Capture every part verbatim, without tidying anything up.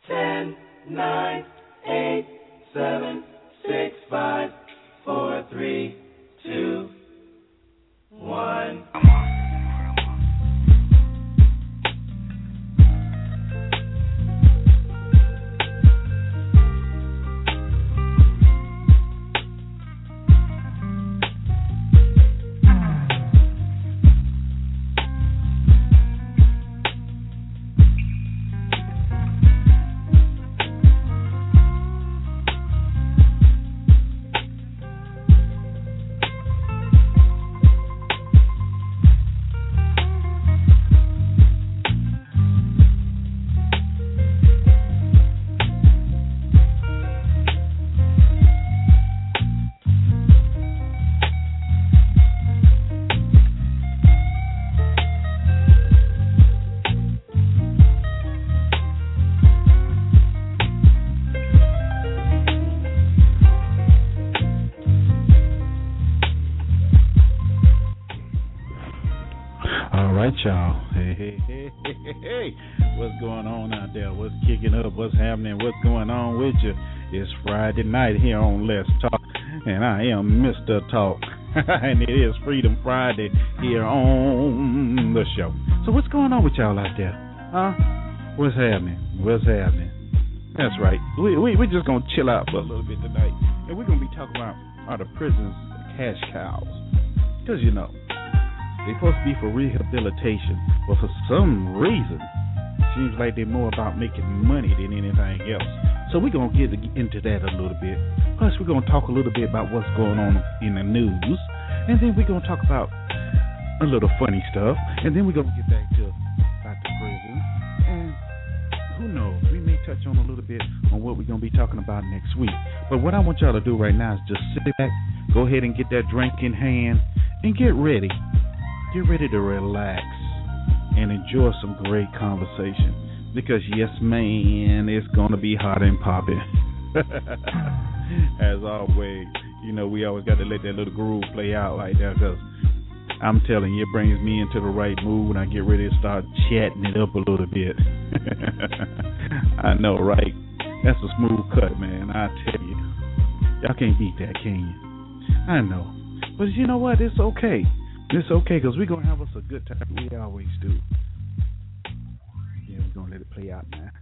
ten, nine, eight, seven, six, five, four, three, two, one. Y'all. Hey, hey, hey, hey, hey, hey. What's going on out there? What's kicking up? What's happening? What's going on with you? It's Friday night here on Let's Talk, and I am Mister Talk, and it is Freedom Friday here on the show. So what's going on with y'all out there? Huh? What's happening? What's happening? That's right. We, we, we're just going to chill out for a little bit tonight, and we're going to be talking about are the prisons cash cows? Because, you know, they're supposed to be for rehabilitation, but for some reason, it seems like they're more about making money than anything else. So we're going to get into that a little bit. Plus, we're going to talk a little bit about what's going on in the news. And then we're going to talk about a little funny stuff. And then we're going to get back to about the prison. And who knows, we may touch on a little bit on what we're going to be talking about next week. But what I want y'all to do right now is just sit back, go ahead and get that drink in hand, and get ready. Get ready to relax and enjoy some great conversation because, yes, man, it's going to be hot and popping. As always, you know, we always got to let that little groove play out like that because I'm telling you, it brings me into the right mood when I get ready to start chatting it up a little bit. I know, right? That's a smooth cut, man, I tell you. Y'all can't beat that, can you? I know. But you know what? It's okay. It's okay, because we're going to have us a good time. We always do. Yeah, we're going to let it play out now.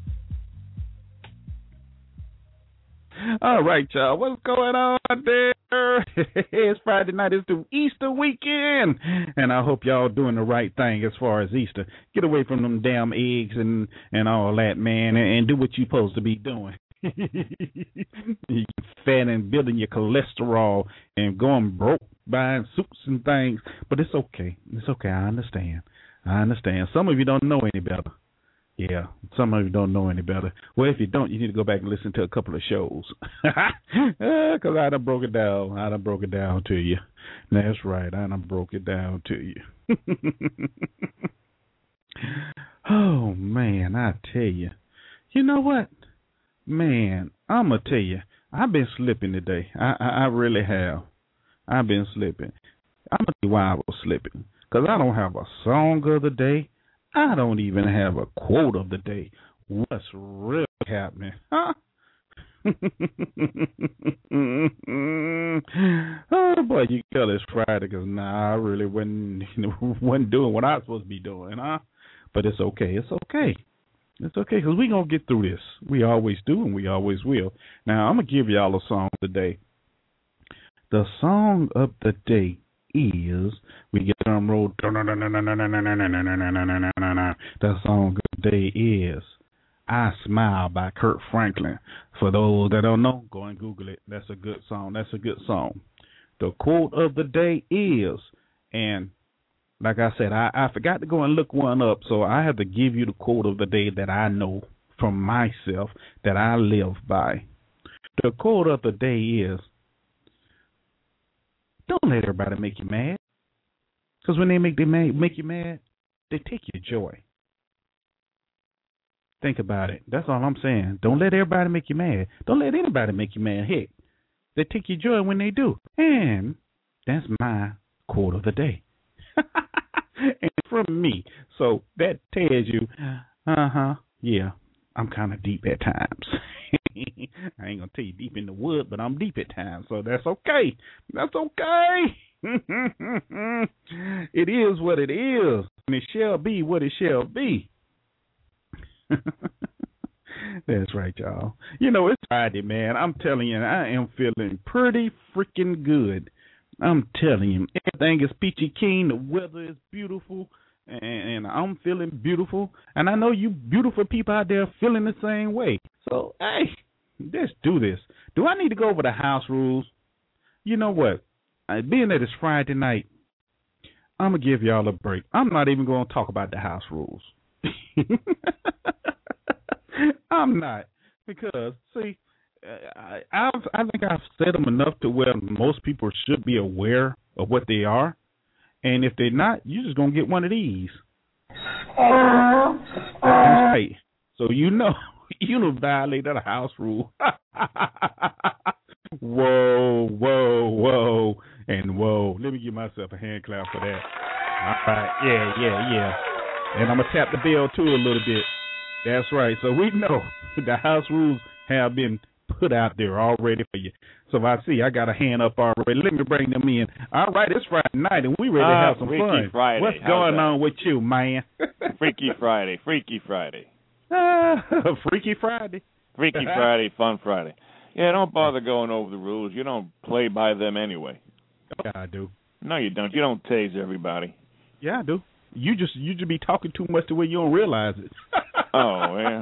All right, y'all. What's going on out there? It's Friday night. It's the Easter weekend. And I hope y'all doing the right thing as far as Easter. Get away from them damn eggs and, and all that, man, and, and do what you're supposed to be doing. You fat and building your cholesterol and going broke buying suits and things, but it's okay. It's okay. I understand. I understand. Some of you don't know any better. Yeah, some of you don't know any better. Well, if you don't, you need to go back and listen to a couple of shows. Because I done broke it down. I done broke it down to you. That's right. I done broke it down to you. Oh, man, I tell you. You know what? Man, I'm going to tell you, I've been slipping today. I, I, I really have. I've been slipping. I'm going to tell you why I was slipping. Because I don't have a song of the day. I don't even have a quote of the day. What's really happening? Huh? Oh, boy, you can tell it's Friday because, nah, I really wasn't, you know, wasn't doing what I was supposed to be doing, huh? But it's okay. It's okay. It's okay because we're going to get through this. We always do and we always will. Now, I'm going to give y'all a song today. The song of the day is, we get drum roll. The song of the day is I Smile by Kirk Franklin. For those that don't know, go and Google it. That's a good song. That's a good song. The quote of the day is, and like I said, I, I forgot to go and look one up, so I have to give you the quote of the day that I know from myself that I live by. The quote of the day is, don't let everybody make you mad. Because when they make they make you mad, they take your joy. Think about it. That's all I'm saying. Don't let everybody make you mad. Don't let anybody make you mad. Heck, they take your joy when they do. And that's my quote of the day. And from me. So that tells you, uh-huh, yeah, I'm kind of deep at times. I ain't gonna tell you deep in the wood, but I'm deep at times, so that's okay. That's okay. It is what it is, and it shall be what it shall be. That's right, y'all. You know, it's Friday, man. I'm telling you, I am feeling pretty freaking good. I'm telling you, everything is peachy keen. The weather is beautiful, and, and I'm feeling beautiful. And I know you beautiful people out there feeling the same way. So, hey, let's do this. Do I need to go over the house rules? You know what? Uh, being that it's Friday night, I'm going to give y'all a break. I'm not even going to talk about the house rules. I'm not. Because, see, I, I've, I think I've said them enough to where most people should be aware of what they are. And if they're not, you're just going to get one of these. Right. So you know, you don't violate that house rule. Whoa, whoa, whoa, and whoa. Let me give myself a hand clap for that. All right. Yeah, yeah, yeah. And I'm going to tap the bell, too, a little bit. That's right. So we know the house rules have been put out there already for you. So I see I got a hand up already. Let me bring them in. All right, it's Friday night, and we ready to uh, have some Freaky fun. Friday. What's How's going that? on with you, man? Freaky Friday. Freaky Friday. Uh, Freaky Friday. Freaky Friday, fun Friday. Yeah, don't bother going over the rules. You don't play by them anyway. Yeah, I do. No, you don't. You don't tase everybody. Yeah, I do. You just you just be talking too much to where you don't realize it. Oh, yeah.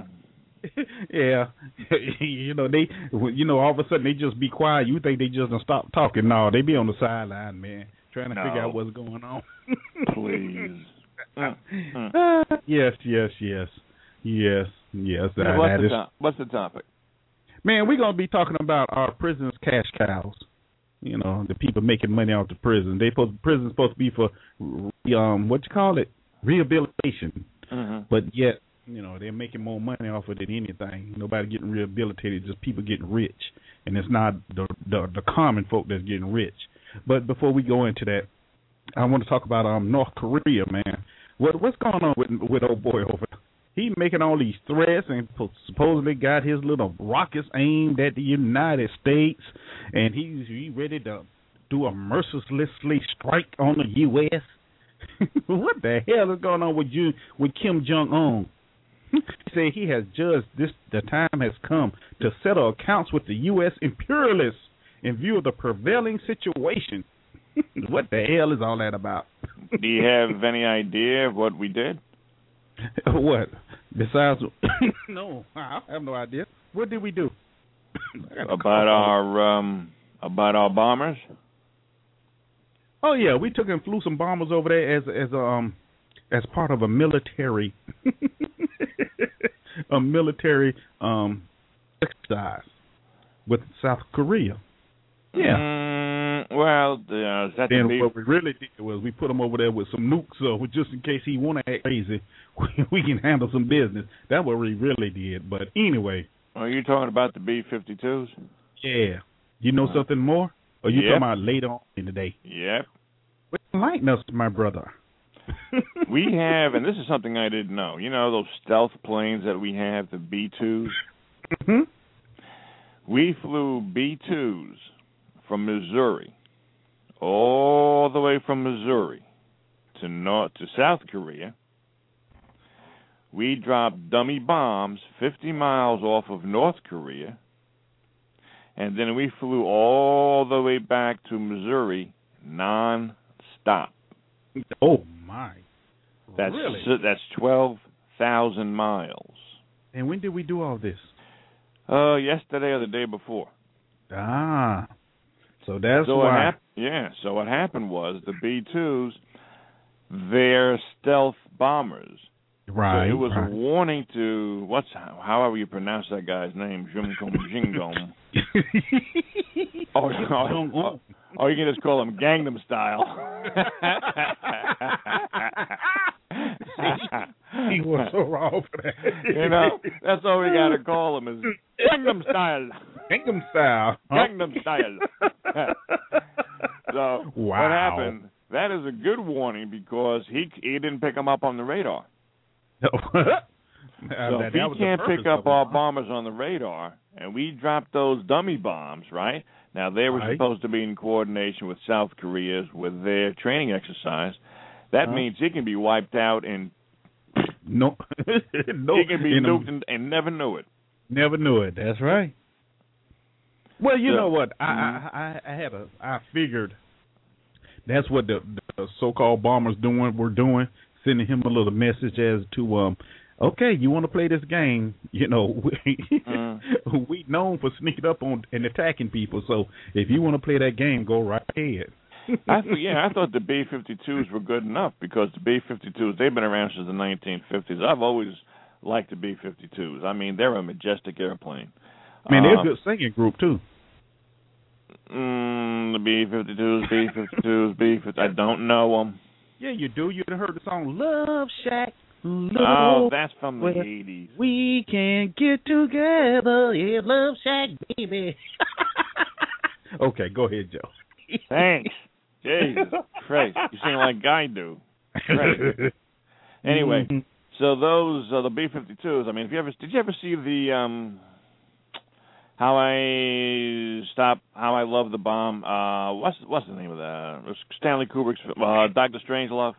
Yeah. You know, they you know, all of a sudden they just be quiet. You think they just don't stop talking. No, they be on the sideline, man, trying to no. figure out what's going on. Please. Mm, mm. Uh, yes, yes, yes. Yes, yes. Yeah, that, what's, that the is, to- what's the topic? Man, we're going to be talking about our prison's cash cows. You know, the people making money off the prison. They supposed prison's supposed to be for um what you call it? Rehabilitation. Mm-hmm. But yet, you know, they're making more money off of it than anything. Nobody getting rehabilitated, just people getting rich. And it's not the, the the common folk that's getting rich. But before we go into that, I want to talk about um North Korea, man. What what's going on with with old boy over there? He making all these threats and supposedly got his little rockets aimed at the United States, and he's he ready to do a mercilessly strike on the U S What the hell is going on with you with Kim Jong Un? He said he has judged this. The time has come to settle accounts with the U S imperialists in view of the prevailing situation. What the hell is all that about? Do you have any idea of what we did? What? Besides, no, I have no idea. What did we do? About our um, about our bombers? Oh yeah, we took and flew some bombers over there as as um as part of a military a military um exercise with South Korea. Yeah. Mm, well, uh, is that then the what we really did was we put him over there with some nukes, so just in case he want to act crazy, we, we can handle some business. That's what we really did. But anyway. Are you talking about the B fifty-twos? Yeah. You know uh, something more? Or you yep. talking about later on in the day? Yep. Enlighten us, my brother. We have, and this is something I didn't know, you know those stealth planes that we have, the B twos? Mm-hmm. We flew B twos from Missouri, all the way from Missouri to North to South Korea. We dropped dummy bombs fifty miles off of North Korea, and then we flew all the way back to Missouri non-stop. Oh my! That's really? that's twelve thousand miles. And when did we do all this? Uh, yesterday or the day before. Ah. So that's so why. What hap- yeah, so what happened was the B twos, they're stealth bombers. Right. So it was right. a warning to, what's however you pronounce that guy's name, Jungkom Jingdong. or, or, or, or you can just call him Gangnam Style. He was so wrong for that. You know, that's all we got to call him is Gangnam Style. Gangnam Style. Huh? Gangnam Style. So wow. What happened? That is a good warning because he he didn't pick him up on the radar. So if we can't pick up our bombers on the radar, and we drop those dummy bombs, right? Now, they were right. supposed to be in coordination with South Korea's with their training exercise. That huh? means he can be wiped out and no, no, he can be nuked and, and never knew it. Never knew it. That's right. Well, you so, know what? I, mm-hmm. I I had a I figured that's what the, the so-called bombers doing were doing, sending him a little message as to um. Okay, you want to play this game? You know, we mm. we known for sneaking up on and attacking people. So if you want to play that game, go right ahead. I th- yeah, I thought the B fifty-twos were good enough because the B fifty-twos, they've been around since the nineteen fifties. I've always liked the B fifty-twos. I mean, they're a majestic airplane. I mean, they're uh, a good singing group too. Mm, the B fifty-twos, B fifty-twos, B fifty. I don't know them. Yeah, you do. You heard the song "Love Shack." Love oh, that's from the eighties. We can get together, yeah, Love Shack, baby. Okay, go ahead, Joe. Thanks. Jesus Christ, you sing like Guy do. Anyway, mm-hmm. so those are the B fifty-twos. I mean, if you ever did you ever see the um, How I Stop, How I Love the Bomb? Uh, what's what's the name of that? It was Stanley Kubrick's uh, Doctor Strangelove.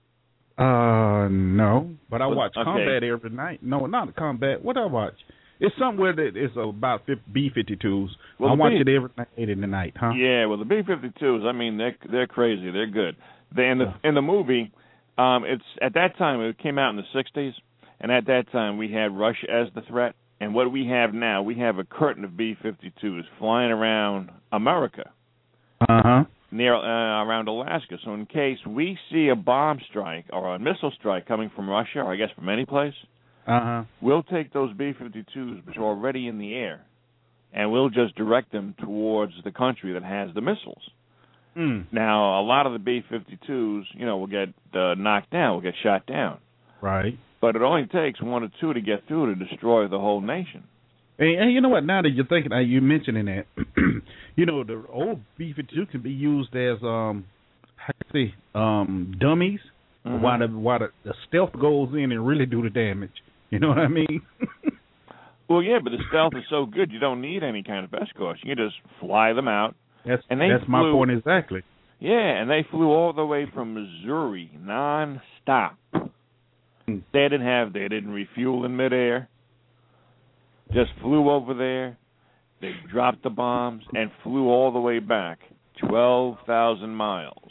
Uh, no, but I watch okay. Combat every night. No, not Combat. What I watch? It's somewhere that it's about B fifty-twos. Well, I watch B- it every night in the night, huh? Yeah, well, the B fifty-twos. I mean, they're they're crazy. They're good. They, in the in the movie, um, it's at that time it came out in the sixties, and at that time we had Russia as the threat. And what we have now, we have a curtain of B fifty-twos flying around America. Uh huh. Near uh, around Alaska. So in case we see a bomb strike or a missile strike coming from Russia, or I guess from any place, uh-huh. we'll take those B fifty-twos, which are already in the air, and we'll just direct them towards the country that has the missiles. Mm. Now, a lot of the B fifty-twos, you know, will get uh, knocked down, will get shot down. Right. But it only takes one or two to get through to destroy the whole nation. And, and you know what? Now that you're thinking, uh, you're mentioning that, you know, the old B fifty-two can be used as, um, how can I say, um, dummies, mm-hmm. while the while the, the stealth goes in and really do the damage. You know what I mean? Well, yeah, but the stealth is so good, you don't need any kind of escort. You can just fly them out. That's and they that's flew, my point exactly. Yeah, and they flew all the way from Missouri non-stop. Mm. They didn't have, they didn't refuel in midair. Just flew over there, they dropped the bombs, and flew all the way back, twelve thousand miles.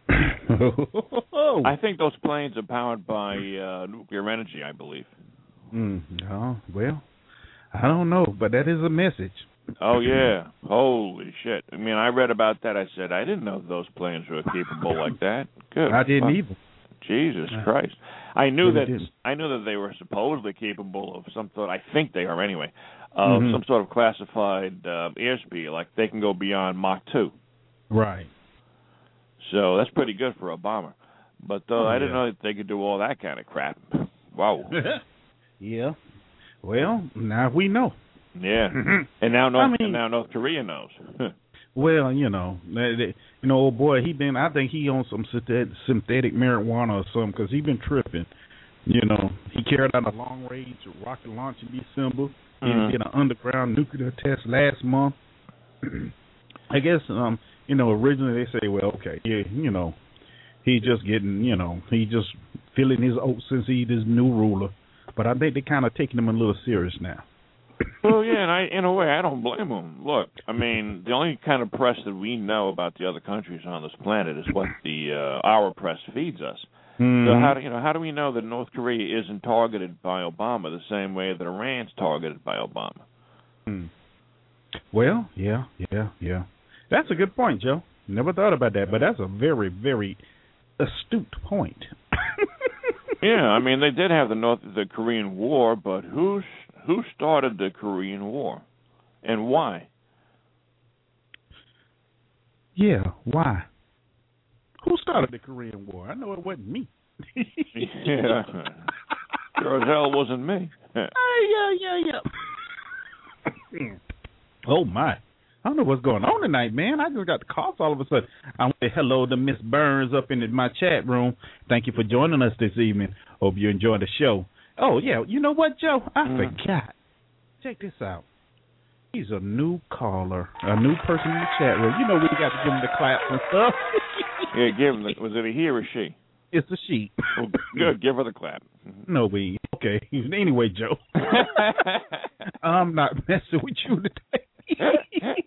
I think those planes are powered by uh, nuclear energy, I believe. Mm, oh, well, I don't know, but that is a message. Oh, yeah. Holy shit. I mean, I read about that. I said, I didn't know those planes were capable like that. Good. I didn't well, either. Jesus Christ. I knew that didn't. I knew that they were supposedly capable of some sort, I think they are anyway, of mm-hmm. some sort of classified uh, airspeed, like they can go beyond Mach two. Right. So that's pretty good for a bomber. But uh, oh, I didn't yeah. know that they could do all that kind of crap. Wow. Yeah. Well, now we know. Yeah. And now North, I mean, and now North Korea knows. Well, you know, you know, old boy, he been. I think he on some synthetic marijuana or something because he been tripping. You know, he carried out a long range rocket launch in December. He mm-hmm. did an underground nuclear test last month. I guess, um, you know, originally they say, well, okay, yeah, you know, he just getting, you know, he just feeling his oats since he's this new ruler. But I think they're kind of taking him a little serious now. Well, yeah, and I, in a way, I don't blame them. Look, I mean, the only kind of press that we know about the other countries on this planet is what the uh, our press feeds us. Mm-hmm. So how do you know? How do we know that North Korea isn't targeted by Obama the same way that Iran's targeted by Obama? Mm. Well, yeah, yeah, yeah. That's a good point, Joe. Never thought about that, but that's a very, very astute point. Yeah, I mean, they did have the North the Korean War, but who's Who started the Korean War, and why? Yeah, why? Who started the Korean War? I know it wasn't me. Yeah, sure as hell wasn't me. Yeah, yeah, yeah. Oh my! I don't know what's going on tonight, man. I just got the calls all of a sudden. I want to say hello to Miss Burns up in my chat room. Thank you for joining us this evening. Hope you enjoy the show. Oh, yeah. You know what, Joe? I Mm. forgot. Check this out. He's a new caller, a new person in the chat room. You know we got to give him the claps and stuff. Yeah, give him the, was it a he or a she? It's a she. Well, good, give her the clap. No, we okay. Anyway, Joe, I'm not messing with you today.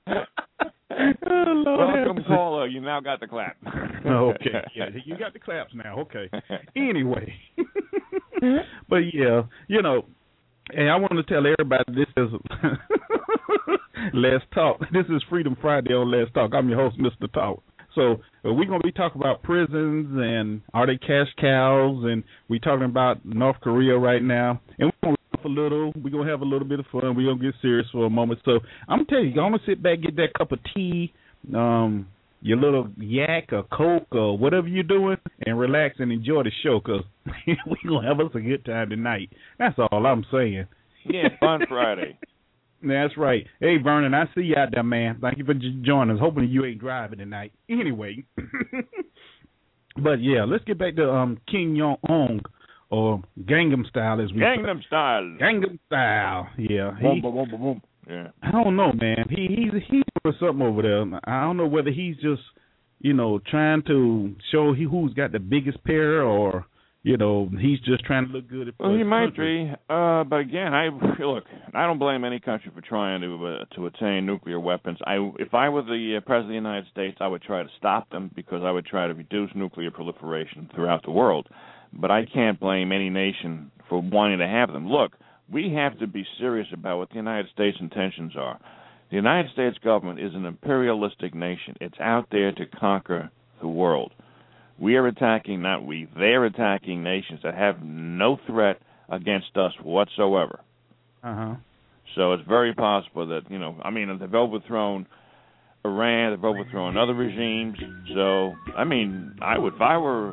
Oh, welcome, caller. You now got the clap. Okay, yeah, you got the claps now. Okay. Anyway, but yeah, you know, hey, I want to tell everybody this is Let's Talk. This is Freedom Friday on Let's Talk. I'm your host, Mister Talk. So uh, we're going to be talking about prisons and are they cash cows, and we're talking about North Korea right now. And we're going to laugh a little. We're going to have a little bit of fun. We're going to get serious for a moment. So I'm going to tell you, I'm going to sit back, get that cup of tea, um, your little yak or Coke or whatever you're doing, and relax and enjoy the show, because we're going to have us a good time tonight. That's all I'm saying. Yeah, fun Friday. That's right. Hey, Vernon, I see you out there, man. Thank you for j- joining us. Hoping you ain't driving tonight. Anyway, but yeah, let's get back to um, Kim Jong-un, or Gangnam Style, as we Gangnam Style. Gangnam Style. Yeah. Boom, He, boom, boom, boom, boom. Yeah. I don't know, man. He he's he's doing something over there. I don't know whether he's just, you know, trying to show he who's got the biggest pair, or, you know, he's just trying to look good. Well, he might be, uh, but again, I look. I don't blame any country for trying to uh, to attain nuclear weapons. I, if I were the uh, president of the United States, I would try to stop them, because I would try to reduce nuclear proliferation throughout the world. But I can't blame any nation for wanting to have them. Look, we have to be serious about what the United States' intentions are. The United States government is an imperialistic nation. It's out there to conquer the world. We are attacking, not we, they're attacking nations that have no threat against us whatsoever. Uh-huh. So it's very possible that, you know, I mean, they've overthrown Iran, they've overthrown other regimes. So, I mean, I would, if I were...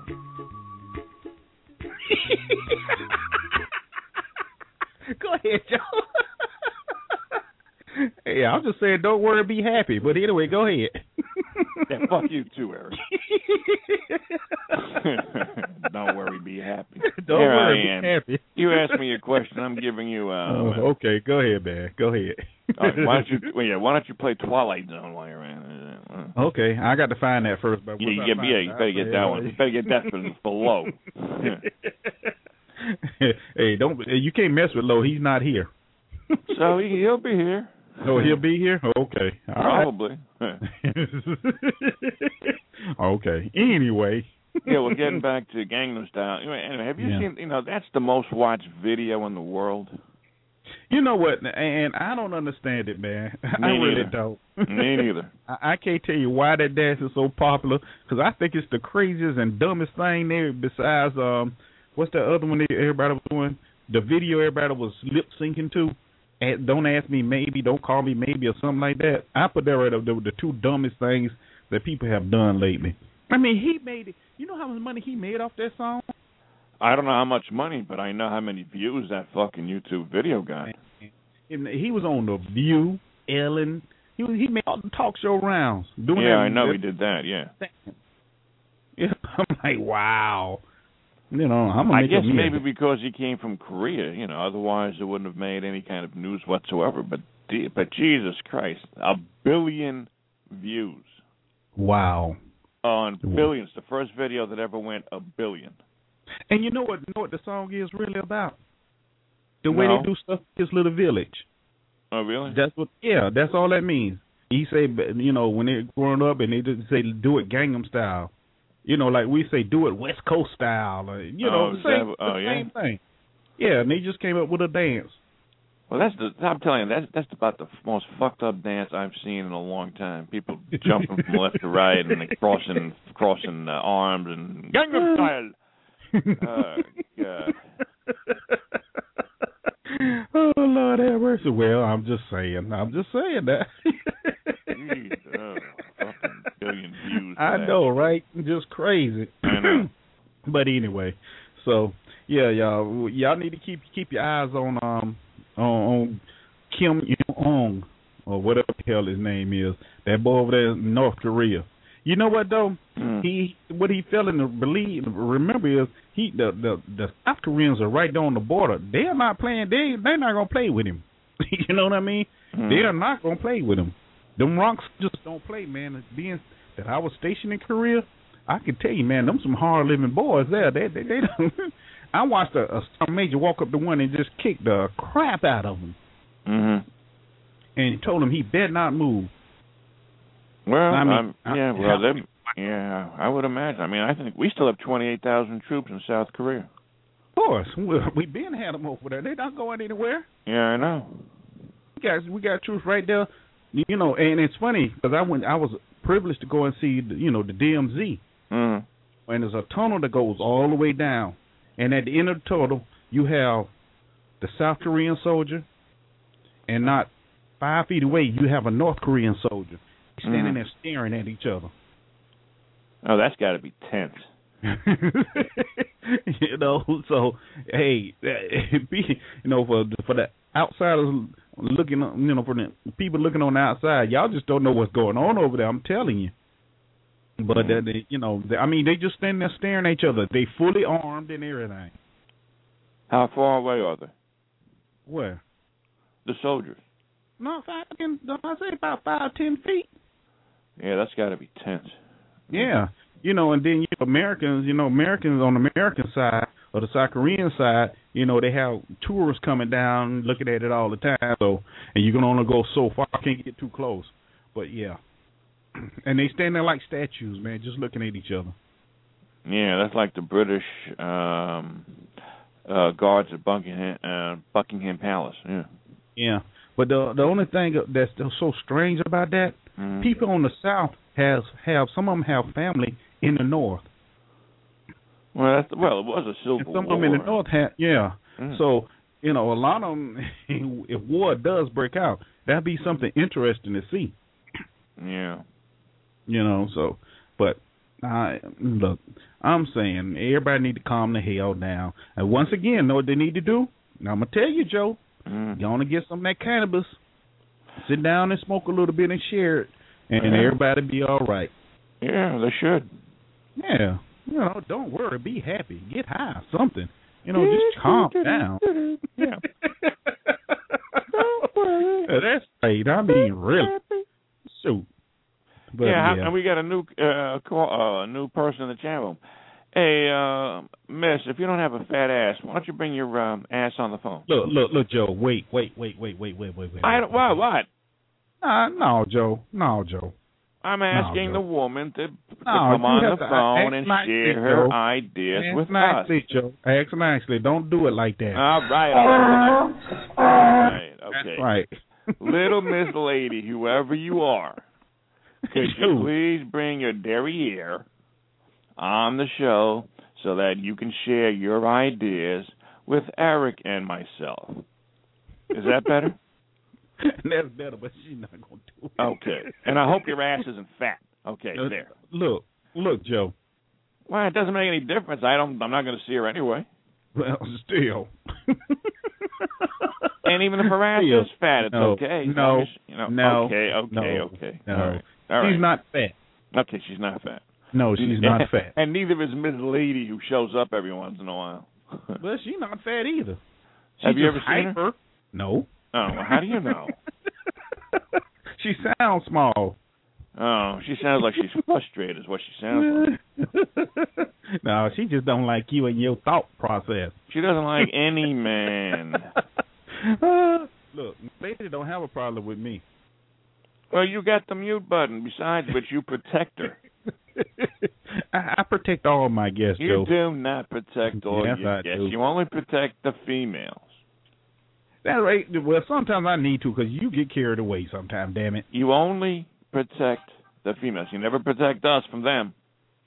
Go ahead, Joe. Hey, I'm just saying, don't worry, be happy. But anyway, go ahead. Yeah, fuck you too, Eric. Don't worry, be happy. Don't Here worry, I am. be happy. You asked me a question, I'm giving you. Uh, oh, okay, go ahead, man. Go ahead. All right, why don't you? Well, yeah, why don't you play Twilight Zone while you're in? Uh, okay, I got to find that first. But yeah, you, get, yeah, you better get that one. You better get that from below. Hey, don't. You can't mess with Lo. He's not here. So he, he'll be here. Oh, he'll be here? Okay. All Probably. Right. Okay. Anyway. Yeah, well, getting back to Gangnam Style. Anyway, have you yeah. seen, you know, that's the most watched video in the world. You know what? And I don't understand it, man. Me I really neither. don't. Me neither. I, I can't tell you why that dance is so popular, because I think it's the craziest and dumbest thing there besides, um, what's the other one that everybody was doing? The video everybody was lip syncing to. Don't ask me maybe, don't call me maybe, or something like that. I put that right up there with the two dumbest things that people have done lately. I mean, he made it. You know how much money he made off that song? I don't know how much money, but I know how many views that fucking YouTube video got. And he was on The View, Ellen. He was, he made all the talk show rounds. Doing yeah, that, I know that, he did that, yeah. Yeah, I'm like, wow. You know, I'm I guess maybe because he came from Korea, you know, otherwise it wouldn't have made any kind of news whatsoever. But but Jesus Christ, a billion views. Wow. On billions. The first video that ever went a billion. And you know what, you know what the song is really about? The no. way they do stuff in his little village. Oh, really? That's what. Yeah, that's all that means. He say, you know, when they're growing up and they just say, do it Gangnam Style. You know, like we say, do it West Coast style. Or, you know, oh, the same, that, oh, the yeah? same thing. Yeah, and they just came up with a dance. Well, that's the. I'm telling you, that's that's about the most fucked up dance I've seen in a long time. People jumping from left to right and then crossing crossing uh, arms and Gangnam Style. Uh, yeah. Oh Lord have mercy. Well, I'm just saying. I'm just saying that. Jeez, oh, fucking billion views. I that. know, right? Just crazy. I know. But anyway, so yeah, y'all, y'all need to keep keep your eyes on um on, on Kim Jong-un or whatever the hell his name is. That boy over there in North Korea. You know what though? Mm. He what he failing to believe remember is he the, the the South Koreans are right there on the border. They are not playing. They they're not gonna play with him. You know what I mean? Mm. They are not gonna play with him. Them rocks just don't play, man. Being that I was stationed in Korea, I can tell you, man, them some hard living boys there. They they, they don't. I watched a, a major walk up to one and just kick the crap out of him. Mm-hmm. And he told him he better not move. Well, I mean, um, yeah, I, well, they, yeah, I would imagine. I mean, I think we still have twenty-eight thousand troops in South Korea. Of course, we, we been had them over there. They not going anywhere. Yeah, I know. We got we got troops right there. You know, and it's funny because I went. I was privileged to go and see, the, you know, the D M Z. Mm-hmm. And there's a tunnel that goes all the way down, and at the end of the tunnel, you have the South Korean soldier, and not five feet away, you have a North Korean soldier standing mm-hmm. there staring at each other. Oh, that's got to be tense. You know, so hey, be, you know, for for the outsiders looking, you know, for the people looking on the outside, y'all just don't know what's going on over there. I'm telling you. But mm-hmm. they, you know, they, I mean, they just standing there staring at each other. They fully armed and everything. How far away are they? Where? The soldiers. No, five, I say about five, ten feet. Yeah, that's got to be tense. Yeah, you know, and then you know, Americans, you know, Americans on the American side or the South Korean side, you know, they have tourists coming down looking at it all the time. So, and you can only go so far, can't get too close. But yeah, and they stand there like statues, man, just looking at each other. Yeah, that's like the British um, uh, guards at Buckingham, uh, Buckingham Palace. Yeah. Yeah. But the the only thing that's so strange about that, mm-hmm. people on the South has have some of them have family in the North. Well, that's, well, it was a civil and some war. of them in the North have, yeah. Mm. So you know, a lot of them, if war does break out, that'd be something interesting to see. Yeah. You know, so, but I look, I'm saying everybody need to calm the hell down. And once again, know what they need to do? Now I'm gonna tell you, Joe. Mm. You want to get some of that cannabis, sit down and smoke a little bit and share it, and yeah. everybody be all right. Yeah, they should. Yeah. You know, don't worry. Be happy. Get high. Something. You know, just calm down. Yeah. That's right. I mean, really. Shoot. But, yeah, yeah, and we got a new uh, call, uh, new person in the chat room. Hey, uh, Miss, if you don't have a fat ass, why don't you bring your um, ass on the phone? Look, look, look, Joe. Wait, wait, wait, wait, wait, wait, wait, wait. I don't, what? What? Uh, no, Joe. No, Joe. I'm asking no, the woman to, to no, come on the to, phone uh, and nicely, share her Joe. ideas ask with nicely, us. Joe. Ask nicely. Don't do it like that. All right. All right. All right. Okay. That's right. Little Miss Lady, whoever you are, could you please bring your derriere on the show so that you can share your ideas with Eric and myself? Is that better? That's better, but she's not going to do it. Okay. And I hope your ass isn't fat. Okay, uh, there. Look, look, Joe. Well, it doesn't make any difference. I don't. I'm not going to see her anyway. Well, still. And even if her ass still. is fat, it's no, okay. No, as, you know, no. Okay, okay, no, okay. No. All right. All right. She's not fat. Okay, she's not fat. No, she's not fat. And neither is Miss Lady, who shows up every once in a while. Well, she's not fat either. She's Have you ever hyper. seen her? No. Oh, well, how do you know? She sounds small. Oh, she sounds like she's frustrated is what she sounds like. No, she just don't like you and your thought process. She doesn't like any man. Uh, look, Lady don't have a problem with me. Well, you got the mute button. Besides which, you protect her. I, I protect all my guests, You Joe. do not protect all yes, your I guests. do. You only protect the females. That's right. Well, sometimes I need to because you get carried away sometimes, damn it. You only protect the females. You never protect us from them.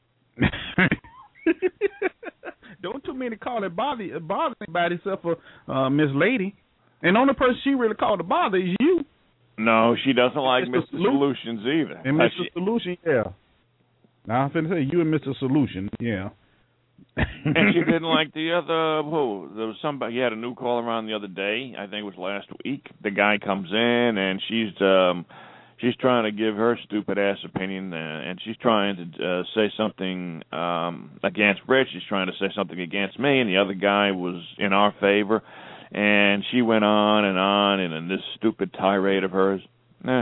Don't too many call it bother, bother anybody except for uh, Miss Lady. And the only person she really called to bother is you. No, she doesn't like Mister Mister Solutions either. And Mister She... Solution, yeah. Now I'm finna say you and Mister Solution, yeah. And she didn't like the other. Who? There was somebody. He had a new caller on the other day. I think it was last week. The guy comes in and she's um, she's trying to give her stupid ass opinion, uh, and she's trying to uh, say something um, against Rich. She's trying to say something against me, and the other guy was in our favor. And she went on and on, and in this stupid tirade of hers. Eh.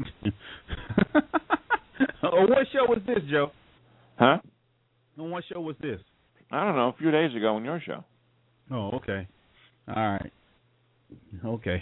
Oh, what show was this, Joe? Huh? On what show was this? I don't know. A few days ago on your show. Oh, okay. All right. Okay.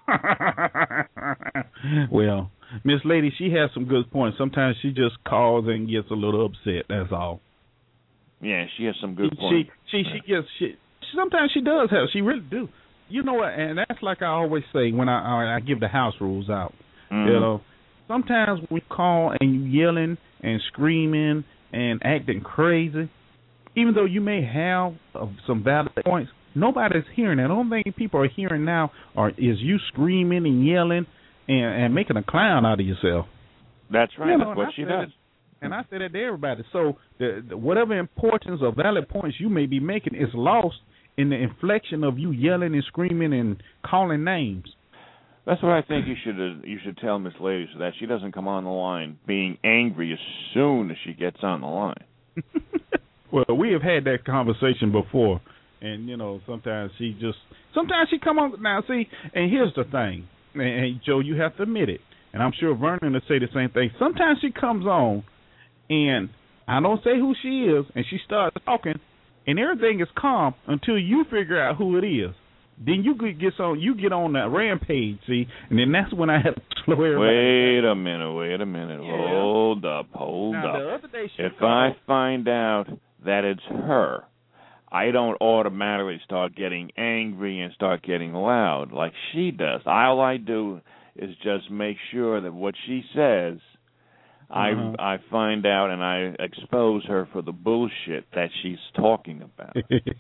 Well, Miss Lady, she has some good points. Sometimes she just calls and gets a little upset. That's all. Yeah, she has some good she, points. She she she gets she. Sometimes she does have. She really do. You know what? And that's like I always say when I I give the house rules out. Mm-hmm. You know, sometimes we call and you yelling and screaming and acting crazy, even though you may have uh, some valid points. Nobody's hearing that. The only thing people are hearing now are is you screaming and yelling and, and making a clown out of yourself. That's right. You know, That's what she does. It, and I say that to everybody. So the, the, whatever importance or valid points you may be making is lost in the inflection of you yelling and screaming and calling names. That's what I think you should uh, you should tell Miss Lady, so that she doesn't come on the line being angry as soon as she gets on the line. Well, we have had that conversation before, and you know sometimes she just sometimes she come on now. See, and here's the thing, and, and Joe, you have to admit it, and I'm sure Vernon will say the same thing. Sometimes she comes on, and I don't say who she is, and she starts talking. And everything is calm until you figure out who it is. Then you get on, you get on that rampage, see, and then that's when I have to slow everybody. Wait a minute, wait a minute, yeah. hold up, hold now, up. The other day she if called, I find out that it's her, I don't automatically start getting angry and start getting loud like she does. All I do is just make sure that what she says, Uh-huh. I I find out and I expose her for the bullshit that she's talking about.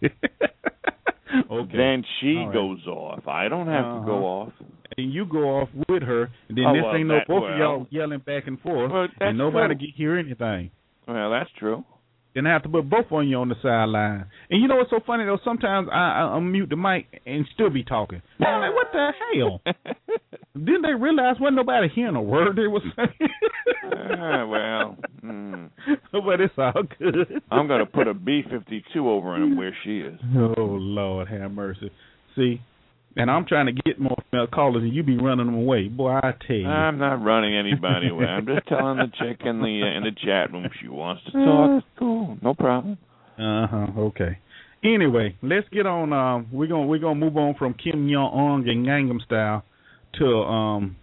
Okay. Then she right. goes off. I don't have uh-huh. to go off. And you go off with her, and then oh, this well, ain't no that, both well, of y'all yelling back and forth, well, and nobody true. can hear anything. Well, that's true. Then I have to put both on you on the sideline. And you know what's so funny, though? Sometimes I, I unmute the mic and still be talking. I'm like, what the hell? Didn't they realize wasn't nobody hearing a word they were saying? uh, well, mm. But it's all good. I'm going to put a B fifty-two over him where she is. Oh, Lord, have mercy. See? And I'm trying to get more female callers, and you be running them away. Boy, I tell you. I'm not running anybody away. I'm just telling the chick in the uh, in the chat room she wants to talk. It's cool, no problem. Uh huh. Okay. Anyway, let's get on. Um, we're gonna we're gonna move on from Kim Jong Un and Gangnam Style to um.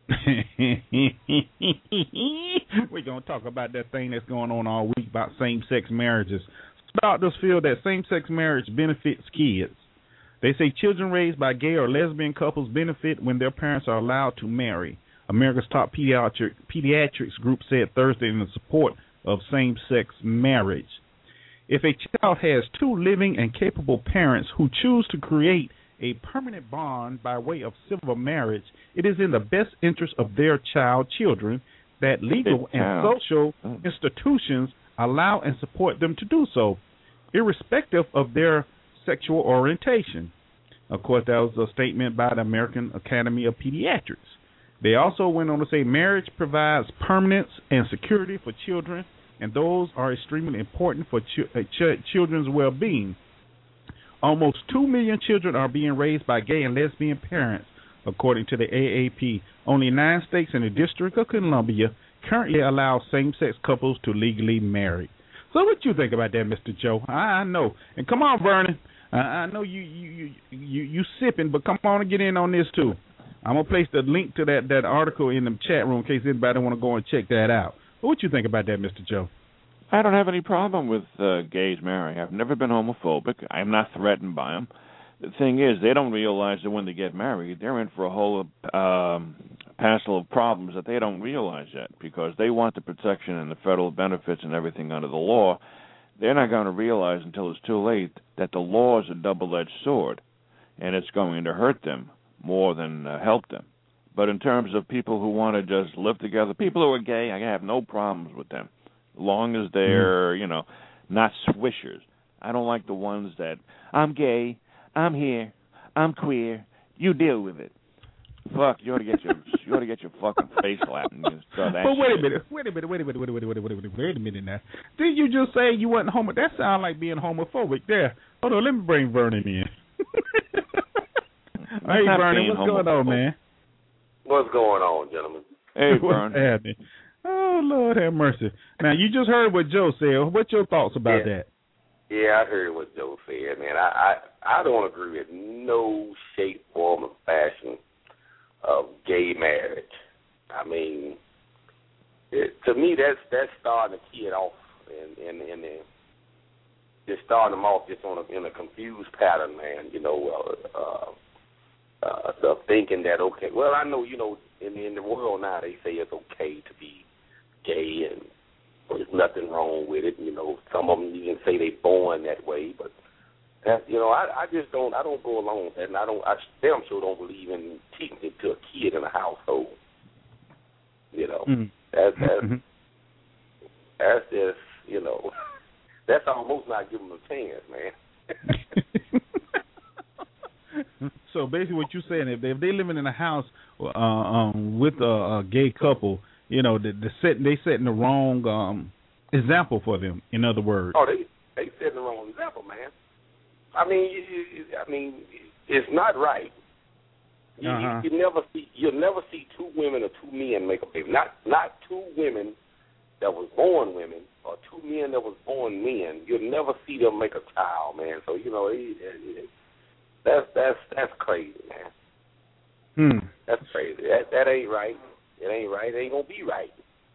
we're gonna talk about that thing that's going on all week about same-sex marriages. Doctors feel that same-sex marriage benefits kids. They say children raised by gay or lesbian couples benefit when their parents are allowed to marry. America's top pediatric, pediatrics group said Thursday in support of same-sex marriage. If a child has two living and capable parents who choose to create a permanent bond by way of civil marriage, it is in the best interest of their child children that legal and social institutions allow and support them to do so, irrespective of their sexual orientation. Of course, that was a statement by the American Academy of Pediatrics. They also went on to say marriage provides permanence and security for children, and those are extremely important for ch- ch- children's well-being. Almost two million children are being raised by gay and lesbian parents, according to the A A P. Only nine states in the District of Columbia currently allow same-sex couples to legally marry. So what you think about that, Mister Joe? I, I know. And come on, Vernon. I, I know you you, you you you sipping, but come on and get in on this too. I'm gonna place the link to that, that article in the chat room in case anybody want to go and check that out. But what you think about that, Mister Joe? I don't have any problem with uh, gays marrying. I've never been homophobic. I'm not threatened by them. The thing is, they don't realize that when they get married, they're in for a whole um, passel of problems that they don't realize yet, because they want the protection and the federal benefits and everything under the law. They're not going to realize until it's too late that the law is a double-edged sword, and it's going to hurt them more than uh, help them. But in terms of people who want to just live together, people who are gay, I have no problems with them, as long as they're, you know, not swishers. I don't like the ones that, I'm gay, I'm here, I'm queer, you deal with it. Fuck, you ought to get your you ought to get your fucking face slapped and just start that. But wait shit. a minute, wait a minute, wait a minute, wait a minute, wait a minute, wait a minute, wait a minute now. Did you just say you wasn't homo? That sounds like being homophobic. There. Hold on, let me bring Vernon in. Hey, Vernon, what's going on, man? What's going on, gentlemen? Hey, What's Vernon. happening? Oh, Lord have mercy. Now, you just heard what Joe said. What's your thoughts about yeah. that? Yeah, I heard what Joe said, man. I, I, I don't agree with no shape, form, or fashion of gay marriage. I mean, it, to me, that's that's starting a kid off and and and just starting them off just on a, in a confused pattern, man. You know, uh, uh, uh, of thinking that okay, well, I know, you know, in in the world now they say it's okay to be gay and there's nothing wrong with it. You know, some of them even say they born that way, but that's, you know, I, I just don't, I don't go along with that, and I don't, I damn sure don't believe in teaching it to a kid in a household. You know, mm-hmm. that's that's mm-hmm. that's just, you know, that's almost not giving them a chance, man. So basically, what you're saying, if they if they living in a house uh, um, with a, a gay couple, you know, the, the set, they setting the wrong um, example for them. In other words, oh, they they setting the wrong example, man. I mean, you, I mean, it's not right. You, uh-huh. you, you never see you'll never see two women or two men make a baby. Not not two women that was born women or two men that was born men. You'll never see them make a child, man. So you know, it, it, it, that's that's that's crazy, man. Hmm. That's crazy. That that ain't right. It ain't right. It ain't gonna be right.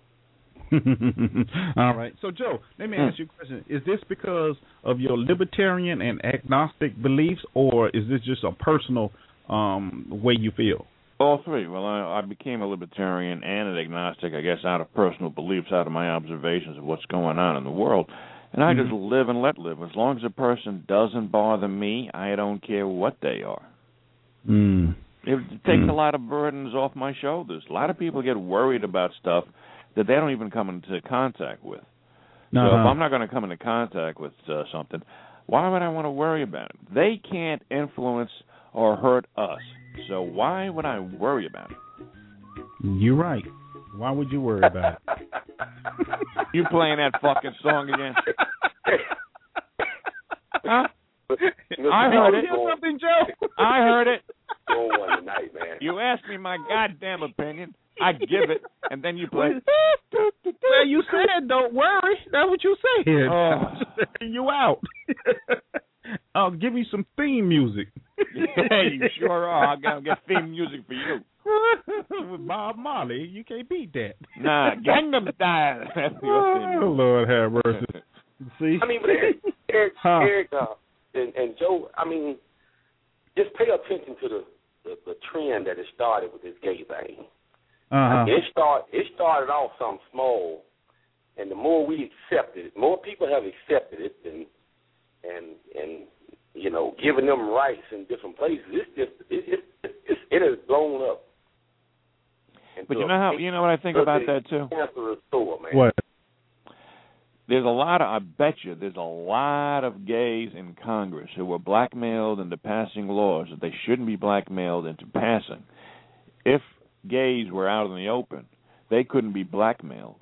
All right. So, Joe, let me ask you a question. Is this because of your libertarian and agnostic beliefs, or is this just a personal um, way you feel? All three. Well, I, I became a libertarian and an agnostic, I guess, out of personal beliefs, out of my observations of what's going on in the world. And I mm-hmm. just live and let live. As long as a person doesn't bother me, I don't care what they are. Mm. It takes mm. a lot of burdens off my shoulders. A lot of people get worried about stuff that they don't even come into contact with. Uh-huh. So if I'm not going to come into contact with uh, something, why would I want to worry about it? They can't influence or hurt us. So why would I worry about it? You're right. Why would you worry about it? You playing that fucking song again? Huh? I heard it. Something, Joe? I heard it. Go on tonight, man. You asked me my goddamn opinion. I give it, and then you play. Well, you said don't worry. That's what you said. Oh. You out. I'll give you some theme music. Yeah, you sure are. I'll get theme music for you. With Bob Marley, you can't beat that. Nah, Gangnam Style. Oh, Lord have mercy. See? I mean, but Eric, Eric, huh. Eric uh, and, and Joe, I mean, just pay attention to the, the, the trend that has started with this gay thing. Uh-huh. It start it started off something small, and the more we accepted it, more people have accepted it, and and and you know, giving them rights in different places. It's just it it, it, it has blown up. But you know how you know what I think about that too. Store, man. What? There's a lot of I bet you there's a lot of gays in Congress who were blackmailed into passing laws that they shouldn't be blackmailed into passing. If gays were out in the open, they couldn't be blackmailed.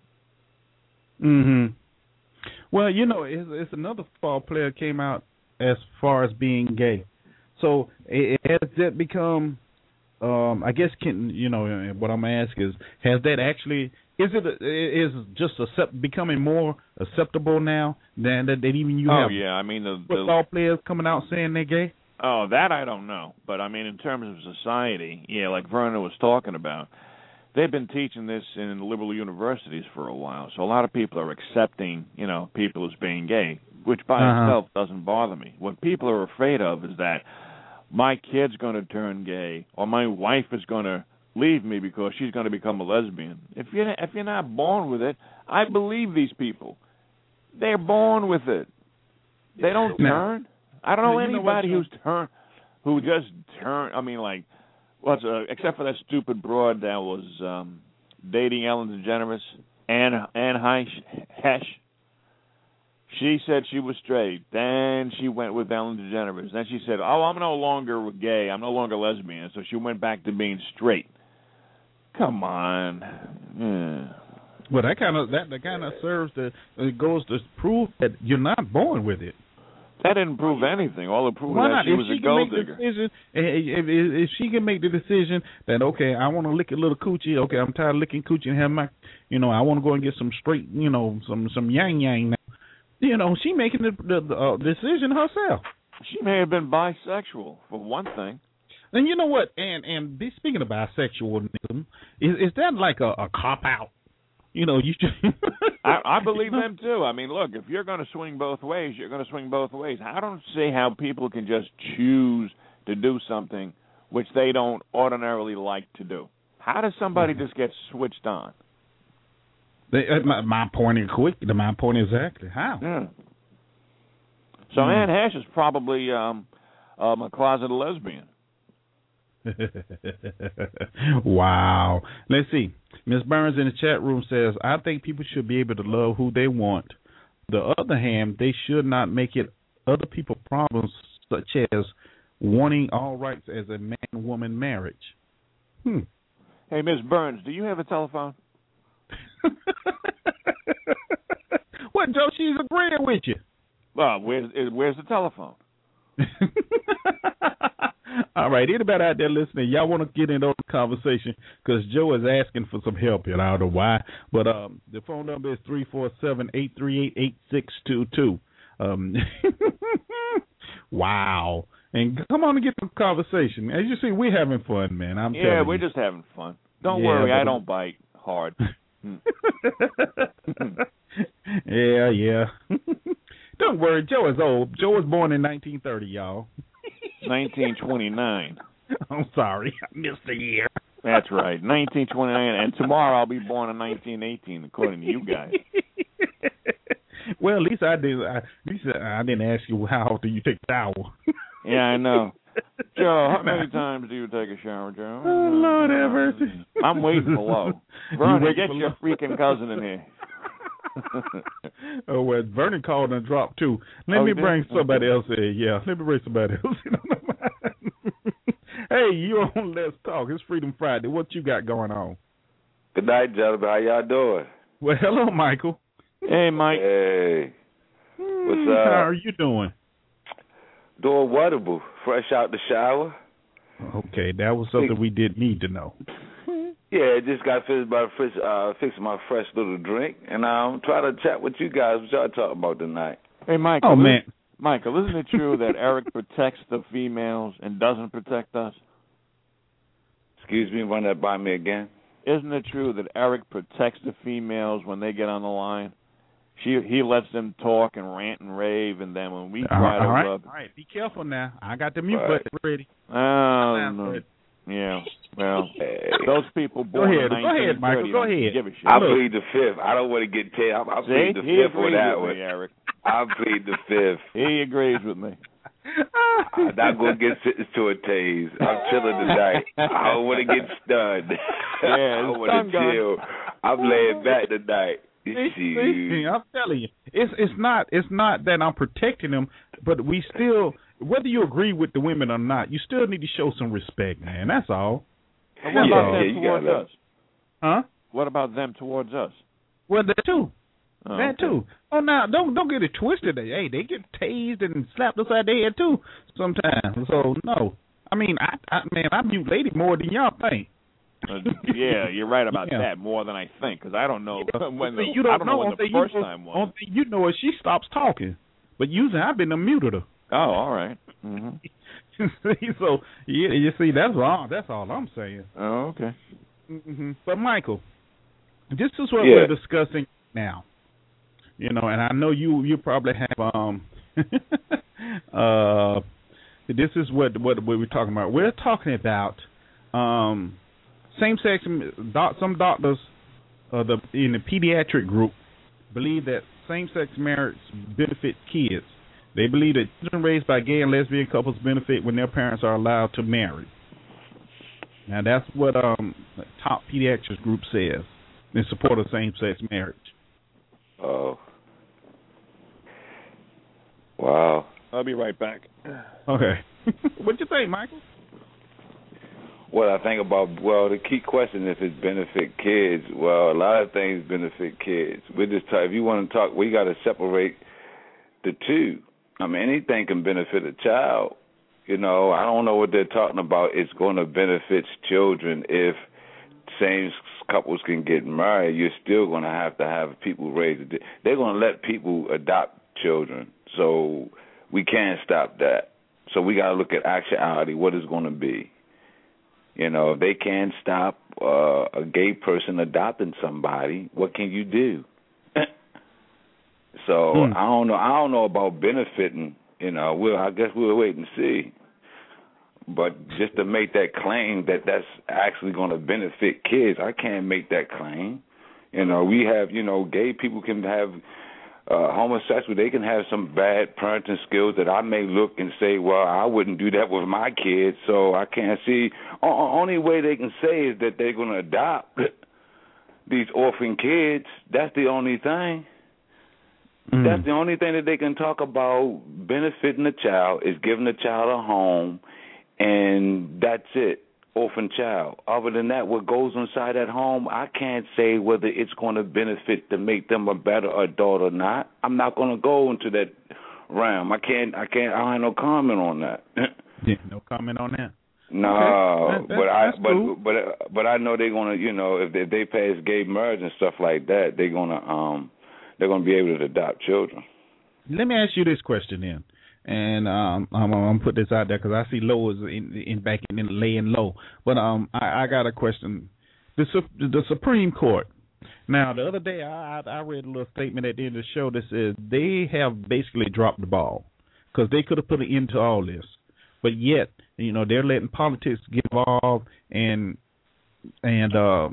Mm-hmm. Well, you know, it's, it's another football player came out as far as being gay. So it, has that become, um, I guess, can you know, what I'm going to ask is, has that actually, is it a, is just accept, becoming more acceptable now than that even you oh, have yeah, I mean the, football the, players coming out saying they're gay? Oh, that I don't know. But, I mean, in terms of society, yeah, like Verna was talking about, they've been teaching this in liberal universities for a while. So a lot of people are accepting, you know, people as being gay, which by uh-huh. itself doesn't bother me. What people are afraid of is that my kid's going to turn gay or my wife is going to leave me because she's going to become a lesbian. If you're, if you're not born with it, I believe these people. They're born with it. They don't turn. I don't know you anybody know who's turn, who just turned. I mean, like, what's uh, except for that stupid broad that was um, dating Ellen DeGeneres, Anne Anne Hesh. Hesh. She said she was straight. Then she went with Ellen DeGeneres. Then she said, "Oh, I'm no longer gay. I'm no longer lesbian." So she went back to being straight. Come on. Yeah. Well, that kind of that, that kind of serves to it goes to prove that you're not born with it. That didn't prove anything. All it proved Why that not? she If was she a can gold make digger. the decision, if, if, if she can make the decision that okay, I want to lick a little coochie. Okay, I'm tired of licking coochie and have my, you know, I want to go and get some straight, you know, some some yang yang now. You know, she making the, the, the uh, decision herself. She may have been bisexual, for one thing. And you know what? And and be, speaking of bisexualism, is is that like a, a cop out? You know, you just I, I believe them too. I mean, look, if you're going to swing both ways, you're going to swing both ways. I don't see how people can just choose to do something which they don't ordinarily like to do. How does somebody just get switched on? They, uh, my, my point is quick. My point exactly. How? Yeah. So mm. Ann Hesh is probably um, um, a closeted lesbian. Wow. Let's see. Miss Burns in the chat room says, I think people should be able to love who they want. On the other hand, they should not make it other people's problems, such as wanting all rights as a man-woman marriage. Hmm. Hey, Miss Burns, do you have a telephone? What, Joe? She's agreeing with you. Well, where's, where's the telephone? All right, anybody out there listening, y'all want to get into the conversation because Joe is asking for some help here. I don't know why, but um, the phone number is three four seven, eight three eight, eight six two two. Um, wow. And come on and get the conversation. As you see, we're having fun, man. I'm yeah, telling we're you. just having fun. Don't yeah, worry, I don't bite hard. yeah, yeah. Don't worry, Joe is old. Joe was born in nineteen thirty, y'all. nineteen twenty-nine. I'm sorry, I missed a year. That's right, nineteen twenty-nine, and tomorrow I'll be born in nineteen eighteen, according to you guys. Well, at least I did. I, at least I didn't ask you how often you take a shower. Yeah, I know. Joe, how many times do you take a shower, Joe? Oh, Lord have mercy. I'm waiting below. Vernon, you get below? your freaking cousin in here. Oh, well, Vernon called and dropped, too. Let oh, me did? bring somebody else in. Yeah, let me bring somebody else in. Hey, you on Let's Talk. It's Freedom Friday. What you got going on? Good night, gentlemen. How y'all doing? Well, hello, Michael. Hey, Mike. Hey. What's up? How are you doing? Doing wonderful. Fresh out the shower. Okay, that was something we did need to know. Yeah, just got finished by fresh, uh, fixing my fresh little drink, and I'm um, trying to chat with you guys. What y'all talking about tonight? Hey, Michael. Oh, man. Michael, isn't it true that Eric protects the females and doesn't protect us? Excuse me, run that by me again. Isn't it true that Eric protects the females when they get on the line? She he lets them talk and rant and rave, and then when we try all to right, rub, all right, be careful now. I got the mute right. button ready. Oh, no. Yeah, well, hey. those people Go born ahead, in go ahead, Michael. Go ahead. Give a shit. I plead the fifth. I don't want to get ten. I, I plead the he fifth on agrees that with one. me, Eric. I plead the fifth. He agrees with me. I'm not gonna get sentenced to a tase. I'm chilling tonight. I don't want to get stunned. Yeah, I want to chill. I'm laying back tonight. See, I'm telling you, it's it's not it's not that I'm protecting them, but we still, whether you agree with the women or not, you still need to show some respect, man. That's all. And what yeah, about yeah, them towards us? Huh? What about them towards us? Well, that too. Oh, that okay. too. Oh, now don't don't get it twisted. Hey, they get tased and slapped upside their head too sometimes. So no, I mean, I, I man, I mute lady more than y'all think. Uh, yeah, you're right about yeah. that more than I think, because I don't know Yeah. when See, the, you don't I don't know, know when the you first know, time was. Only thing you know is she stops talking, but usually I've been muted her. Oh, all right. Mm-hmm. So yeah, you see, that's all. That's all I'm saying. Oh, okay. Mm-hmm. But Michael, this is what yeah. we're discussing now. You know, and I know you you probably have um uh this is what what we're talking about. We're talking about um same sex. Doc, some doctors uh, the in the pediatric group believe that same sex marriage benefits kids. They believe that children raised by gay and lesbian couples benefit when their parents are allowed to marry. Now that's what um the top pediatrics group says in support of same sex marriage. Oh. I'll be right back. Okay. What you think, Michael? What I think about, well, the key question is if it benefit kids. Well, a lot of things benefit kids. We just talk, if you want to talk, we got to separate the two. I mean, anything can benefit a child. You know, I don't know what they're talking about. It's going to benefit children if same couples can get married. You're still going to have to have people raise it. They're going to let people adopt children. So we can't stop that. So we got to look at actuality, what it's going to be. You know, if they can't stop uh, a gay person adopting somebody, what can you do? So hmm. I don't know. I don't know about benefiting. You know, we'll. I guess we'll wait and see. But just to make that claim that that's actually going to benefit kids, I can't make that claim. You know, we have. You know, gay people can have. Uh, homosexual, they can have some bad parenting skills that I may look and say, well, I wouldn't do that with my kids, so I can't see. O- only way they can say is that they're going to adopt these orphan kids. That's the only thing. Mm. That's the only thing that they can talk about benefiting the child is giving the child a home, and that's it. Orphan child. Other than that, what goes inside that home, I can't say whether it's going to benefit to make them a better adult or not. I'm not going to go into that realm. I can't. I can't. I don't have no comment on that. Yeah, no comment on that. No, okay. that, but I but, cool. but but but I know they're gonna. You know, if they, if they pass gay marriage and stuff like that, they're gonna um they're gonna be able to adopt children. Let me ask you this question then. And um, I'm, I'm gonna put this out there because I see low is in, in back in laying low. But um, I, I got a question. The the Supreme Court. Now, the other day I I read a little statement at the end of the show that says they have basically dropped the ball because they could have put an end to all this, but yet you know they're letting politics get involved and and uh,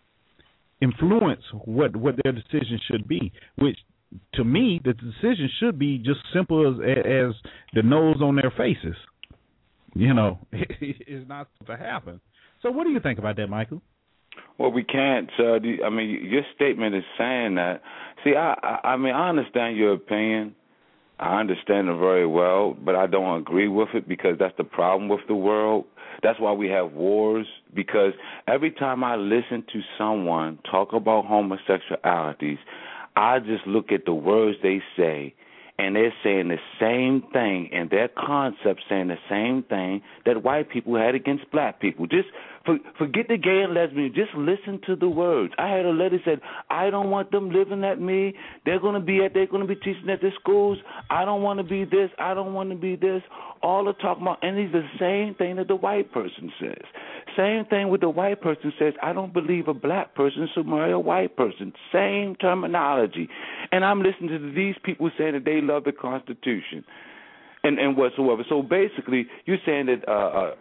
influence what what their decision should be, which. To me, the decision should be just simple as, as the nose on their faces. You know, it's not to happen. So what do you think about that, Michael? Well, we can't. Uh, I mean, your statement is saying that. See, I, I, I mean, I understand your opinion. I understand it very well, but I don't agree with it because that's the problem with the world. That's why we have wars, because every time I listen to someone talk about homosexualities, I just look at the words they say, and they're saying the same thing, and their concept saying the same thing that white people had against black people. Just for, forget the gay and lesbian. Just listen to the words. I had a lady said, "I don't want them living at me. They're going to be at. They're going to be teaching at their schools. I don't want to be this. I don't want to be this." All the talking about, and it's the same thing that the white person says. Same thing with the white person says, I don't believe a black person should marry a white person. Same terminology. And I'm listening to these people saying that they love the Constitution and, and whatsoever. So basically, you're saying that uh, uh,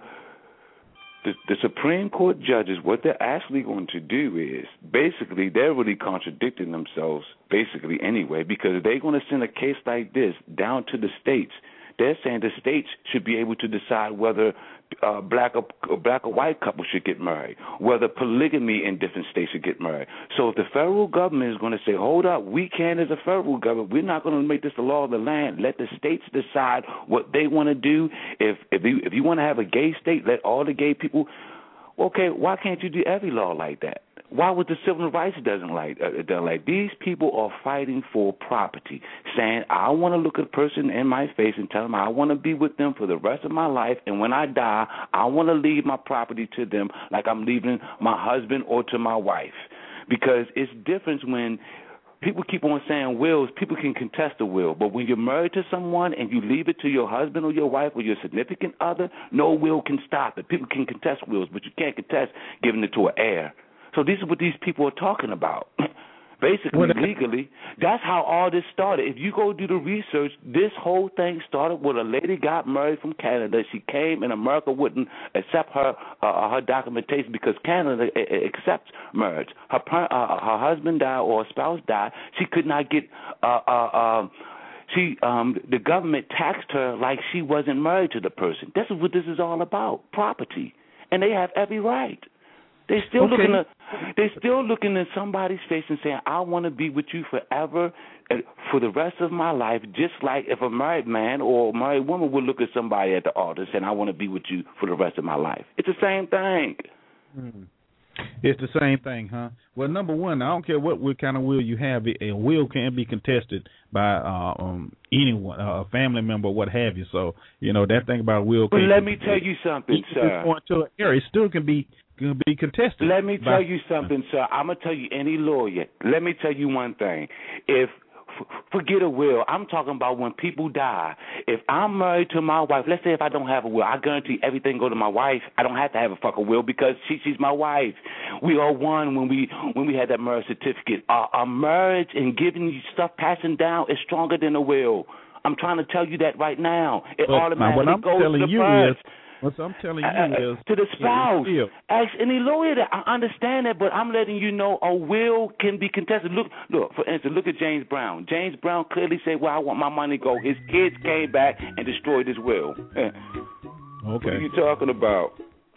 the, the Supreme Court judges, what they're actually going to do is, basically, they're really contradicting themselves, basically, anyway, because they're going to send a case like this down to the states. They're saying the states should be able to decide whether uh, black or black or white couples should get married, whether polygamy in different states should get married. So if the federal government is going to say, hold up, we can as a federal government, we're not going to make this the law of the land. Let the states decide what they want to do. If if you, if you want to have a gay state, let all the gay people. Okay, why can't you do every law like that? Why would the civil rights doesn't like uh, done like these people are fighting for property, saying I want to look at a person in my face and tell them I want to be with them for the rest of my life, and when I die, I want to leave my property to them like I'm leaving my husband or to my wife, because it's different when people keep on saying wills. People can contest a will, but when you're married to someone and you leave it to your husband or your wife or your significant other, no will can stop it. People can contest wills, but you can't contest giving it to an heir. So this is what these people are talking about. Basically, what? legally, that's how all this started. If you go do the research, this whole thing started with a lady got married from Canada. She came and America wouldn't accept her uh, her documentation because Canada accepts marriage. Her uh, her husband died or her spouse died. She could not get. Uh, uh, uh, she um, the government taxed her like she wasn't married to the person. This is what this is all about: property, and they have every right. They still Okay. looking at they still looking in somebody's face and saying, I want to be with you forever and for the rest of my life, just like if a married man or a married woman would look at somebody at the altar saying, I want to be with you for the rest of my life. It's the same thing. Hmm. It's the same thing, huh? Well, number one, I don't care what, what kind of will you have. A will can be contested by uh, um, anyone, uh, a family member, what have you. So, you know, that thing about will. But let me tell you something, sir. Going to an area, it still can be can be contested. Let me tell you something, sir. I'm gonna tell you, any lawyer. Let me tell you one thing. If Forget a will. I'm talking about when people die. If I'm married to my wife, let's say if I don't have a will, I guarantee everything go to my wife. I don't have to have a fucking will because she, she's my wife. We are one when we when we had that marriage certificate. Our, our marriage and giving you stuff passing down is stronger than a will. I'm trying to tell you that right now. It but, automatically what I'm goes telling to the you first. is, what I'm telling you uh, is to the spouse. Yeah, Ask any lawyer that. I understand that, but I'm letting you know a will can be contested. Look, look. For instance, look at James Brown. James Brown clearly said, "Well, I want my money to go." His kids came back and destroyed his will. Okay. What are you talking about?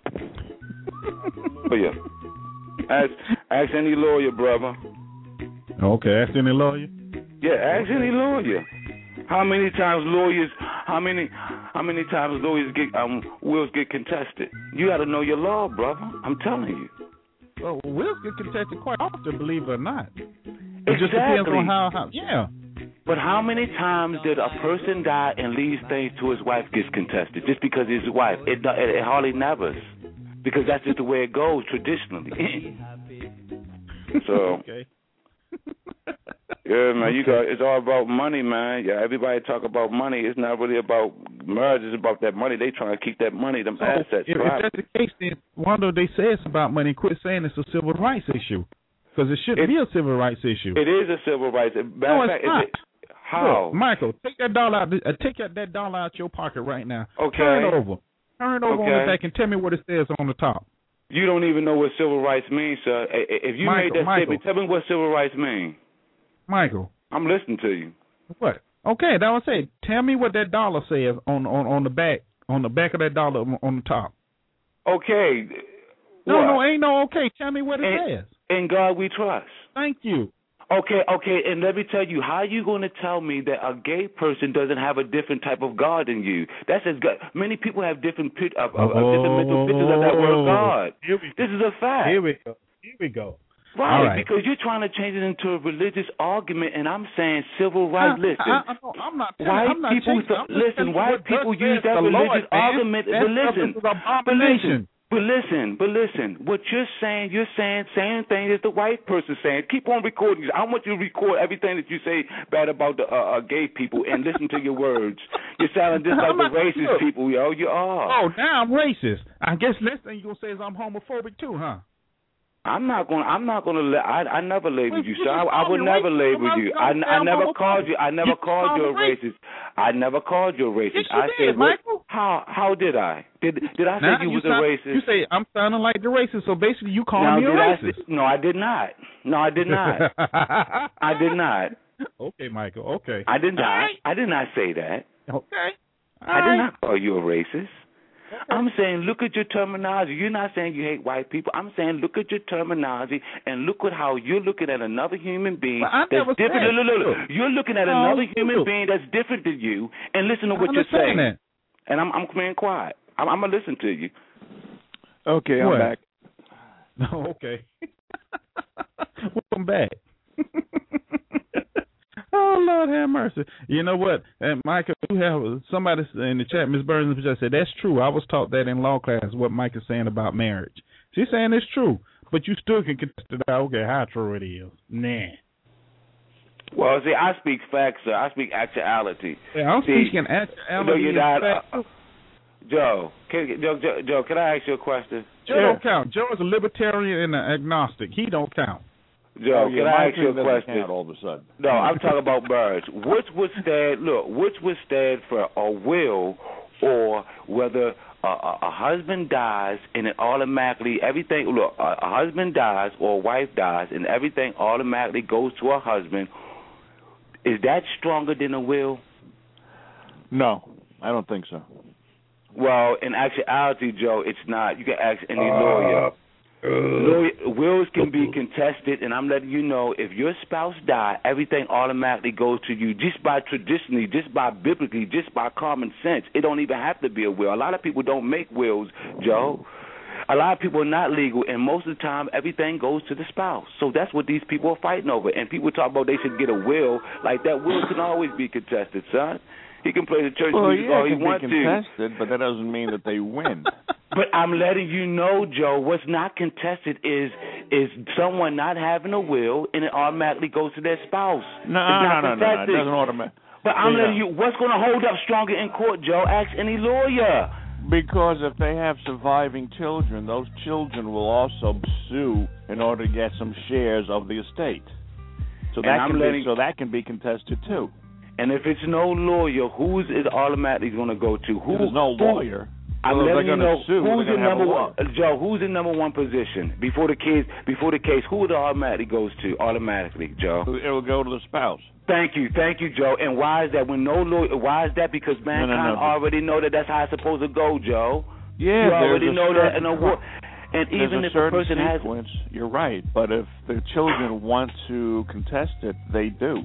But yeah, ask ask any lawyer, brother. Okay, ask any lawyer. Yeah, ask any lawyer. How many times lawyers? How many? How many times lawyers get um wills get contested? You got to know your law, brother. I'm telling you. Well, wills get contested quite often, believe it or not. It exactly. just depends on how, how. Yeah. But how many times did a person die and leaves things to his wife gets contested just because it's his wife? It, it, it hardly never, because that's just the way it goes traditionally. So. Okay. Yeah, man, you got it's all about money, man. Yeah, everybody talk about money. It's not really about marriage. It's about that money. They trying to keep that money, them so assets. If, if that's the case, then why don't they say it's about money? Quit saying it's a civil rights issue, because it shouldn't it, be a civil rights issue. It is a civil rights. No, it's fact, not. It, how? Look, Michael, take that dollar out. Uh, take that, that dollar out your pocket right now. Okay. Turn it over. Turn it over okay. on the back and tell me what it says on the top. You don't even know what civil rights means, sir. If you Michael, made that Michael. statement, tell me what civil rights mean. Michael. I'm listening to you. What? Okay, that was it. Tell me what that dollar says on, on, on the back on the back of that dollar on the top. Okay. No, what? no, ain't no okay. Tell me what it in, says. In God we trust. Thank you. Okay, okay, and let me tell you, how are you going to tell me that a gay person doesn't have a different type of God than you? That's as good. Many people have different, pit, uh, uh, oh, different mental pictures of that word God. Here we this is a fact. Here we go. Here we go. Right, right, because you're trying to change it into a religious argument, and I'm saying civil rights. I, listen, I, I, I'm not. Telling, white I'm not people. changing, I'm listen, white people use that religious Lord, argument. That's but listen, but listen, but listen, but listen. What you're saying, you're saying same thing as the white person saying. Keep on recording. I want you to record everything that you say bad about the uh, uh, gay people and listen to your words. You're sounding just like the racist look. people, yo. You are. Oh, now I'm racist. I guess next thing you're gonna say is I'm homophobic too, huh? I'm not going. I'm not going to. La- I I never labeled you, you, sir. I, I would never label you. I, I never called you. I never you called you a racist. I never called you a racist. Yes, you I did, said, Michael. What, how how did I? Did did I say now you, you was sound, a racist? You say I'm sounding like the racist. So basically, you calling now, me a did racist? I say, no, I did not. No, I did not. I did not. Okay, Michael. Okay. I did not. Right. I did not say that. Okay. All I did right. not call you a racist. Okay. I'm saying look at your terminology. You're not saying you hate white people. I'm saying look at your terminology and look at how you're looking at another human being well, I that's never different. Said, look, look, look. You're looking at no, another human look. being that's different than you and listen to what I you're saying. That. And I'm I'm being quiet. I'm, I'm gonna listen to you. Okay, what? I'm back. No, okay. Welcome back. Oh, Lord have mercy. You know what? And Michael, you have somebody in the chat, Miss Burns, said, that's true. I was taught that in law class, what Mike is saying about marriage. She's saying it's true, but you still can contest it out. Okay, how true it is. Nah. Well, see, I speak facts, sir. I speak actuality. Yeah, I'm see, speaking actuality. You know, not, uh, Joe, can, Joe, Joe, Joe, can I ask you a question? Joe yeah. don't count. Joe is a libertarian and an agnostic. He don't count. Joe, oh, yeah, can I ask you a question? All of a sudden. No, I'm talking about marriage. Which would stand? Look, which would stand for a will, or whether a, a, a husband dies and it automatically everything? Look, a, a husband dies or a wife dies and everything automatically goes to a husband. Is that stronger than a will? No, I don't think so. Well, in actuality, Joe, it's not. You can ask any lawyer. Uh, can be contested, and I'm letting you know, if your spouse die, everything automatically goes to you just by traditionally, just by biblically, just by common sense. It don't even have to be a will. A lot of people don't make wills, Joe. A lot of people are not legal, and most of the time, everything goes to the spouse. So that's what these people are fighting over. And people talk about they should get a will. Like, that will can always be contested, son. He can play the church well, music yeah, all he it can wants be to. contested, but that doesn't mean that they win. But I'm letting you know, Joe, what's not contested is is someone not having a will, and it automatically goes to their spouse. No, it's no, not no, no, no, it doesn't automatically. But I'm yeah. letting you, what's going to hold up stronger in court, Joe? Ask any lawyer. Because if they have surviving children, those children will also sue in order to get some shares of the estate. So that can letting, be so that can be contested too. And if it's no lawyer, who's it automatically going to go to? Who, There's no who, lawyer. I'm well, letting you know sue, who's in number one. Joe, who's in number one position before the case? Before the case, who it automatically goes to? Automatically, Joe. It will go to the spouse. Thank you, thank you, Joe. And why is that? When no lawyer, why is that? Because mankind no, no, no, already know that that's how it's supposed to go, Joe. Yeah, you already know that in a war. And there's even a if a certain person sequence, has, you're right. But if the children want to contest it, they do.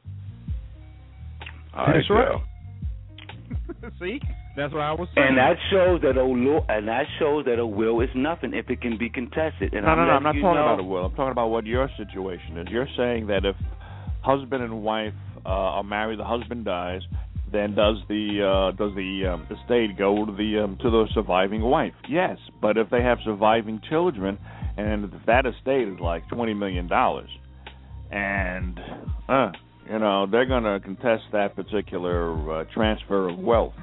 All right, that's right. Joe. See, that's what I was saying. And that shows that a law, and that shows that a will is nothing if it can be contested. And no, I'm no, no. I'm not talking know, about a will. I'm talking about what your situation is. You're saying that if husband and wife uh, are married, the husband dies, then does the uh, does the um, estate go to the um, to the surviving wife? Yes, but if they have surviving children, and if that estate is like twenty million dollars, and uh, you know they're going to contest that particular uh, transfer of wealth.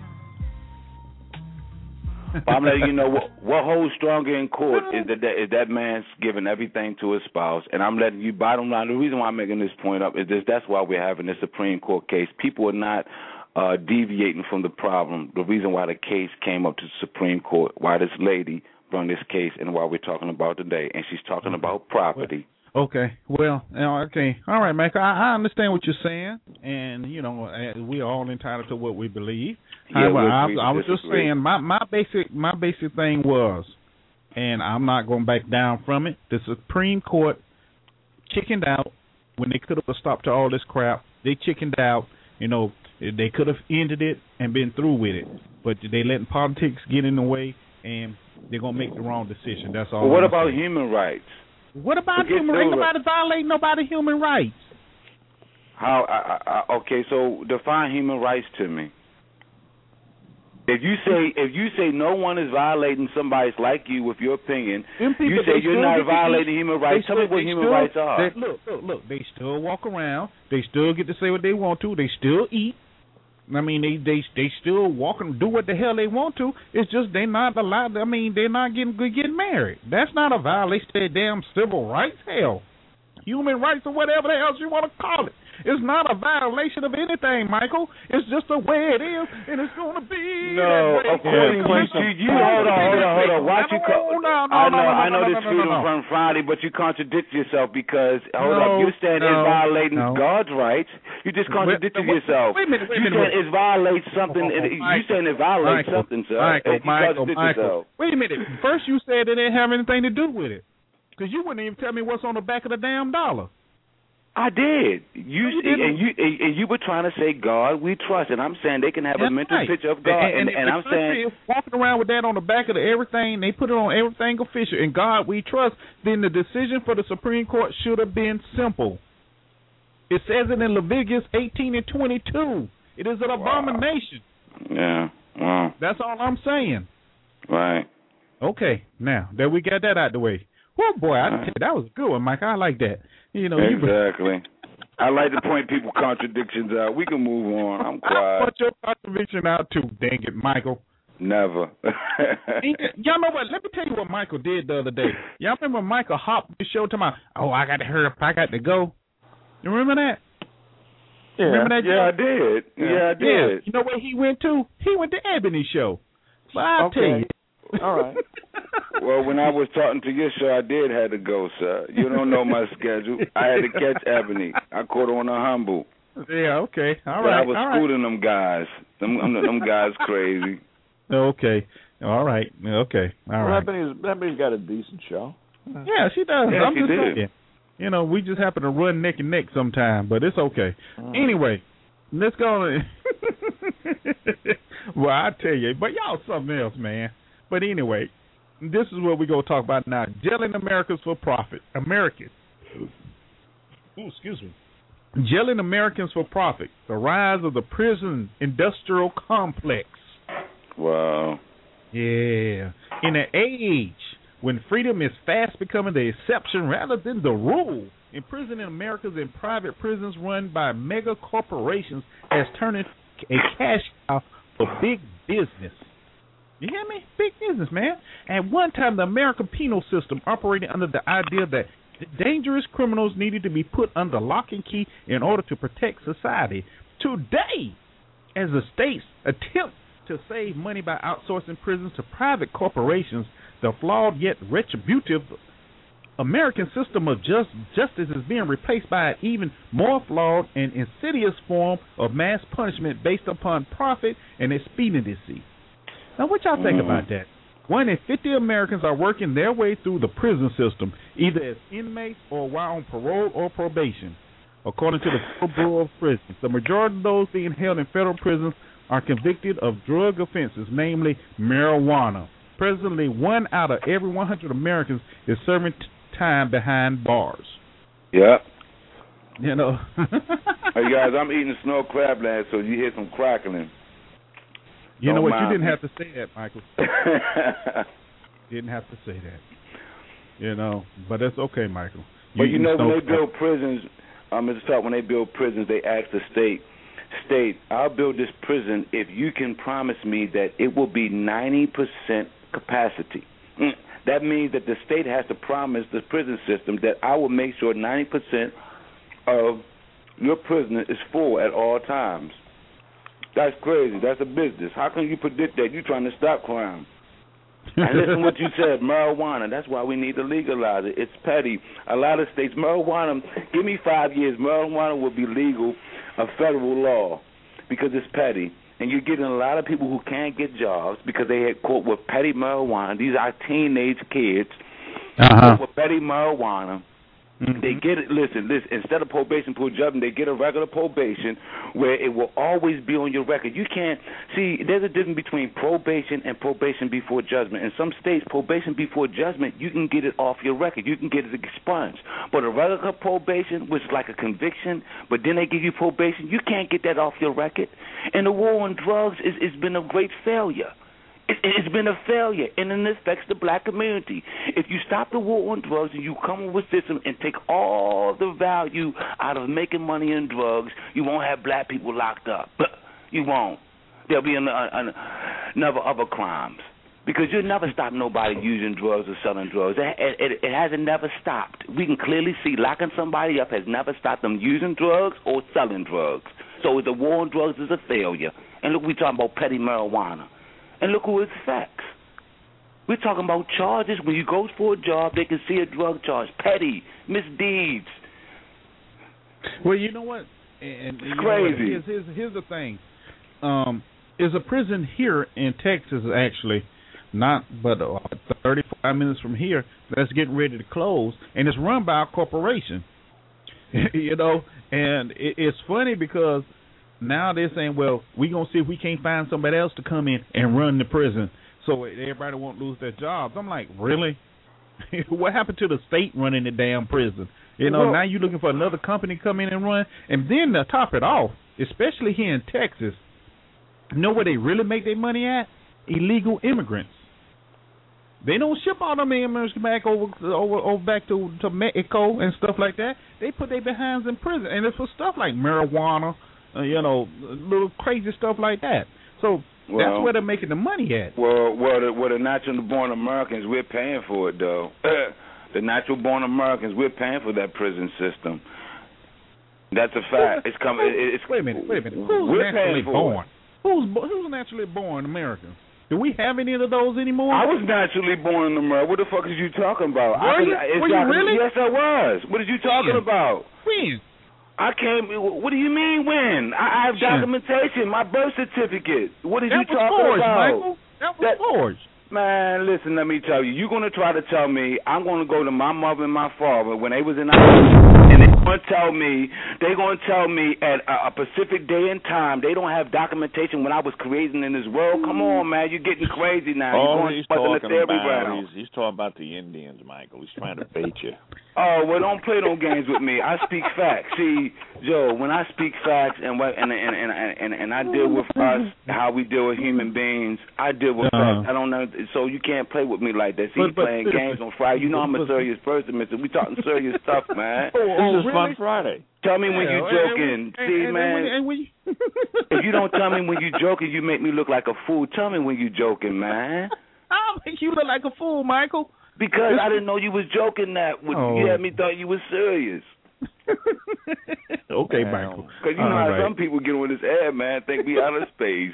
I'm letting you know what, what holds stronger in court is that, that is that man's giving everything to his spouse. And I'm letting you, bottom line, the reason why I'm making this point up is this, that's why we're having this Supreme Court case. People are not uh, deviating from the problem. The reason why the case came up to the Supreme Court, why this lady brought this case, and why we're talking about today. And she's talking about property. Okay, well, okay, all right, Mike. I, I understand what you're saying, and you know we are all entitled to what we believe. Yeah, However, I, I was disagree. just saying my, my basic my basic thing was, and I'm not going back down from it. The Supreme Court chickened out when they could have stopped to all this crap. They chickened out. You know, they could have ended it and been through with it, but they letting politics get in the way, and they're gonna make the wrong decision. That's all. Well, what I'm about saying. human rights? What about Forget human rights? those. Nobody violating nobody's human rights. How? I, I, okay, so define human rights to me. If you say if you say no one is violating somebody's like you with your opinion, people, you say you're not violating eat. human rights. Tell me what human still, rights are. They, look, look, look. They still walk around. They still get to say what they want to. They still eat. I mean, they they they still walk and do what the hell they want to. It's just they're not allowed. I mean, they're not getting getting married. That's not a violation of their damn civil rights. Hell, human rights or whatever the hell you want to call it. It's not a violation of anything, Michael. It's just the way it is, and it's going to be. No, according to you, hold on, hold on, hold on. Watch you. Co- no, no, I know, no, no, I know no, this no, no, freedom no. from Friday, but you contradict yourself because hold No, up, you said no, it's violating no. God's rights. You just contradicted wait, wait, yourself. Wait a minute, wait a you minute. said it violates something. Oh, oh, and Michael, you saying it violates Michael, something, sir. Michael, you Michael, contradict Michael. yourself. Wait a minute. First you said it didn't have anything to do with it, because you wouldn't even tell me what's on the back of the damn dollar. I did. You, No, you and you and you were trying to say God we trust, and I'm saying they can have That's a mental right. picture of God, and, and, and, and if I'm the saying country is walking around with that on the back of the everything, they put it on everything official, and God we trust. Then the decision for the Supreme Court should have been simple. It says it in Leviticus eighteen and twenty-two. It is an abomination. Yeah. Wow. That's all I'm saying. Right. Okay, now that we got that out the way. Well, boy, I tell you, that was a good one, Mike. I like that. You know, exactly. You... I like to point people contradictions out. We can move on. I'm I quiet. point your contradiction out too. Dang it, Michael. Never. Y'all know what? Let me tell you what Michael did the other day. Y'all remember Michael hopped the show to my? Oh, I got to hurry up. I got to go. You remember that? Yeah. Remember that? Yeah, I did. Yeah, yeah I did. Yeah. You know where he went to? He went to Ebony's show. But I'll okay. tell you. All right. Well, when I was talking to your show, I did have to go, sir. You don't know my schedule. I had to catch Ebony. I caught her on a humble. Yeah, okay. All but right. I was all scooting right. them guys. Them, them guys crazy. Okay. All right. Okay. All well, right. Ebony's, Ebony's got a decent show. Yeah, she does. Yeah, I'm she just did. saying. You know, we just happen to run neck and neck sometime, but it's okay. Mm. Anyway, let's go on. Well, I tell you, but y'all something else, man. But anyway, this is what we're going to talk about now. Gelling Americans for profit. Americans. Ooh, excuse me. Gelling Americans for profit. The rise of the prison industrial complex. Wow. Yeah. In an age when freedom is fast becoming the exception rather than the rule, imprisoning Americans in private prisons run by mega corporations has turned into a cash cow for big business. You hear me? Big business, man. At one time, the American penal system operated under the idea that dangerous criminals needed to be put under lock and key in order to protect society. Today, as the states attempt to save money by outsourcing prisons to private corporations, the flawed yet retributive American system of just, justice is being replaced by an even more flawed and insidious form of mass punishment based upon profit and expediency. Now, what y'all think mm. about that? One in fifty Americans are working their way through the prison system, either as inmates or while on parole or probation. According to the Federal Bureau of Prisons, the majority of those being held in federal prisons are convicted of drug offenses, namely marijuana. Presently, one out of every one hundred Americans is serving t- time behind bars. Yep. You know. Hey, guys, I'm eating snow crab land, so you hear some crackling. You Don't know what? mind. You didn't have to say that, Michael. Didn't have to say that. You know, but that's okay, Michael. You but you know, when they crab. build prisons, um, Mister Talk, when they build prisons, they ask the state, state, I'll build this prison if you can promise me that it will be ninety percent capacity. Mm. That means that the state has to promise the prison system that I will make sure ninety percent of your prisoner is full at all times. That's crazy. That's a business. How can you predict that? You're trying to stop crime. And listen what you said, marijuana. That's why we need to legalize it. It's petty. A lot of states, marijuana, give me five years, marijuana will be legal, a federal law, because it's petty. And you're getting a lot of people who can't get jobs because they had caught with petty marijuana. These are teenage kids uh-huh. with petty marijuana. Mm-hmm. They get it. Listen, listen. Instead of probation for judgment, they get a regular probation where it will always be on your record. You can't see. There's a difference between probation and probation before judgment. In some states, probation before judgment, you can get it off your record. You can get it expunged. But a regular probation, which is like a conviction, but then they give you probation, you can't get that off your record. And the war on drugs is it's been a great failure. It's been a failure, and it affects the black community. If you stop the war on drugs and you come up with a system and take all the value out of making money in drugs, you won't have black people locked up. You won't. There'll be another other crimes. Because you'll never stop nobody using drugs or selling drugs. It, it, it hasn't never stopped. We can clearly see locking somebody up has never stopped them using drugs or selling drugs. So the war on drugs is a failure. And look, we're talking about petty marijuana. And look who it affects. We're talking about charges. When you go for a job, they can see a drug charge. Petty, misdeeds. Well, you know what? And, it's crazy. Here's, here's, here's the thing. Um, there's a prison here in Texas, actually, not but uh, thirty-five minutes from here, that's getting ready to close, and it's run by a corporation. You know, and it, it's funny because now they're saying, well, we're going to see if we can't find somebody else to come in and run the prison so everybody won't lose their jobs. I'm like, really? What happened to the state running the damn prison? You know, well, now you're looking for another company to come in and run. And then to top it off, especially here in Texas, you know where they really make their money at? Illegal immigrants. They don't ship all them immigrants back over, over, over back to, to Mexico and stuff like that. They put their behinds in prison. And it's for stuff like marijuana, Uh, you know, little crazy stuff like that. So well, that's where they're making the money at. Well, well, the, well, the natural-born Americans, we're paying for it, though. The natural-born Americans, we're paying for that prison system. That's a fact. It's coming. It's, wait a minute. Wait a minute. Who's we're naturally paying for born? It. Who's who's naturally born Americans? Do we have any of those anymore? I was naturally born in America. What the fuck is you talking about? Were I you? Could, Were you really? Yes, I was. What are you talking when? about? When? I came. What do you mean when? I, I have documentation. My birth certificate. What are that you talking forged, about? Michael. That was that, forged. Man, listen, let me tell you. You're going to try to tell me I'm going to go to my mother and my father when they was in the house, and they're going to tell me, they're going to tell me at a, a specific day and time they don't have documentation when I was creating in this world. Come on, man. You're getting crazy now. All you're going he's to talking the theory about, round. he's, he's talking about the Indians, Michael. He's trying to bait you. Oh, well, don't play no games with me. I speak facts. See, Joe, when I speak facts and what and and and and, and I deal with us, how we deal with human beings, I deal with uh-huh. facts. I don't know, so you can't play with me like that. See, but, but, playing games on Friday. You know I'm a serious person, mister. We talking serious stuff, man. Oh, oh, this is really? Fun Friday. Tell me when yeah, you joking. and, and, See, and, man. And when, and if you don't tell me when you joking, you make me look like a fool. Tell me when you joking, man. I'll make you look like a fool, Michael. Because I didn't know you was joking that. With, oh. You had me thought you was serious. Okay, Michael. Because you know All how right. some people get on this air, man, think we out of space.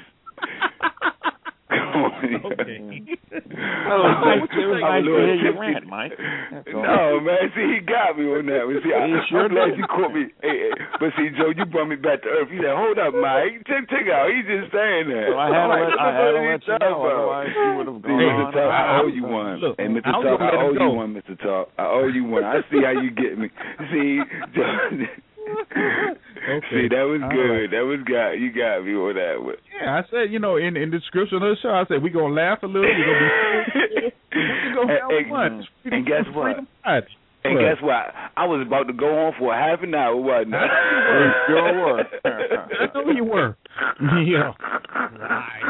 Okay. Oh, it was nice to hear your rant, Mike. No, man. See, he got me on that one. See, I, sure I'm glad did. you caught me. Hey, hey, but see, Joe, you brought me back to earth. You said, "Hold up, Mike. Check, check out. He's just saying that." Well, I had to like, let, I had to let you know, otherwise you would have gone Hey, on. Mister Talk, I owe you one. Look, Hey, Mister I was Talk, gonna I let owe him you go. one, Mister Talk. I owe you one. I see how you get me. See, Joe. Okay. See, that was All good. right. That was got you got me on that one. Yeah, I said, you know, in, in the description of the show, I said we're gonna laugh a little. We're gonna be we're gonna have and, fun. and, and guess what? Friday. And What? guess what? I was about to go on for a half an hour, wasn't I? You sure were. I know you were. Yeah. Right.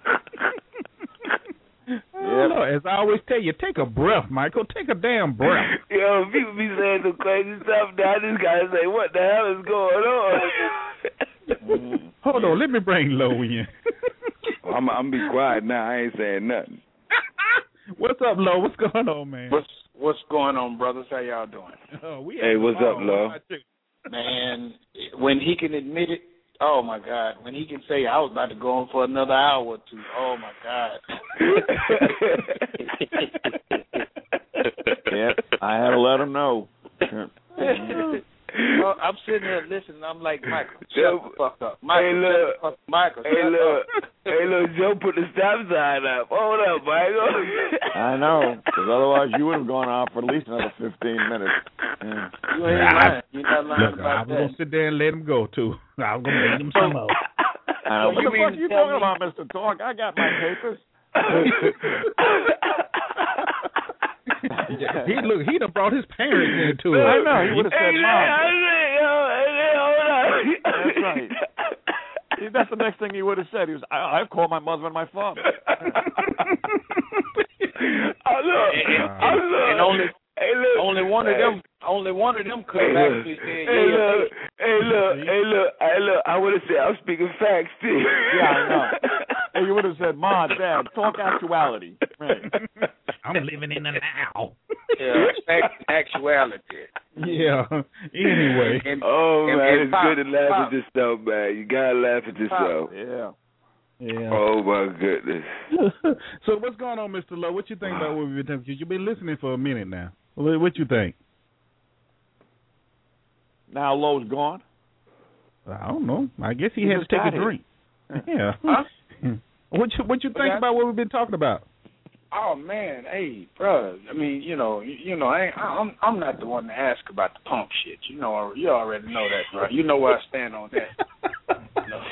Yep. No, as I always tell you, take a breath, Michael. Take a damn breath. Yo, people be saying some crazy stuff now. I just gotta say, what the hell is going on? Hold on, let me bring Lo in. I'm I'm be quiet now. I ain't saying nothing. What's up, Lo? What's going on, man? What's what's going on, brothers? How y'all doing? Oh, we Hey, what's up, Lo? Man, when he can admit it, oh my God. When he can say I was about to go on for another hour or two, oh my God. Yep, I had to let him know. Well, I'm sitting there listening. I'm like, Michael, shut Joe, the fuck up. Michael, hey, shut look. the fuck up. Michael, Hey, shut look. up. Hey, look, Joe put the stop sign up. Hold up, Michael. I know, because otherwise you would have gone on for at least another fifteen minutes. Yeah. You ain't lying. You're not lying Look, I about was that. gonna sit there and let him go too. I was gonna make him some more. Uh, what you the mean fuck to you tell talking me- about, Mister Talk? I got my papers. He look, he done brought his parents into it. I know, he would have said, Hey, Mom. hey, hold up. That's right. See, that's the next thing he would have said. He was, I, I've called my mother and my father. Oh, look. Oh, look. And only Hey, look. only one of Hey. them only one of them could Hey, have look. actually said, Hey, yeah. look. Hey, look. Hey, look. Hey, look. I would have said I'm speaking facts, too. Yeah, I know. And you would have said, Mom, Dad, talk actuality. Right. I'm living in the now. Yeah, fact, actuality. Yeah. Anyway. And, Oh, and, man. and It's Pop, good to laugh Pop, at yourself, man. You got to laugh at yourself. Yeah. Yeah. Oh, my goodness. So what's going on, Mister Lowe? What you think about what we've been talking? Because you've been listening for a minute now. What, what you think? Now Lowe's gone. I don't know. I guess he, He had to just take got a here. drink. Yeah. Huh? What you what you think Okay. about what we've been talking about? Oh man, hey, bro. I mean, you know, you, you know, I ain't, I'm I'm not the one to ask about the pump shit. You know, you already know that, bro. You know where I stand on that. You know?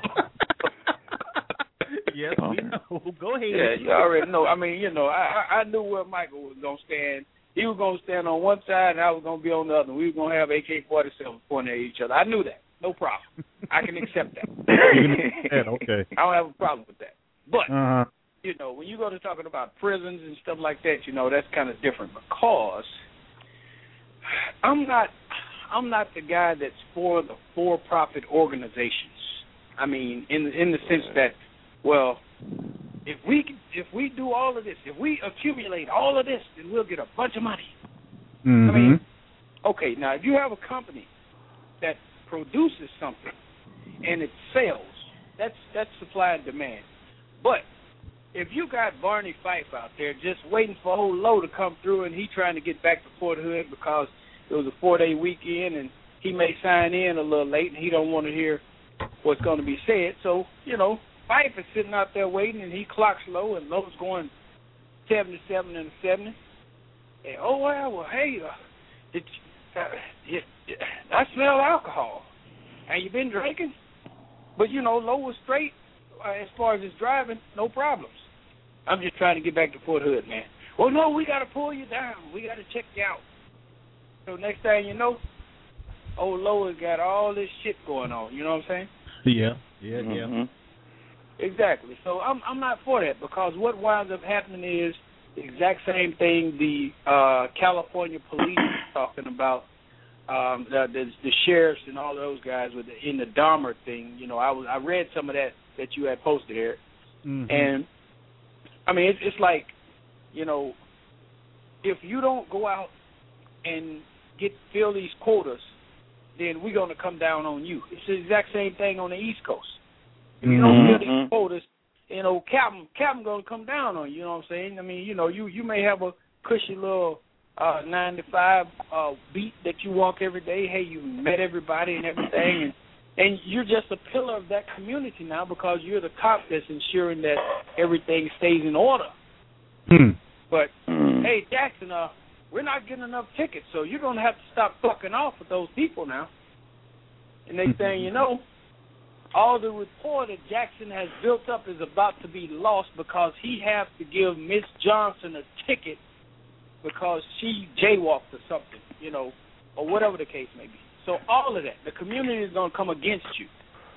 Yes, we know. Go ahead. Yeah, you already know. I mean, you know, I I I knew where Michael was gonna stand. He was gonna stand on one side, and I was gonna be on the other. We were gonna have A K forty-seven pointing at each other. I knew that. No problem. I can accept that. Yeah, okay. I don't have a problem with that. But Uh-huh. you know, when you go to talking about prisons and stuff like that, you know, that's kind of different because I'm not I'm not the guy that's for the for-profit organizations. I mean, in in the sense that, well, if we if we do all of this, if we accumulate all of this, then we'll get a bunch of money. Mm-hmm. I mean, okay, now if you have a company that produces something and it sells, that's that's supply and demand. But if you got Barney Fife out there just waiting for old Lowe to come through and he trying to get back to Fort Hood because it was a four-day weekend and he may sign in a little late and he don't want to hear what's going to be said. So, you know, Fife is sitting out there waiting and he clocks Lowe and Lowe's going seventy-seven and seventy. And, oh, well, well, hey, uh, it, uh, it, it, I smell alcohol. And you been drinking? But, you know, Low was straight uh, as far as his driving, no problems. I'm just trying to get back to Fort Hood, man. Well, no, we got to pull you down. We got to check you out. So next thing you know, old Low has got all this shit going on. You know what I'm saying? Yeah, yeah, Mm-hmm. yeah. Exactly. So I'm I'm not for that, because what winds up happening is the exact same thing the uh, California police are talking about. Um, the, the the sheriffs and all those guys with the, in the Dahmer thing. You know, I was I read some of that that you had posted here, Mm-hmm. and I mean it's, it's like, you know, if you don't go out and get fill these quotas, then we're gonna come down on you. It's the exact same thing on the East Coast. If you don't fill these quotas, you know, Captain Captain gonna come down on you. You know what I'm saying? I mean, you know, you, you may have a cushy little uh, nine to five uh, beat that you walk every day. Hey, you met everybody and everything, and and you're just a pillar of that community now because you're the cop that's ensuring that everything stays in order. Hmm. But hey, Jackson, uh, we're not getting enough tickets, so you're gonna have to stop fucking off with those people now. And next thing you know, all the rapport that Jackson has built up is about to be lost because he has to give Miss Johnson a ticket because she jaywalked or something, you know, or whatever the case may be. So all of that, the community is going to come against you,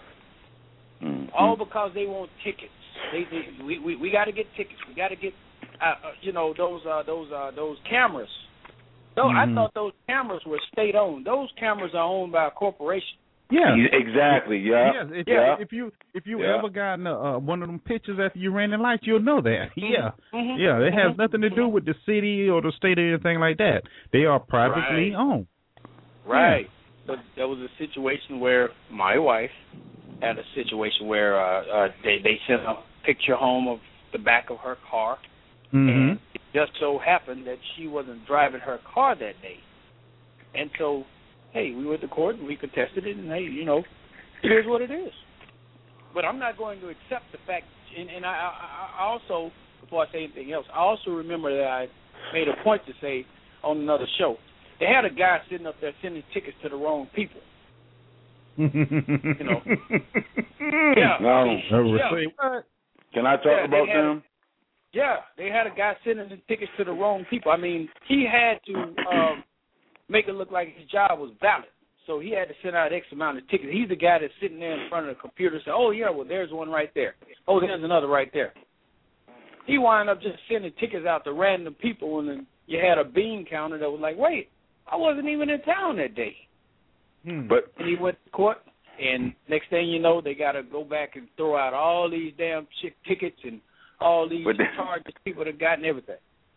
Mm-hmm. all because they want tickets. They, they we we, we got to get tickets. We got to get, uh, uh, you know, those uh, those uh, those cameras. So Mm-hmm. I thought those cameras were state owned. Those cameras are owned by a corporation. Yeah, Exactly. Yeah. Yes, if, yeah. if you if you Yeah. ever gotten uh, one of them pictures after you ran the lights, you'll know that. Yeah, Mhm. yeah, it has Mhm. nothing to do with the city or the state or anything like that. They are privately Right. owned. Right. But there was a situation where my wife had a situation where uh, uh, they they sent a picture home of the back of her car, Mm-hmm. and it just so happened that she wasn't driving her car that day, and so. Hey, we went to court and we contested it, and hey, you know, it is what it is. But I'm not going to accept the fact, and, and I, I, I also, before I say anything else, I also remember that I made a point to say on another show, they had a guy sitting up there sending tickets to the wrong people. You know. Yeah. No. I mean, yeah. Say what? Can I talk Yeah, they about had- them? Yeah, they had a guy sending the tickets to the wrong people. I mean, he had to um, make it look like his job was valid. So he had to send out X amount of tickets. He's the guy that's sitting there in front of the computer saying, oh, yeah, well, there's one right there. Oh, there's another right there. He wound up just sending tickets out to random people, and then you had a bean counter that was like, wait, I wasn't even in town that day. Hmm. But And he went to court, and next thing you know, they got to go back and throw out all these damn chick tickets and all these But the- charges people have gotten everything.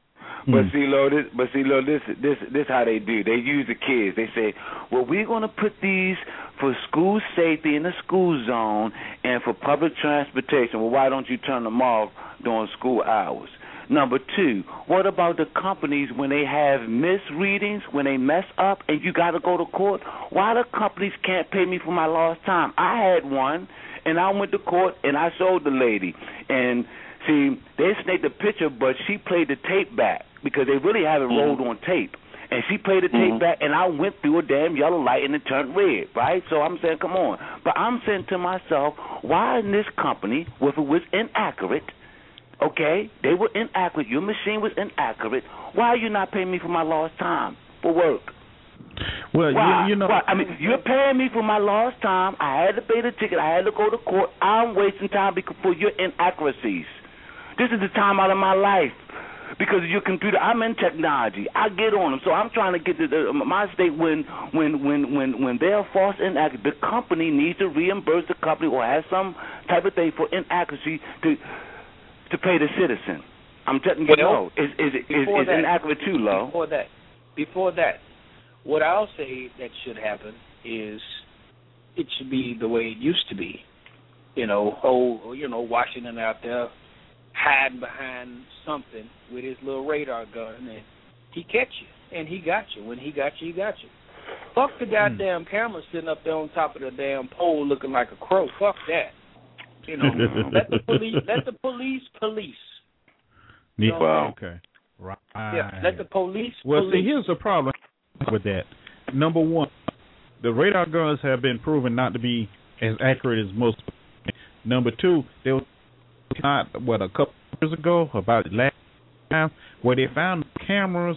But see, Lo, this, but see, Lo, this, this, this, how they do. They use the kids. They say, well, we're going to put these for school safety in the school zone and for public transportation. Well, why don't you turn them off during school hours? Number two, what about the companies when they have misreadings, when they mess up and you got to go to court? Why the companies can't pay me for my lost time? I had one, and I went to court, and I showed the lady, and see, they snaked the picture, but she played the tape back because they really have it rolled on tape. And she played the tape back, and I went through a damn yellow light, and it turned red, right? So I'm saying, come on. But I'm saying to myself, why in this company, if it was inaccurate, okay, they were inaccurate, your machine was inaccurate, why are you not paying me for my lost time for work? Well, Why? you, you know, Why? I mean, you're paying me for my lost time. I had to pay the ticket. I had to go to court. I'm wasting time because for your inaccuracies. This is the time out of my life because of your computer. I'm in technology. I get on them, so I'm trying to get to the, my state when when when when when they're false and inaccurate. The company needs to reimburse the company or have some type of thing for inaccuracy to to pay the citizen. I'm telling you, Well, no, is is is, before is that- inaccurate too low. Before that, before that, what I'll say that should happen is it should be the way it used to be. You know, oh, you know, Washington out there hiding behind something with his little radar gun, and he catch you, and he got you. When he got you, he got you. Fuck the goddamn camera sitting up there on top of the damn pole looking like a crow. Fuck that. You know, let the police, let the police police. Yeah. Wow. Okay. Right. Yeah, let the police. Well, police. see, here's the problem with that. Number one, the radar guns have been proven not to be as accurate as most. Number two, there was not what a couple years ago about last time where they found cameras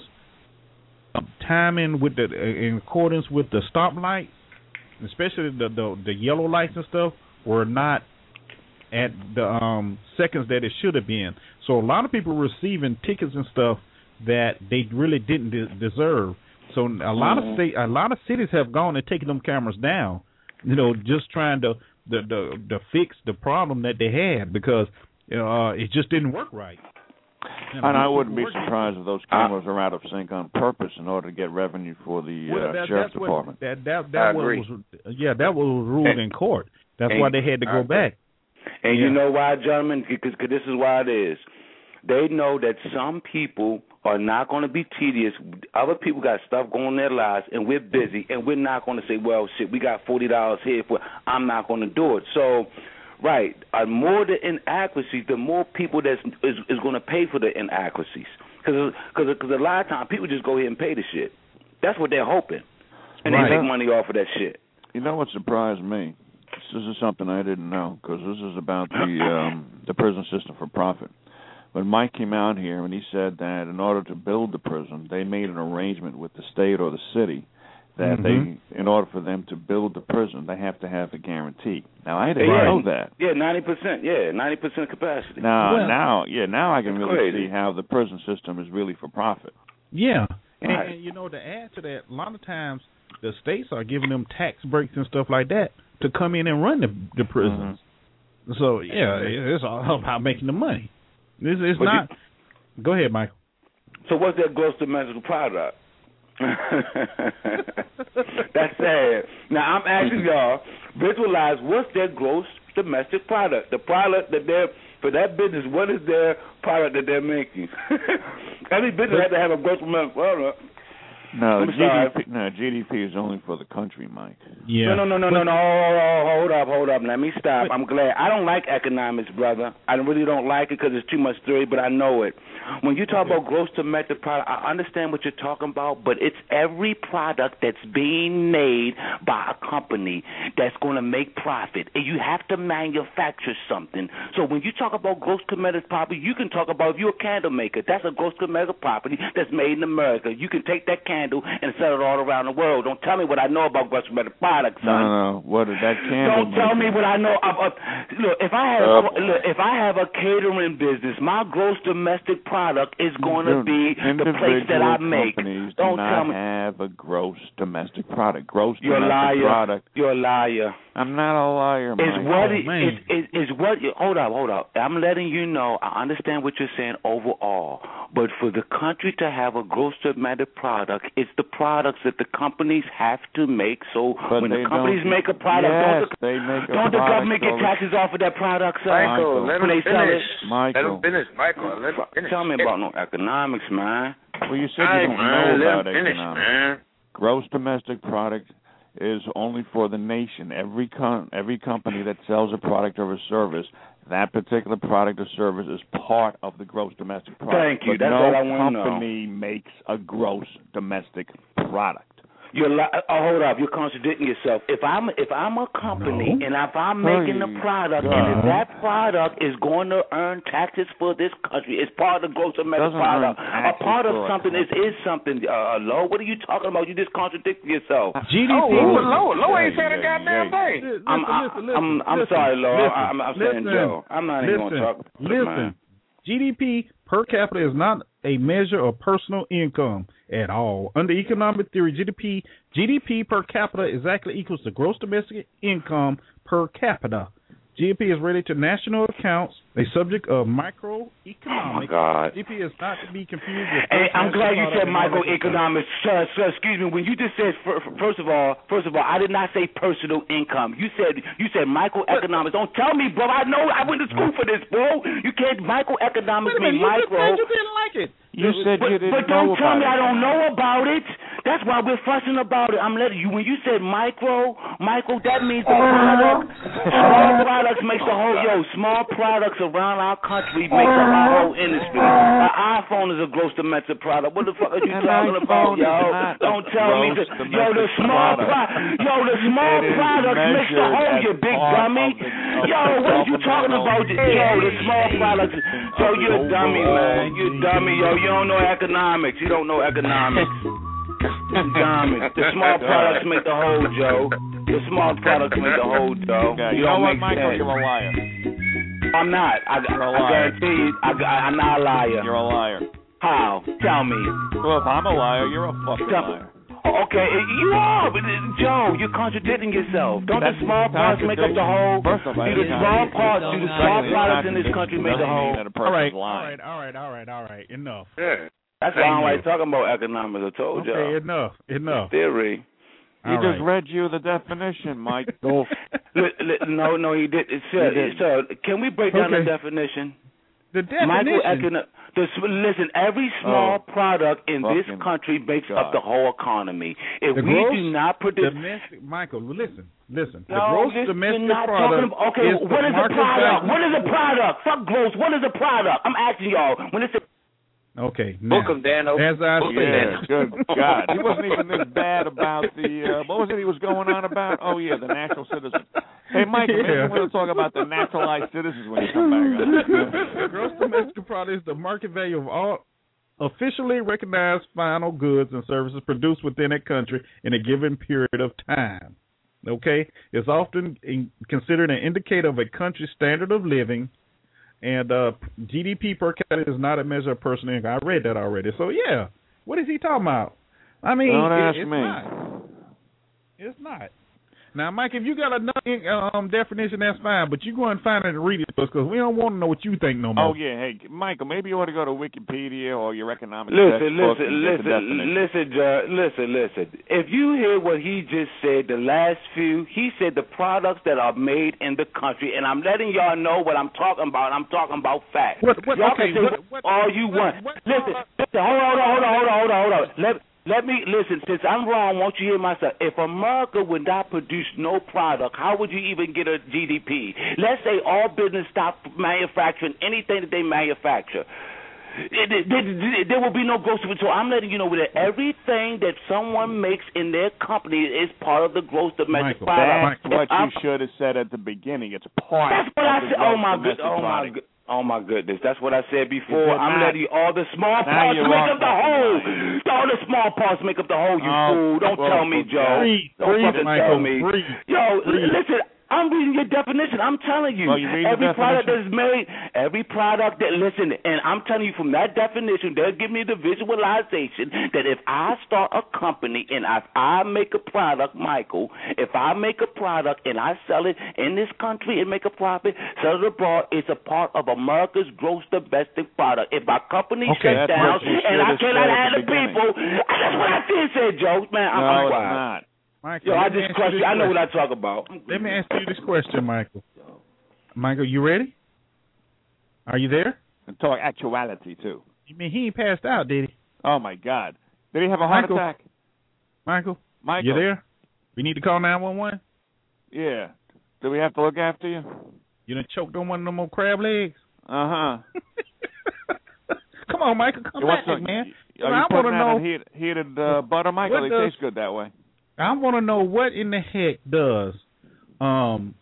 um, timing with the in accordance with the stoplight, especially the, the the yellow lights and stuff, were not at the um, seconds that it should have been. So a lot of people were receiving tickets and stuff that they really didn't de- deserve. So a lot mm-hmm. of state, a lot of cities have gone and taken them cameras down. You know, just trying to the the, the fix the problem that they had because you know, uh, it just didn't work right. And, and I wouldn't be surprised if those cameras are out of sync on purpose in order to get revenue for the well, uh, that, sheriff's what, department. That that that was, was yeah that was ruled and, in court. That's and, why they had to go back. And yeah. you know why, gentlemen? Because this is why it is. They know that some people are not going to be tedious. Other people got stuff going on in their lives, and we're busy, and we're not going to say, well, shit, we got forty dollars here, for I'm not going to do it. So, right, uh, more the inaccuracies, the more people that is, is going to pay for the inaccuracies. Because a lot of times people just go ahead and pay the shit. That's what they're hoping. And right. they make money off of that shit. You know what surprised me? This is something I didn't know, because this is about the um, the prison system for profit. But Mike came out here and he said that in order to build the prison, they made an arrangement with the state or the city that mm-hmm. they, in order for them to build the prison, they have to have a guarantee. Now I didn't yeah, know that. Yeah, ninety percent. Yeah, ninety percent capacity. Now, well, now, yeah, now I can really crazy. see how the prison system is really for profit. Yeah, and, right. and you know, to add to that, a lot of times the states are giving them tax breaks and stuff like that to come in and run the, the prisons. Mm-hmm. So yeah, it's all about making the money. It's, it's not. You, go ahead, Michael. So what's that gross domestic product? That's sad. Now I'm asking y'all, visualize what's their gross domestic product. The product that they're for that business. What is their product that they're making? Every business has to have a gross domestic product. No, the G D P, no, G D P is only for the country, Mike. Yeah. No, no, no, no, no, no. Hold up, hold up. Let me stop. I'm glad. I don't like economics, brother. I really don't like it because it's too much theory, but I know it. When you talk about gross domestic product, I understand what you're talking about, but it's every product that's being made by a company that's going to make profit, and you have to manufacture something. So when you talk about gross domestic property, you can talk about if you're a candle maker, that's a gross domestic property that's made in America. You can take that candle and sell it all around the world. Don't tell me what I know about gross domestic products, son. No, no, what is that candle? Don't tell me what I know. Of, look, if I have uh, look, if I have a catering business, my gross domestic product is going to be the place that I make. Don't do not tell me. Have a gross domestic product. Gross You're domestic a liar. product. You're a liar. I'm not a liar, Mike. Is what oh, it, is, is, is what you, hold up, hold up. I'm letting you know. I understand what you're saying overall, but for the country to have a gross domestic product, it's the products that the companies have to make. So but when the companies make a product, yes, don't the, they make a don't the product government get taxes off of that product, sir? Michael, let him finish. Michael. Let him finish, Michael. Let him finish. Tell me about no economics, man. Well, you said Hey, you don't man, know let about him finish, economics. man. Gross domestic product is only for the nation. Every con- every company that sells a product or a service, that particular product or service is part of the gross domestic product. Thank you. But That's no all I want to know. company makes a gross domestic product. You're li- oh, hold up. You're contradicting yourself. If I'm if I'm a company No. and if I'm making a product God. and if that product is going to earn taxes for this country, it's part of the gross domestic Doesn't product. earn A part of for a something is is something. Uh, low. What are you talking about? You just contradicting yourself. G D P. Oh, was, Low, Low ain't Yeah, said a yeah, goddamn yeah. thing. Listen, I'm I, listen, listen, I'm I'm listen, sorry, Law. listen, I'm, I'm saying listen, Joe. I'm not even going to talk. Listen, G D P per capita is not a measure of personal income at all. Under economic theory, G D P G D P per capita exactly equals the gross domestic income per capita. G D P is related to national accounts, a subject of microeconomics. Oh my God. G D P is not to be confused with. Hey, I'm glad you said microeconomics, sir, sir. Excuse me. When you just said first of all, first of all, I did not say personal income. You said you said microeconomics. Don't tell me, bro. I know. I went to school for this, bro. You can't microeconomics mean you micro. Said you didn't like it. You said but, you didn't but don't know tell about me it. I don't know about it. That's why we're fussing about it. I'm letting you. When you said micro, Michael, that means the product. Small products makes the whole. Yo, small products around our country make the whole industry. An iPhone is a gross domestic product. What the fuck are you An talking about, yo? Don't tell me. To, yo, the small product. Yo, the small products makes the whole. You big dummy. Yo, what are you talking about? Yo, the small products. Yo, you're a dummy, man. You're a dummy, yo. You don't know economics. You don't know economics. Dummy. The small products make the whole, Joe. The small products make the whole, Joe. Okay. You, you know don't what, make Michael? sense. You're a liar. I'm not. I, You're a I liar. guarantee you, I, I, I'm not a liar. You're a liar. How? Tell me. Well, if I'm a liar, you're a fucking Tell- liar. Okay, you are, but uh, Joe, you're contradicting yourself. Don't That's the small parts make up the whole? First of all, do the it's small contradiction. parts, do the small Secondly, products in this contradiction country make the doesn't whole? mean that a All person's right, all lying. right, all right, all right, all right. Enough. Yeah. That's why I don't like talking about economics. I told Okay, y'all. enough, enough. Theory. He All just right. read you the definition, Mike. Go. Li- li- no, no, he did. Sir, He didn't. sir, can we break down Okay. the definition? The Michael, definition. econo- the, listen, every small Oh, product in this fucking country makes God. up the whole economy. If The we gross do not produce... domestic, Michael, listen, listen. The No, gross this, domestic you're not product talking about, okay, is what the is a market product? value. What is a product? Fuck gross. What is a product? I'm asking y'all. When it's a Okay, now, Book 'em, Dano. as I Book 'em, said, Dano. Yeah, good God. He wasn't even this bad about the, uh, what was it he was going on about? Oh, yeah, the natural citizen. Hey, Mike, maybe Yeah. we'll talk about the naturalized citizens when you come back on. The gross domestic product is the market value of all officially recognized final goods and services produced within a country in a given period of time. Okay? It's often in, considered an indicator of a country's standard of living, and uh, G D P per capita is not a measure of personal income. I read that already. So, yeah, what is he talking about? I mean, Don't it, ask it's me. not. It's not. Now, Mike, if you got another um, definition, that's fine, but you go and find it and read it to us because we don't want to know what you think no more. Oh, yeah. Hey, Michael, maybe you ought to go to Wikipedia or your economic Listen, textbook listen, and get the listen, definition. listen, Joe, listen, listen. If you hear what he just said, the last few, he said the products that are made in the country, and I'm letting y'all know what I'm talking about. I'm talking about facts. What- what- y'all okay, can say what- what- all you what- want. what- listen, listen, hold on, hold on, hold on, hold on, hold on, hold on. Let Let me listen. Since I'm wrong, won't you hear myself? If America would not produce no product, how would you even get a G D P? Let's say all business stop manufacturing anything that they manufacture. It, it, it, there will be no grocery. So I'm letting you know that everything that someone makes in their company is part of the gross domestic Michael, product. That's what I'm- you should have said at the beginning. It's part That's what of I the said. Oh gross my good. domestic Oh my product. good. Oh my goodness, that's what I said You before. did I'm not. letting you, all the small Now parts you make are up the fucking whole. lying. All the small parts make up the whole. You Oh, fool! Don't well, tell me, well, Joe. Breathe, Don't breathe, fucking Michael, tell me. breathe, Yo, breathe. listen. I'm reading your definition. I'm telling you, Oh, you read the every product that definition? is made, every product that listen, and I'm telling you from that definition, they'll give me the visualization that if I start a company and if I make a product, Michael, if I make a product and I sell it in this country and make a profit, sell it abroad, it's a part of America's gross domestic product. If my company Okay, shuts that's down what you and I should have cannot said at have the the people, that's what I did say, Joe. Man, I'm, No, I'm it's quiet. not. Michael, Yo, I let me just ask you crushed this you. I know what I question. talk about. Let me ask you this question, Michael. Michael, you ready? Are you there? And talk actuality, too. You mean he ain't passed out, did he? Oh, my God. Did he have a heart Michael? attack? Michael, Michael? you there? We need to call nine one one? Yeah. Do we have to look after you? You done choked on one of them old crab legs? Uh-huh. Come on, Michael, come You want back, some- man. Are you I putting wanna that know- in heat, heated uh, butter, Michael? What They does- taste good that way. I want to know what in the heck does um,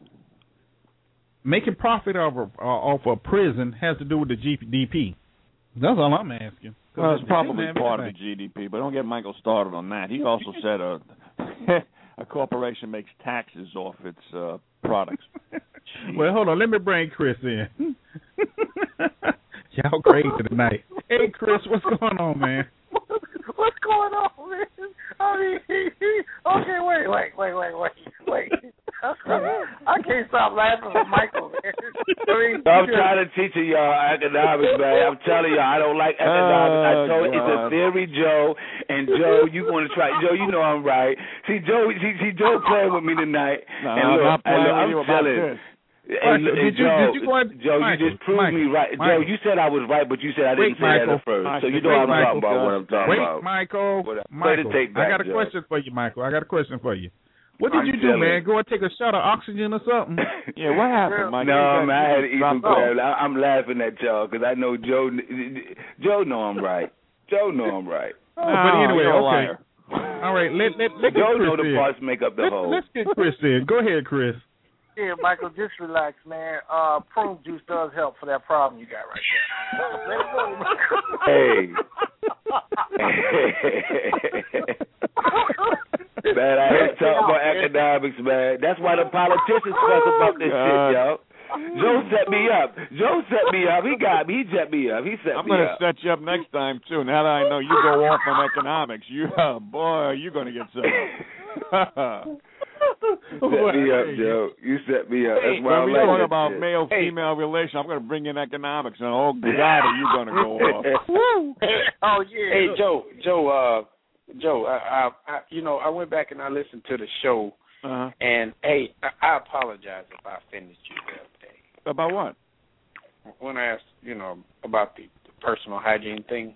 making profit off of, uh, off a prison has to do with the G D P. That's all I'm asking. 'Cause Well, it it's seems probably to have part of the everything. G D P, but don't get Michael started on that. He also said a a corporation makes taxes off its uh, products. Well, hold on. Let me bring Chris in. Y'all crazy tonight. Hey, Chris, what's going on, man? What's going on, man? I mean, okay, wait, wait, wait, wait, wait, wait. I can't stop laughing with Michael, man. I mean, I'm trying to teach you y'all economics, man. I'm telling you, I don't like economics. I Oh, told you, it's a God. theory, Joe. And Joe, you want to try? Joe, you know I'm right. See, Joe, see, see Joe playing with me tonight. No, and I'm look, not playing and look, with I'm you about telling. this. Hey, Michael, hey, did you, Joe, did you go ahead, Joe, Michael, you just proved Michael, me right. Michael. Joe, you said I was right, but you said I Wait, didn't say Michael. that at first. I so you said, know wait, I'm Michael, talking about what I'm talking Wait, about. Michael. Play Michael, the tape I back, got a Joe. question for you, Michael. I got a question for you. What did I'm you do, chilling. man? Go and take a shot of oxygen or something? Yeah, what happened, Mike? No, You man, I had to eat some dropped off. crab. I- I'm laughing at y'all because I know Joe. Joe know I'm right. Joe know I'm right. Oh, No, but anyway, you're a okay. liar. All right, let let let Joe Chris know the in. parts make up the Let's, whole. let's get Chris in. Go ahead, Chris. Yeah, Michael, just relax, man. Uh, prune juice does help for that problem you got right there. Let it go, Michael. Hey. Man, I hate talking about economics, man. That's why the politicians fuss about this God. shit, yo. Joe set me up. Joe set me up. He got me. He set me up. He set I'm me going to up. set you up next time, too. Now that I know you go off on economics, you, oh, boy, you're going to get set up. Set me up, Joe. You set me up. That's why when I we like talk that about shit. male-female relation, I'm going to bring in economics, and oh, God, are you going to go off. Oh, yeah. Hey, Joe, Joe, uh, Joe, I, I, I, you know, I went back and I listened to the show, Uh-huh. and hey, I, I apologize if I offended you the other day About what? when I asked, you know, about the, the personal hygiene thing.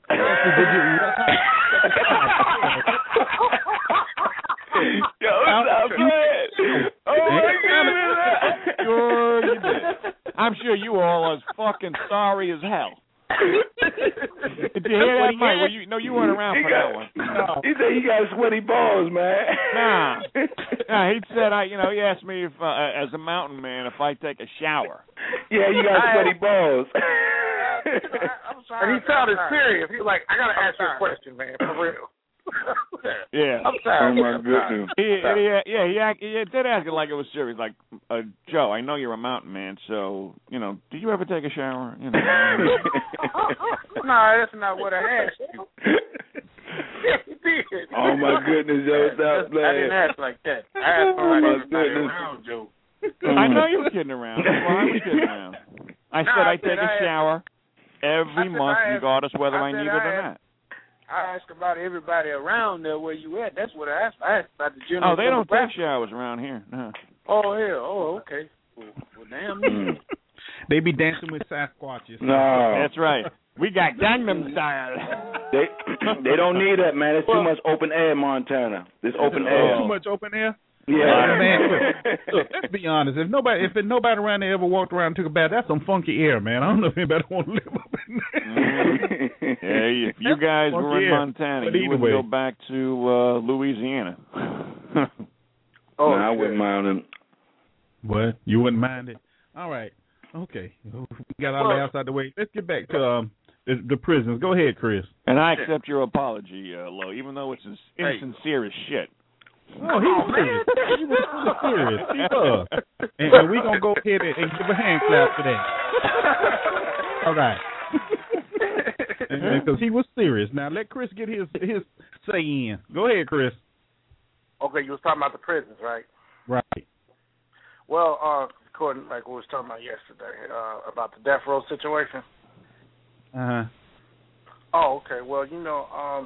Yo, stop playing. Oh, my goodness. Sure you did. I'm sure you all are as fucking sorry as hell. Did you hear that, Mike? Well, you, no, you weren't around He for got- that one. No. He said he got sweaty balls, man. Nah. Nah, he said, I, you know, he asked me if, uh, as a mountain man, if I take a shower. Yeah, you got sweaty balls. I'm sorry. And he sounded serious. He was like, I got to ask you a question, man, for real. Yeah. I'm sorry. Oh, my I'm sorry. goodness. He, he, yeah, he, act- he did ask it like it was serious. Like, uh, Joe, I know you're a mountain man, so, you know, do you ever take a shower? You know. No, that's not what I asked you. Oh, my goodness, Joe, stop playing. I didn't ask like that. I asked Oh, my everybody goodness. around, Joe. I know you were kidding around. That's why I was kidding around. I No, said I I said take a I- shower every I said month, I asked- regardless whether I I, said need it I or asked- not. I asked about everybody around there where you at. That's what I asked. I asked about the general. Oh, they don't demographic. take showers around here. No. Oh, hell. Oh, okay. Well, well damn. They be dancing with Sasquatches. No. That's right. We got Gangnam Style. They they don't need that, man. It's too much open air in Montana. There's open Oh, air. too much open air. Yeah. Man, look, look, let's be honest. If nobody, if nobody around there ever walked around and took a bath, that's some funky air, man. I don't know if anybody want to live up in there. Hey, if you guys were in Yeah. Montana, But you either would way. go back to uh, Louisiana. Oh, no, I wouldn't mind him. What? You wouldn't mind it? All right. Okay. We got our laughs out the way. Let's get back to um the, the prisons. Go ahead, Chris. And I accept your apology, uh, Lo, even though it's ins- Hey. insincere as shit. Oh, he was serious. He was really serious. He was. And, and we're going to go ahead and, and give a hand clap for that. All right. Because he was serious. Now, let Chris get his, his say in. Go ahead, Chris. Okay, you was talking about the prisons, right? Right. Well, uh, according like we was talking about yesterday, uh, about the death row situation. Uh-huh. Oh, okay. Well, you know, um,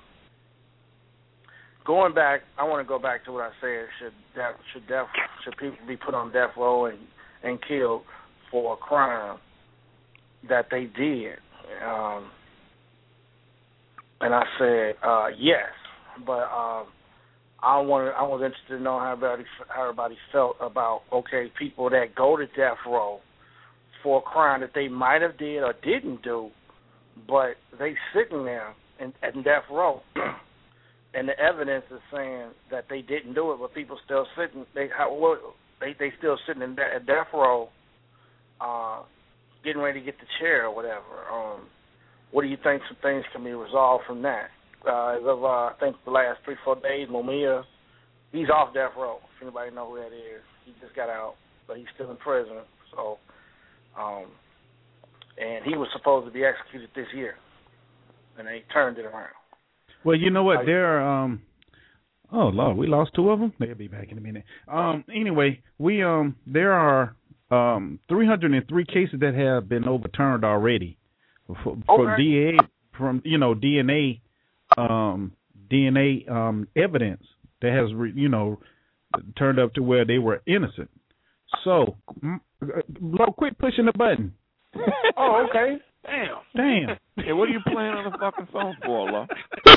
going back, I want to go back to what I said. Should death, should death, should people be put on death row and, and killed for a crime that they did? Um, and I said uh, yes, but um, I wanted, I was interested to know how everybody, how everybody felt about okay, people that go to death row for a crime that they might have did or didn't do, but they sitting there in, in death row. And the evidence is saying that they didn't do it, but people still sitting. They how, they they still sitting in de- death row, uh, getting ready to get the chair or whatever. Um, what do you think? Some things can be resolved from that. Uh, as of uh, I think the last three four days, Mumia, he's off death row. If anybody know who that is, he just got out, but he's still in prison. So, um, and he was supposed to be executed this year, and they turned it around. Well, you know what? There are, um, oh, Lord, we lost two of them. They'll be back in a minute. Um, anyway, we um, there are um, three hundred three cases that have been overturned already for, for Okay. D A from you know D N A um, D N A um, evidence that has re, you know turned up to where they were innocent. So, Lo, quit pushing the button. Oh, okay. Damn. Damn. Hey, what are you playing on the fucking phone for, Lo?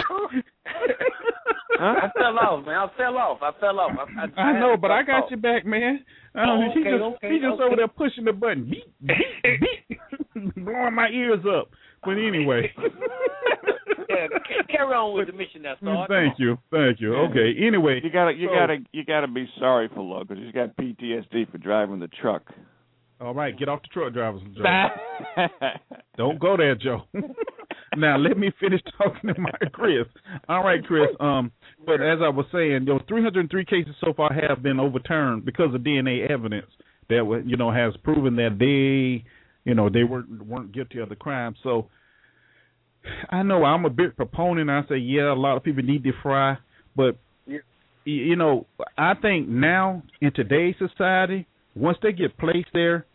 Huh? I fell off, man. I fell off. I fell off. I, I, I know, but I got off. you back, man. I Oh, don't, okay, he just, okay, he just okay. over there pushing the button, beep, beep, beep, blowing my ears up. But anyway. Yeah, carry on with the mission that's all. Thank you, thank you. Okay, anyway, you gotta, you so, gotta, you gotta be sorry for Lo because he's got P T S D for driving the truck. All right, get off the truck, drivers. Joe. Don't go there, Joe. Now let me finish talking to my Chris. All right, Chris. Um, but as I was saying, you know, three hundred three cases so far have been overturned because of D N A evidence that you know has proven that they, you know, they weren't weren't guilty of the crime. So I know I'm a big proponent. I say, yeah, a lot of people need to fry, but yeah. you know, I think now in today's society, once they get placed there,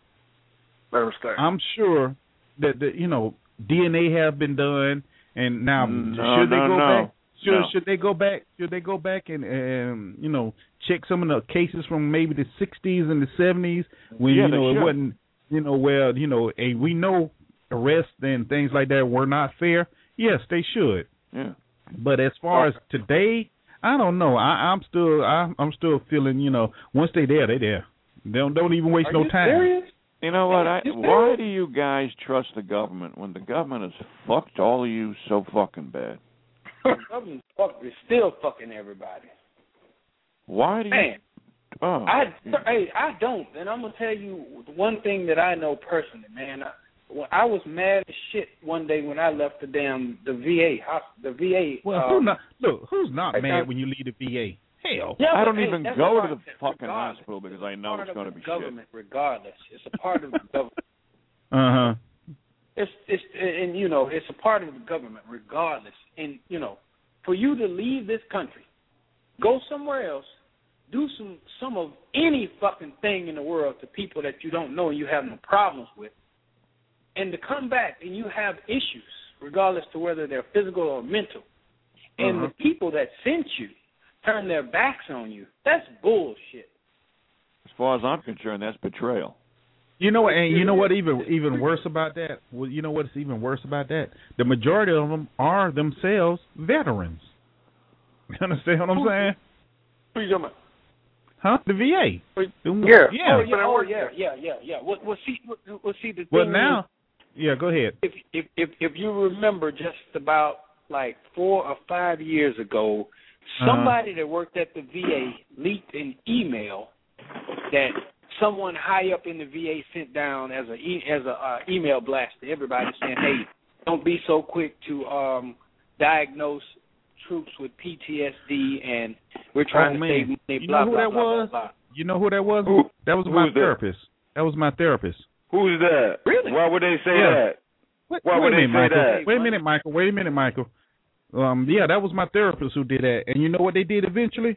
I'm sure that the, you know, D N A have been done, and now no, should they no, go no. back? Should no. should they go back? Should they go back and um, you know, check some of the cases from maybe the sixties and the seventies when yeah, you know it should. wasn't, you know, where you know, a we know arrests and things like that were not fair. Yes, they should. Yeah. But as far as today, I don't know. I, I'm still I, I'm still feeling, you know, once they there, they there. Don't don't even waste Are no you time. Serious? You know what? I, why do you guys trust the government when the government has fucked all of you so fucking bad? The government is still fucking everybody. Why do you? Man, oh. I hey, I don't, and I'm gonna tell you one thing that I know personally, man. I, well, I was mad as shit one day when I left the damn the V A. The V A. Well, um, who not, look, who's not right mad now, when you leave the V A? Hell, yeah, I but, don't hey, even that's go part, to the fucking regardless. hospital because I know Part it's going to of be the government, shit. regardless. It's a part of the government. Uh huh. It's it's and you know it's a part of the government, regardless. And you know, for you to leave this country, go somewhere else, do some some of any fucking thing in the world to people that you don't know and you have no problems with, and to come back and you have issues, regardless to whether they're physical or mental, and uh-huh. the people that sent you turn their backs on you. That's bullshit. As far as I'm concerned, that's betrayal. You know, and you know what? Even even worse about that. Well, you know what's even worse about that? The majority of them are themselves veterans. You understand what I'm saying? Who you talking about? Huh? The V A. Yeah. Yeah. Oh, yeah. Oh, yeah. Yeah. Yeah. Yeah. Well, well see, well, well, see the thing. Well, now, yeah. Go ahead. If if if if you remember, just about like four or five years ago, somebody uh-huh. that worked at the V A leaked an email that someone high up in the V A sent down as a e- as a uh, email blast to everybody saying, "Hey, don't be so quick to um, diagnose troops with P T S D, and we're trying oh, to save money." You blah, know who blah, that blah, was? blah, blah. You know who that was? Who? That was my Who's therapist. That? that was my therapist. Who's that? Really? Why would they say Yeah. that? Wait, Why wait would a they minute, say Michael. that? Wait a minute, Michael. Wait a minute, Michael. Um, yeah, that was my therapist who did that. And you know what they did eventually?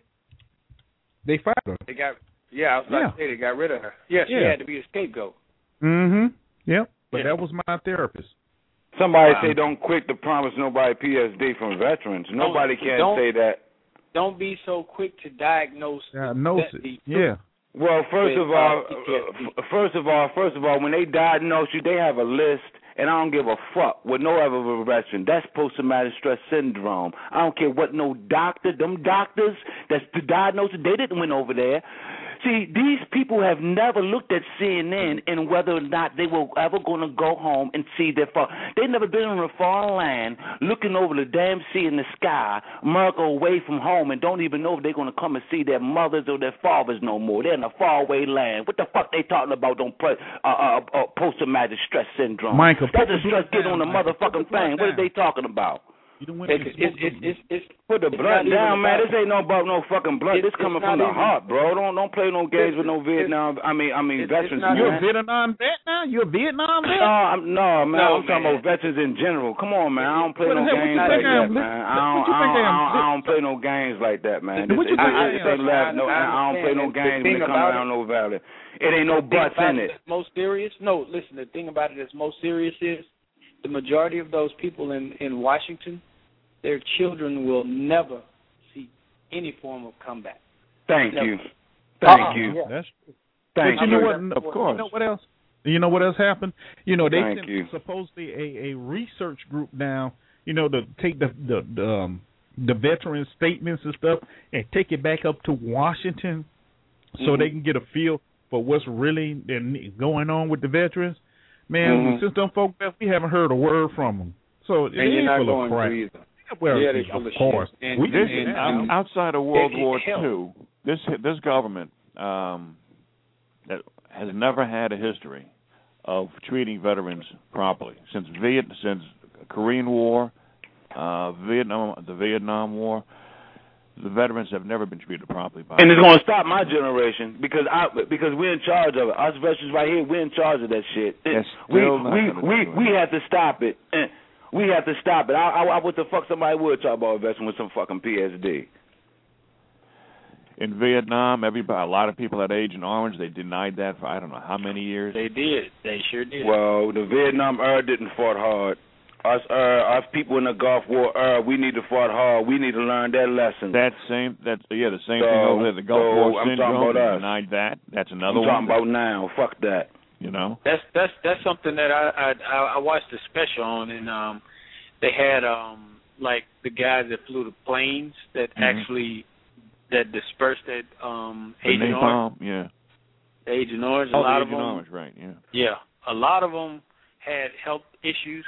They fired her. They got yeah, I was about Yeah. to say they got rid of her. Yeah, she Yeah. had to be a scapegoat. Mm-hmm. Yep. But Yeah. that was my therapist. Somebody Wow. say don't quick to promise nobody P S D from veterans. Nobody can don't- say that. Don't be so quick to diagnose. Diagnose that- it. Yeah. Well, first With, of all, uh, P T S D. uh, first of all, first of all, when they diagnose you, they have a list, and I don't give a fuck with no other veteran. That's post-traumatic stress syndrome. I don't care what no doctor, them doctors that's the diagnosis, they didn't went over there. See, these people have never looked at C N N and whether or not they were ever going to go home and see their father. They've never been in a foreign land looking over the damn sea in the sky, America away from home, and don't even know if they're going to come and see their mothers or their fathers no more. They're in a faraway land. What the fuck they talking about? Don't put uh, uh, uh, post-traumatic stress syndrome. Michael, That's put the a stress blood get on the down, Michael. Put the motherfucking blood thing. What are down. they talking about? You don't want It's, to it's, smoke it's, them. it's, it's, Put the it's blood not down, even man. about- This ain't no about no fucking blood. It's- this coming it's from the not even- heart, bro. Don't don't play no games with no it's- Vietnam. I mean, I mean it's- it's veterans. not- You're a man. Vietnam vet now? You're a Vietnam vet? No, I'm, no, man. No, I'm talking man. about veterans in general. Come on, man. I don't play What no the hell, what you games think like I that, am? man. I don't, What you I think don't, I am? I don't, I don't play no games like that, man. What you This- think I, I this am? ain't left. No, I I don't play no understand. The games when thing it comes about down it- no valley. It ain't no The thing butts about in it it. that's most serious? No, listen, the thing about it that's most serious is the majority of those people in, in Washington, their children will never see any form of comeback. Thank Never. you. Thank Uh-uh. you. Yeah. That's Thank but you you. know what? Of course. You know what else? You know what else happened? You know, they Thank sent you. supposedly a, a research group now, you know, to take the the, the um the veteran statements and stuff and take it back up to Washington so Mm-hmm. they can get a feel for what's really going on with the veterans. Man, Mm-hmm. since them folks left, we haven't heard a word from them. So And they you're not full going of crap. to either. Well, Yeah, they full of of course. shit. And, We This, can and, now. and, outside of World it- it War helped. Two, this this government um, that has never had a history of treating veterans properly since Viet since Korean War, uh, Vietnam, the Vietnam War. The veterans have never been treated properly by. And it's going to stop my generation because I because we're in charge of it. Us veterans right here, we're in charge of that shit. That's we still not we gonna we do it. we have to stop it. And we have to stop it. I, I, I what the fuck somebody would talk about a veteran with some fucking P S D. In Vietnam, everybody, a lot of people had Agent Orange. They denied that for I don't know how many years. They did. They sure did. Well, the Vietnam era didn't fought hard. Us, uh, us people in the Gulf War, uh, we need to fought hard. We need to learn that lesson. That same, that's yeah, the same So- thing over there. The Gulf so War I'm talking syndrome. about They us. denied that. That's I'm another talking one. about now. Fuck that. You know. That's that's that's something that I I I watched a special on, and um, they had um like the guys that flew the planes that Mhm. actually that dispersed that um The Agent Orange. napalm, yeah. Agent Orange. A Oh, lot the of Agent them. Orange, right? Yeah. Yeah, a lot of them had health issues,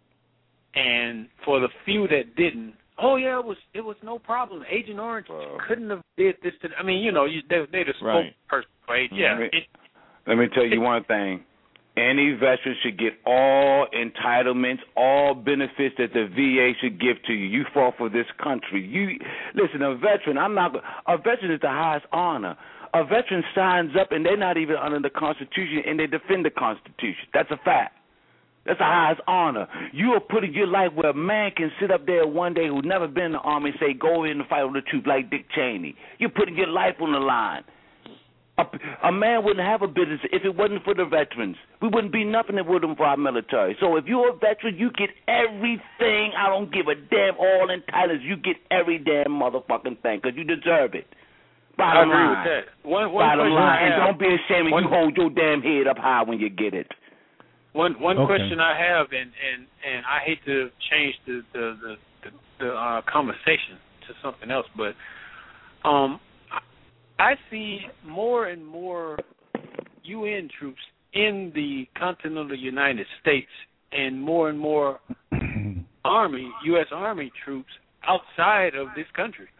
and for the few that didn't, oh yeah, it was it was no problem. Agent Orange Wow. couldn't have did this to. I mean, you know, you, they they the Right. spokesperson, right? Yeah. Right. It, Let me tell you one thing. Any veteran should get all entitlements, all benefits that the V A should give to you. You fought for this country. You listen, a veteran, I'm not a veteran is the highest honor. A veteran signs up and they're not even under the Constitution and they defend the Constitution. That's a fact. That's the highest honor. You are putting your life where a man can sit up there one day who's never been in the army and say, go in and fight with the troops like Dick Cheney. You're putting your life on the line. A, a man wouldn't have a business if it wasn't for the veterans. We wouldn't be nothing if it wasn't for our military. So if you're a veteran, you get everything. I don't give a damn. All entitlements. You get every damn motherfucking thing because you deserve it. I Bottom agree line. with that. One one Bottom question line. I And have. don't be ashamed when one, you hold your damn head up high when you get it. One one Okay. question I have, and, and, and I hate to change the the the, the, the uh, conversation to something else, but um, I see more and more U N troops in the continental United States, and more and more Army U S Army troops outside of this country.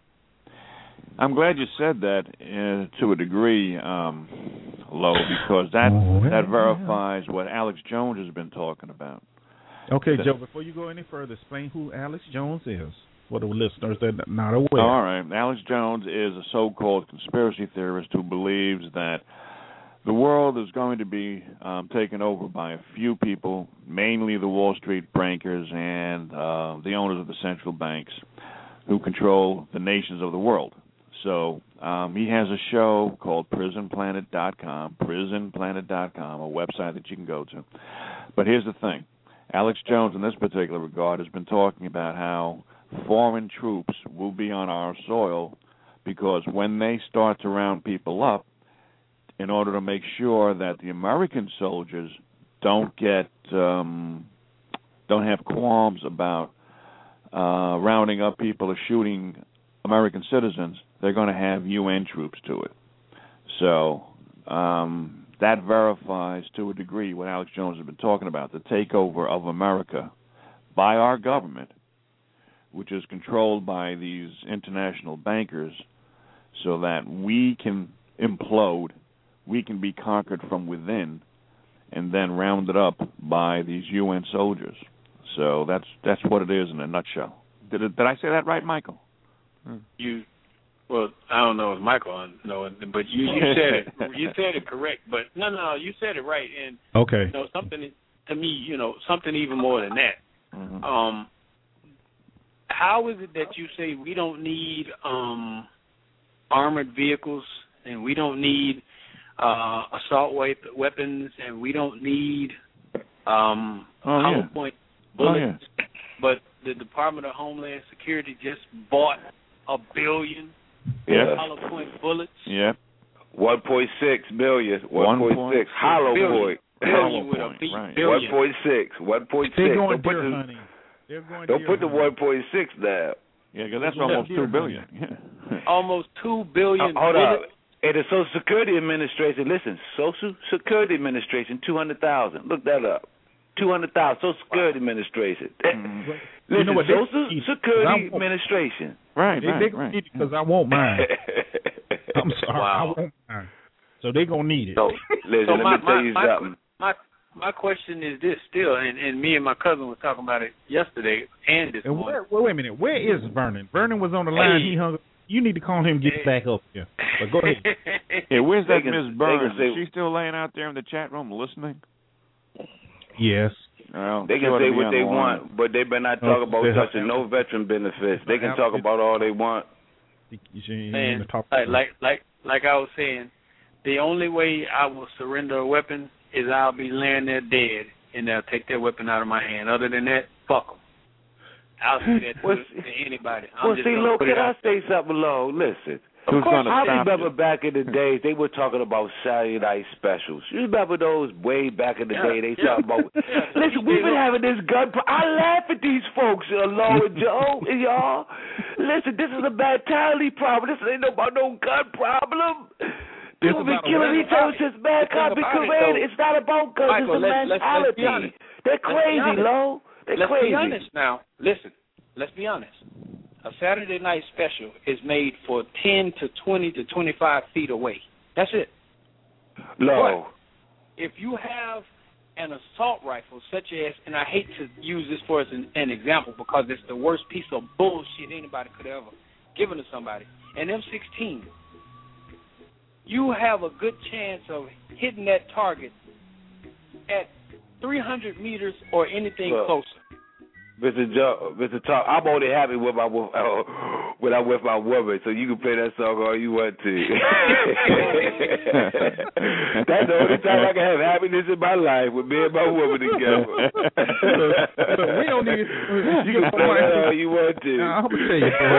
I'm glad you said that uh, to a degree, um, Lo, because that Oh, yeah, that verifies what Alex Jones has been talking about. Okay, The- Joe, before you go any further, explain who Alex Jones is for the listeners that are not aware. All right. Alex Jones is a so-called conspiracy theorist who believes that the world is going to be um, taken over by a few people, mainly the Wall Street bankers and uh, the owners of the central banks who control the nations of the world. So um, he has a show called prison planet dot com, prison planet dot com, a website that you can go to. But here's the thing. Alex Jones, in this particular regard, has been talking about how foreign troops will be on our soil because when they start to round people up, in order to make sure that the American soldiers don't get um, don't have qualms about uh, rounding up people or shooting American citizens, they're going to have U N troops to it. So um, that verifies to a degree what Alex Jones has been talking about, the takeover of America by our government, which is controlled by these international bankers, so that we can implode, we can be conquered from within, and then rounded up by these U N soldiers. So that's that's what it is in a nutshell. Did it, did I say that right, Michael? You, well, I don't know if Michael know it, but you, you said it. You said it correct, but no, no, you said it right. And Okay. you know, something to me, you know, something even more than that. Mm-hmm. Um, how is it that you say we don't need um, armored vehicles and we don't need uh, assault weapons and we don't need um, Oh, hollow yeah. point Oh, bullets, yeah. but the Department of Homeland Security just bought a billion Yeah. hollow point bullets. Yeah. One point six billion. One point six. Hollow point. Billion with a B. Right. One point six. One point six. They're going Don't put deer the, hunting. They're going don't deer put the hunting. one point six down. Yeah, because that's Yeah, almost deer two billion. Yeah. Almost two billion. Uh, hold up. bullets. And the Social Security Administration, listen, Social Security Administration, two hundred thousand. Look that up. two hundred thousand. Social Security Administration. Mm-hmm. Listen, You know what, they Social need- Security I'm- Administration. Right, They, right, they gonna right. need it because I won't mine. I'm sorry, Wow. I won't mine. So they gonna need it. So, listen, So let my, me tell my, you my, something. my my question is this still, and, and me and my cousin was talking about it yesterday and this And morning. where, wait, wait a minute. Where is Vernon? Vernon was on the line. Hey. He hung. You need to call him and get Hey. back up here. But go ahead. Hey, where's They that can- Miss they Burns? can say- Is she still laying out there in the chat room listening? Yes. Well, They she can ought to say be what on they the line. want, but they better not Oh, talk about they have- touching no veteran benefits. They can talk about all they want. You should ain't Man, even talk like, like like like I was saying, the only way I will surrender a weapon is I'll be laying there dead, and they'll take that weapon out of my hand. Other than that, fuck them. I'll say that to, Well, to anybody. I'm Well, just see, gonna Lo, put can it I out there. say something, Lo? Listen. Who's going to I stop remember you? back in the days they were talking about Saturday night specials. You remember those way back in the Yeah, day? They yeah. talking about. Yeah, Listen, they we've been look- having this gun. Pro- I laugh at these folks, uh, Lo and Joe, and y'all. Listen, this is a mentality problem. This ain't no about no gun problem. People been about a killing weapon. each other since mankind been about it, created. though. It's not about guns. Michael, it's a let's- let's- let's be mentality. honest. They're Let's be crazy, honest. Lo. They're Let's crazy. be honest now. Listen, let's be honest. A Saturday night special is made for ten to twenty to twenty-five feet away. That's it. Lo. If you have an assault rifle, such as, and I hate to use this for as an, an example because it's the worst piece of bullshit anybody could ever given to somebody, an M sixteen, you have a good chance of hitting that target at three hundred meters or anything Well, closer. Mister Joe, Mister Talk, I'm only happy with my wo- uh, when I'm with my woman, so you can play that song all you want to. That's the only time I can have happiness in my life with me and my woman together. Look, look, we don't need. You can play that all you want to. Now, I'm gonna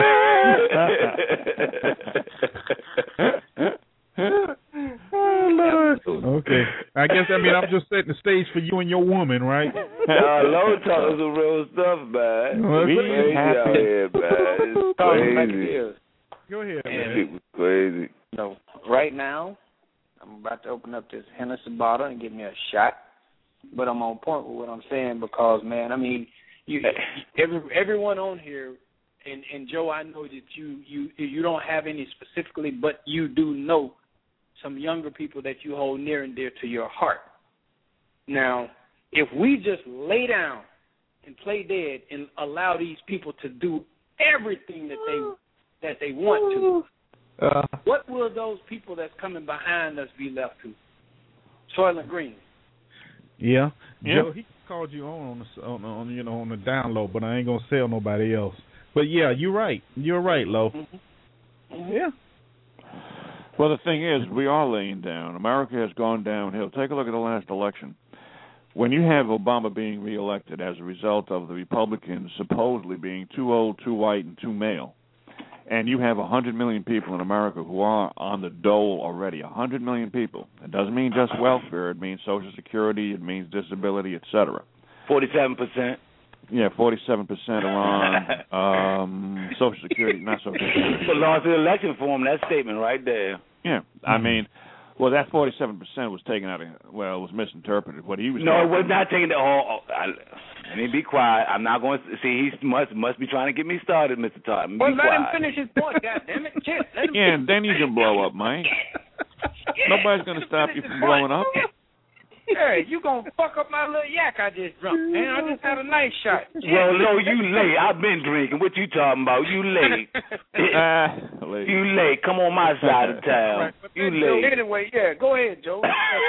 tell you, boy. Oh, Lord. Okay. I guess I mean I'm just setting the stage for you and your woman, right? Nah, Lord talking some real stuff, man. Well, It's we crazy happy. out here, man. It's Talking like it crazy. is. Go ahead, And- man. People's crazy. So right now, I'm about to open up this Hennessy bottle and give me a shot. But I'm on point with what I'm saying because, man, I mean, you, every everyone on here, and, and Joe, I know that you you you don't have any specifically, but you do know some younger people that you hold near and dear to your heart. Now, if we just lay down and play dead and allow these people to do everything that they that they want to, Uh, what will those people that's coming behind us be left to? Soylent Green. yeah. Yeah. Joe, he called you on on, the, on on you know on the download, but I ain't gonna sell nobody else. But yeah, you're right. You're right, Lo. Mm-hmm. Yeah. Well, the thing is, we are laying down. America has gone downhill. Take a look at the last election. When you have Obama being reelected as a result of the Republicans supposedly being too old, too white, and too male, and you have one hundred million people in America who are on the dole already, one hundred million people. It doesn't mean just welfare. It means Social Security. It means disability, et cetera. Forty-seven percent. Yeah, forty-seven percent are on um, Social Security, not Social Security. But lost the election for him. That statement right there. Yeah, I mean, well, that forty-seven percent was taken out of, well, it was misinterpreted. What he was No, it talking was not taking the. Oh, oh I, let me be quiet. I'm not going to see. He must must be trying to get me started, Mister Todd. Be Well, let quiet. him finish his point, goddammit. Shit, let him Yeah, and then you can blow up, Mike. Nobody's going to stop you from blowing up. Hey, you gonna fuck up my little yak I just drunk, man. I just had a nice shot. Well, no, you late. I've been drinking. What you talking about? You late. Ah, lady. You late. Come on my side of town. Right, but You then, Joe, late. anyway, yeah, go ahead, Joe.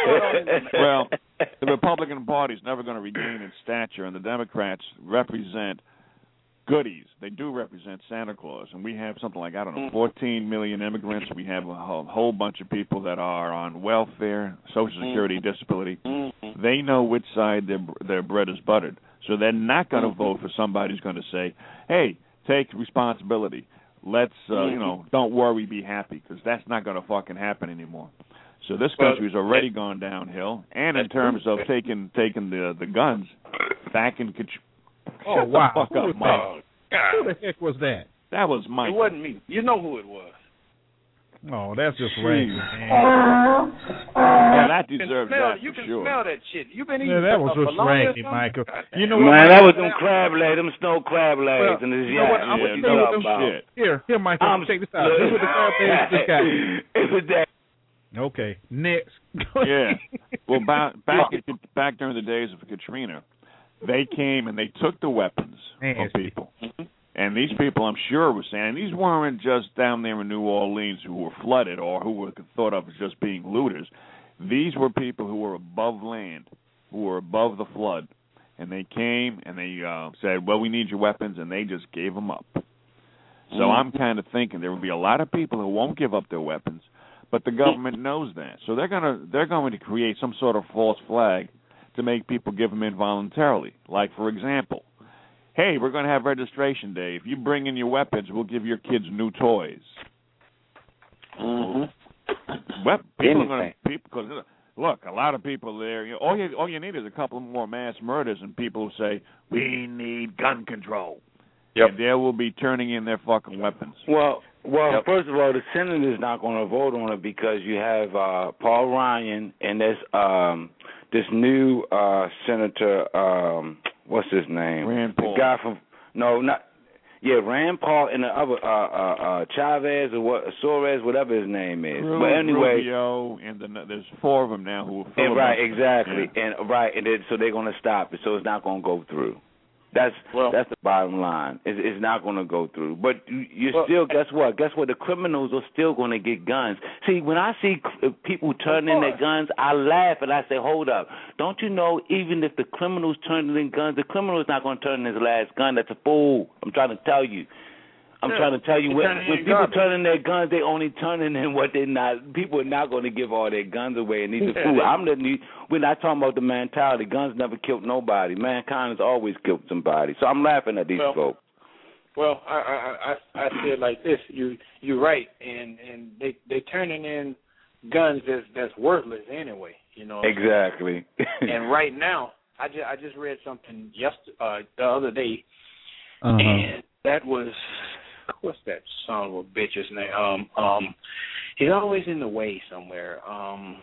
Well, the Republican Party is never going to regain its stature, and the Democrats represent goodies. They do represent Santa Claus, and we have something like, I don't know, fourteen million immigrants. We have a whole, whole bunch of people that are on welfare, Social Security, disability. They know which side their their bread is buttered, so they're not going to vote for somebody who's going to say, hey, take responsibility. let's, uh, mm-hmm. you know, don't worry, be happy, because that's not going to fucking happen anymore. So this well, country's already gone downhill, and in terms of taking taking the the guns back in control. Oh, Shut wow. the fuck Who up, was Mike. that? Who the heck was that? That was Mike. It wasn't me. You know who it was. Oh, that's just ranky, man. Yeah, that deserves smell, that You for can sure. smell that shit. You been eating Yeah, that was a just bologna or ranky, something? Michael. God You know damn. what? Man, Michael, that was them crab legs, them snow crab legs, Well, and this you know what? yak. I'm Yeah, gonna you tell you know what them about shit. Here, here, Michael. I'm- check this out. This is what the crab legs just got. It was that. Okay, next. Yeah. Well, back back in, back during the days of Katrina, they came and they took the weapons Nasty. from people. And these people, I'm sure, were saying these weren't just down there in New Orleans who were flooded or who were thought of as just being looters. These were people who were above land, who were above the flood, and they came and they uh, said, "Well, we need your weapons," and they just gave them up. So Mm. I'm kind of thinking there will be a lot of people who won't give up their weapons, but the government knows that, so they're gonna they're going to create some sort of false flag to make people give them involuntarily. Like, for example, hey, we're going to have registration day. If you bring in your weapons, we'll give your kids new toys. Mm-hmm. Well, people are going to people because look, a lot of people there. You know, all you all you need is a couple more mass murders and people who say we need gun control. Yep. And they will be turning in their fucking weapons. Well, well, Yep. first of all, the Senate is not going to vote on it because you have uh, Paul Ryan and this um, this new uh, senator. Um, what's his name? Rand The Paul. guy from no, not yeah, Rand Paul and the other uh, uh, uh, Chavez or what Suarez, whatever his name is. Ru- but anyway, Rubio and the, there's four of them now who are and right, filibustering. exactly, Yeah. and right, and then, so they're going to stop it, so it's not going to go through. That's Well, that's the bottom line. It's, it's not going to go through. But you, you well, still, guess what? Guess what? The criminals are still going to get guns. See, when I see c- people turn in their guns, I laugh and I say, "Hold up! Don't you know? Even if the criminals turn in guns, the criminal is not going to turn in his last gun. That's a fool. I'm trying to tell you. I'm Yeah, trying to tell you. they When, turn in when people garbage. turn in their guns, they only turning in what they're not. People are not going to give all their guns away. And these are Yeah, fools. they- I'm the. We're not talking about the mentality. Guns never killed nobody. Mankind has always killed somebody. So I'm laughing at these Well, folks. Well, I I I, I say it like this: you you're right, and and they they turning in guns that's that's worthless anyway. You know. Exactly. And right now, I just I just read something yesterday, uh, the other day, Uh-huh. and that was what's that son of a bitch's name? Um um, he's always in the way somewhere. Um,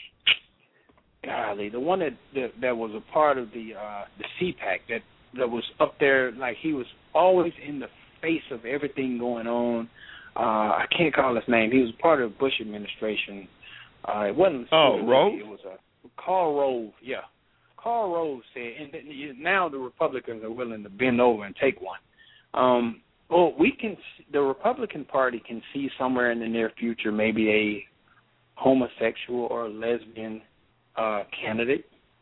golly, the one that that, that was a part of the uh, the C PAC that that was up there, like he was always in the face of everything going on. Uh, I can't call his name. He was part of the Bush administration. Uh, it wasn't. Oh, Rove? It was a Karl Rove. Yeah, Karl Rove said, and th- now the Republicans are willing to bend over and take one. Um, well, we can. The Republican Party can see somewhere in the near future maybe a homosexual or lesbian uh, candidate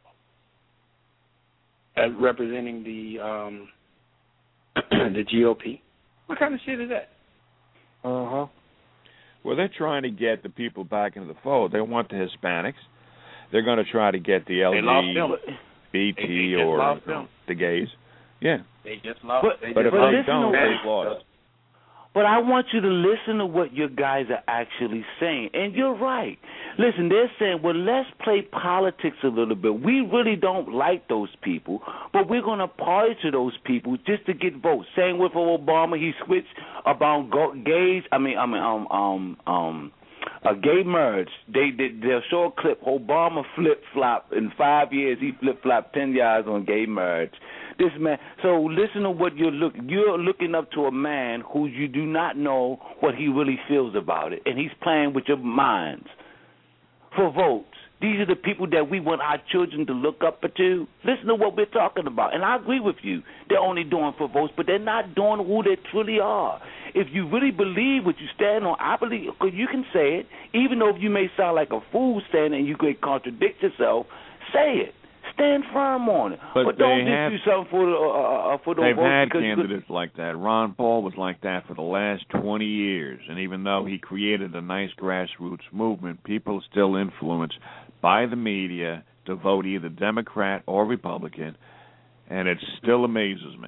uh, representing the um, the G O P. What kind of shit is that? Uh huh. Well, they're trying to get the people back into the fold. They want the Hispanics. They're going to try to get the They lost them. L G B T They- they just or lost you know, them. the gays. Yeah. They just lost. But- they But just if But they listen don't, to- they've lost. But I want you to listen to what your guys are actually saying. And you're right. Listen, they're saying, well, let's play politics a little bit. We really don't like those people, but we're going to party to those people just to get votes. Same with Obama. He switched about go- gays. I mean, I mean, um, um, um, a gay marriage. They did. They'll show a clip. Obama flip flop in five years. He flip flopped ten yards on gay marriage. This man. So listen to what you're looking. You're looking up to a man who you do not know what he really feels about it, and he's playing with your minds for votes. These are the people that we want our children to look up to. Listen to what we're talking about. And I agree with you. They're only doing for votes, but they're not doing who they truly are. If you really believe what you stand on, I believe, because you can say it, even though you may sound like a fool saying it and you could contradict yourself, say it. Stand firm on it. But But, don't they just have- do something for, uh, uh, for those They've votes. had because you could- candidates like that. Ron Paul was like that for the last twenty years, and even though he created a nice grassroots movement, people are still influenced by the media to vote either Democrat or Republican, and it still amazes me.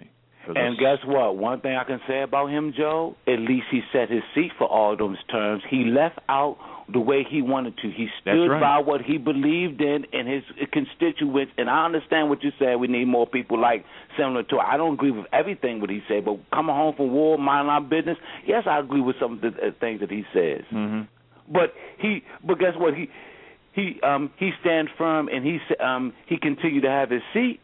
And guess what? One thing I can say about him, Joe, at least he set his seat for all those terms. He left out the way he wanted to. He stood right. by what he believed in and his constituents. And I understand what you said. We need more people like similar to. I don't agree with everything what he said, but coming home from war, minding our business, yes, I agree with some of the uh, things that he says. Mm-hmm. But he, but guess what? He he um he stand firm and he um he continued to have his seat.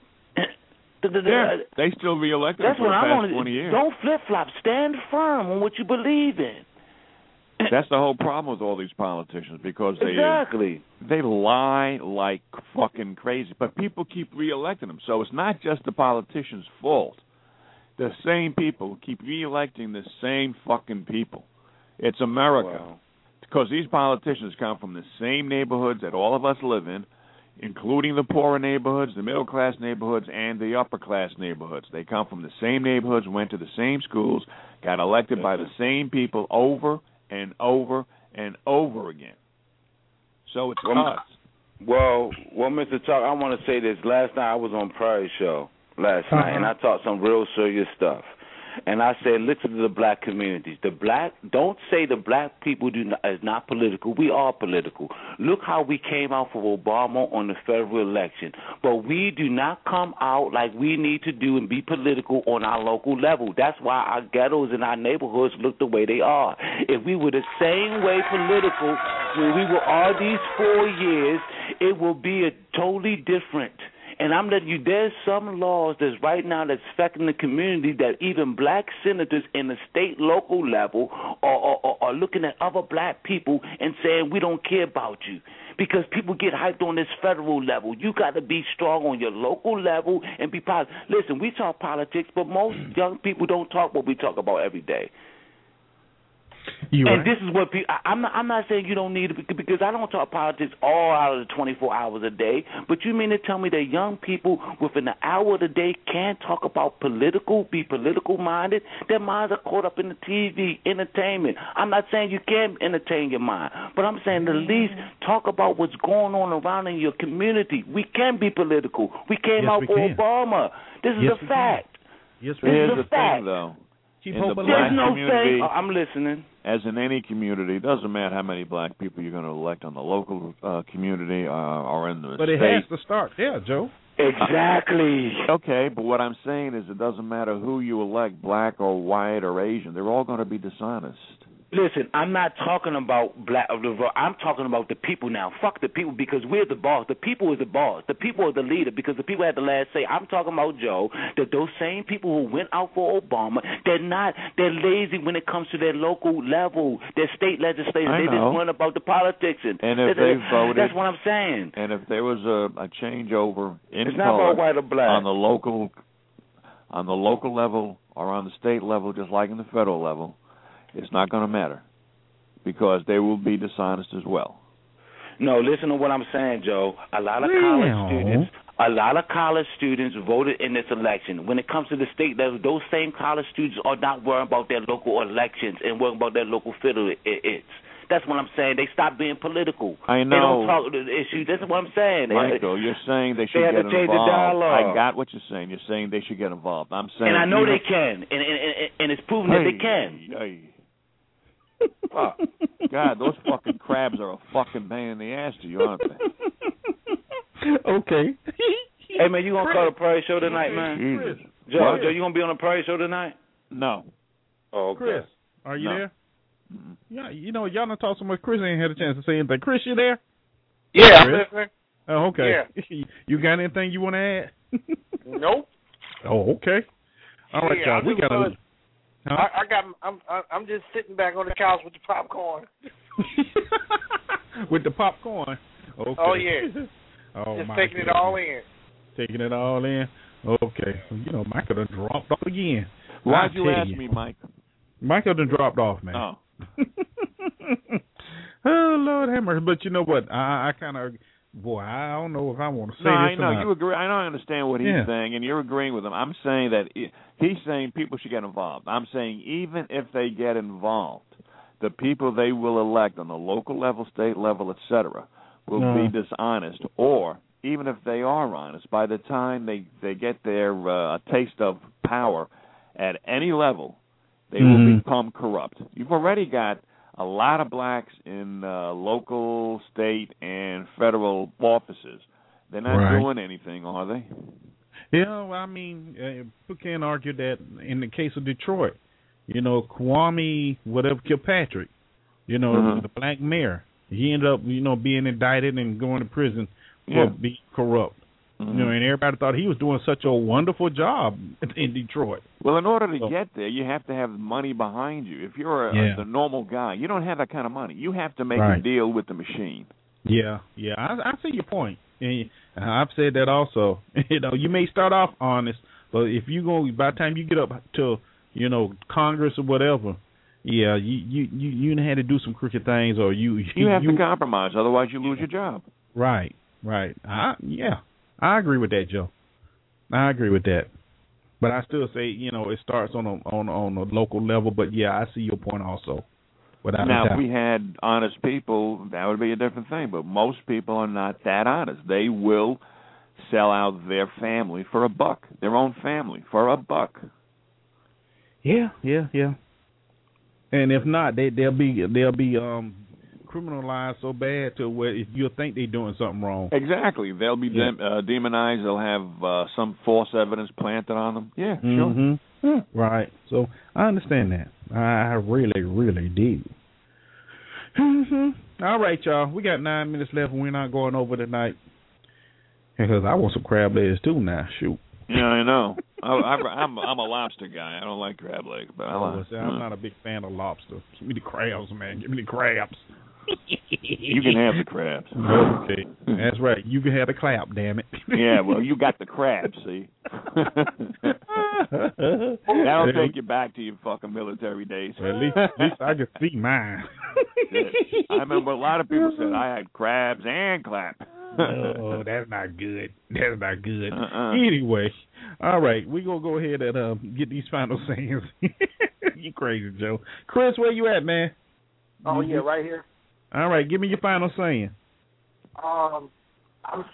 Yeah, they still reelected That's him for what the I'm past on. twenty years. Don't flip flop. Stand firm on what you believe in. That's the whole problem with all these politicians because they exactly they lie like fucking crazy. But people keep reelecting them, so it's not just the politicians' fault. The same people keep reelecting the same fucking people. It's America. Wow. Because these politicians come from the same neighborhoods that all of us live in, including the poorer neighborhoods, the middle-class neighborhoods, and the upper-class neighborhoods. They come from the same neighborhoods, went to the same schools, got elected by the same people over and over and over again. So it's well, us. Well, well, Mister Talk, I want to say this. Last night I was on Prairie Show last uh-huh. night, and I talked some real serious stuff. And I said, listen to the black communities. The black, don't say the black people do not, is not political. We are political. Look how we came out for Obama on the federal election. But we do not come out like we need to do and be political on our local level. That's why our ghettos and our neighborhoods look the way they are. If we were the same way political when we were all these four years, it will be a totally different. And I'm letting you, there's some laws that's right now that's affecting the community that even black senators in the state, local level are, are, are looking at other black people and saying, we don't care about you. Because people get hyped on this federal level. You got to be strong on your local level and be positive. Listen, we talk politics, but most young people don't talk what we talk about every day. You and right. this is what people, I, I'm not. I'm not saying you don't need it because I don't talk politics all out of the twenty-four hours a day. But you mean to tell me that young people within an hour of the day can't talk about political, be political minded? Their minds are caught up in the T V entertainment. I'm not saying you can't entertain your mind, but I'm saying at least talk about what's going on around in your community. We can be political. We came Yes, out we for can. Obama. This is Yes, a we fact. Can. Yes, This Here's is a the fact. thing, though. Keep in the hope black There's no community, say. Oh, I'm listening. as in any community, it doesn't matter how many black people you're going to elect on the local uh, community uh, or in the but it state. has to start there, Joe. Exactly. Okay, but what I'm saying is it doesn't matter who you elect, black or white or Asian. They're all going to be dishonest. Listen, I'm not talking about black. I'm talking about the people now. Fuck the people because we're the boss. The people is the boss. The people are the leader because the people had the last say. I'm talking about, Joe, that those same people who went out for Obama, they're not, they're lazy when it comes to their local level, their state legislators. I they know. just want about the politics. And, And if they voted, that's what I'm saying. And if there was a, a changeover in It's not color about white or black. on the local, on the local level or on the state level, just like in the federal level, it's not going to matter. Because they will be dishonest as well. No, listen to what I'm saying, Joe. A lot of Well. college students, a lot of college students voted in this election. When it comes to the state level, those same college students are not worrying about their local elections and worrying about their local federal it's. That's what I'm saying. They stop being political. I know. They don't talk the issue. That's what I'm saying. Michael, you're saying they should they get have to change involved. the dialogue. I got what you're saying. You're saying they should get involved. I'm saying, and I know even, they can, and, and, and, and it's proven hey, that they can. Hey. Fuck. God, those fucking crabs are a fucking pain in the ass to you, aren't they? Okay. Hey, man, you going to call the Prairie Show tonight, man? Jesus. Joe, What? Joe, you going to be on the Prairie Show tonight? No. Oh, okay. Chris, are you No. there? Yeah, you know, y'all done talked so much. Chris ain't had a chance to say anything. Chris, you there? Yeah, I'm Chris? listening. Oh, okay. Yeah. You got anything you want to add? Nope. Oh, okay. All right, Yeah, y'all. I We just got to. was- Huh? I, I got. I'm. I'm just sitting back on the couch with the popcorn. With the popcorn. Okay. Oh yeah. Oh, just my taking it goodness. all in. Taking it all in. Okay. You know, Michael done dropped off again. Why'd I you tell ask me, Mike? Michael done dropped off, man. Oh. Oh, Lord have mercy. But you know what? I, I kind of, boy, I don't know if I want to say No, this I or know. not. You agree. I don't understand what he's Yeah. saying, and you're agreeing with him. I'm saying that he, he's saying people should get involved. I'm saying even if they get involved, the people they will elect on the local level, state level, et cetera, will No. be dishonest. Or even if they are honest, by the time they, they get their uh, taste of power at any level, they mm-hmm. will become corrupt. You've already got a lot of blacks in uh, local, state, and federal offices. They're not right. doing anything, are they? Yeah, well, I mean, uh, people can argue that in the case of Detroit, you know, Kwame, whatever, Kilpatrick, you know, uh-huh. the black mayor, he ended up, you know, being indicted and going to prison yeah. for being corrupt. Mm-hmm. You know, and everybody thought he was doing such a wonderful job in Detroit. Well, in order to so, get there, you have to have money behind you. If you're a, yeah. a, the normal guy, you don't have that kind of money. You have to make right. a deal with the machine. Yeah, yeah, I, I see your point. And I've said that also. You know, you may start off honest, but if you go, by the time you get up to, you know, Congress or whatever, yeah, you you you, you had to do some crooked things, or you you have you, to compromise, otherwise you lose your job. Right, right. I, yeah, I agree with that, Joe. I agree with that. But I still say, you know, it starts on a on on a local level. But yeah, I see your point also. Without now, if we had honest people, that would be a different thing. But most people are not that honest. They will sell out their family for a buck, their own family for a buck. Yeah, yeah, yeah. And if not, they they'll be they'll be um, criminalized so bad to where if you'll think they're doing something wrong. Exactly. They'll be yeah. dem- uh, demonized. They'll have uh, some false evidence planted on them. Yeah, mm-hmm. sure. Yeah. Right. So I understand that. I really, really do. Mm-hmm. All right, y'all. We got nine minutes left, and we're not going over tonight because I want some crab legs too now. Shoot. Yeah, I know. I, I, I'm I'm a lobster guy. I don't like crab legs, but I like. Oh, I'm not a big fan of lobster. Give me the crabs, man. Give me the crabs. You can have the crabs. Okay, that's right. You can have the clap, damn it. Yeah, well, you got the crabs, see. That'll take you back to your fucking military days. Well, at least, at least I can see mine. I remember a lot of people said I had crabs and clap. Oh, that's not good. That's not good. Uh-uh. Anyway, all right, we're going to go ahead and uh, get these final sayings. You crazy, Joe. Chris, where you at, man? Oh, yeah, right here. All right, give me your final saying. Um, I'm...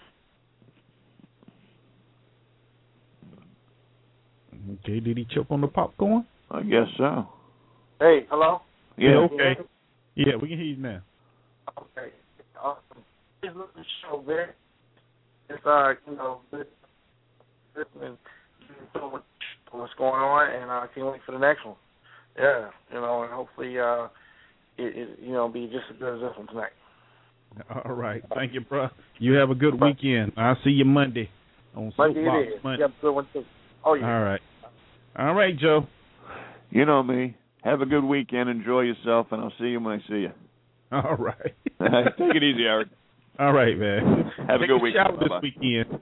Okay, did he choke on the popcorn? I guess so. Hey, hello? Yeah, okay. Yeah, we can hear you now. Okay. Um, this is the show, man. It's, uh, you know, listening to what's going on, and I can't wait for the next one. Yeah, you know, and hopefully, uh, it, it you know, be just as good as this one tonight. All right. Thank you, bro. You have a good weekend. I'll see you Monday on Monday Soapbox it is. Monday. You have a good one, too. Oh, yeah. All right. All right, Joe. You know me. Have a good weekend. Enjoy yourself, and I'll see you when I see you. All right. Take it easy, Eric. All right, man. Have Take a good weekend. Shower this weekend.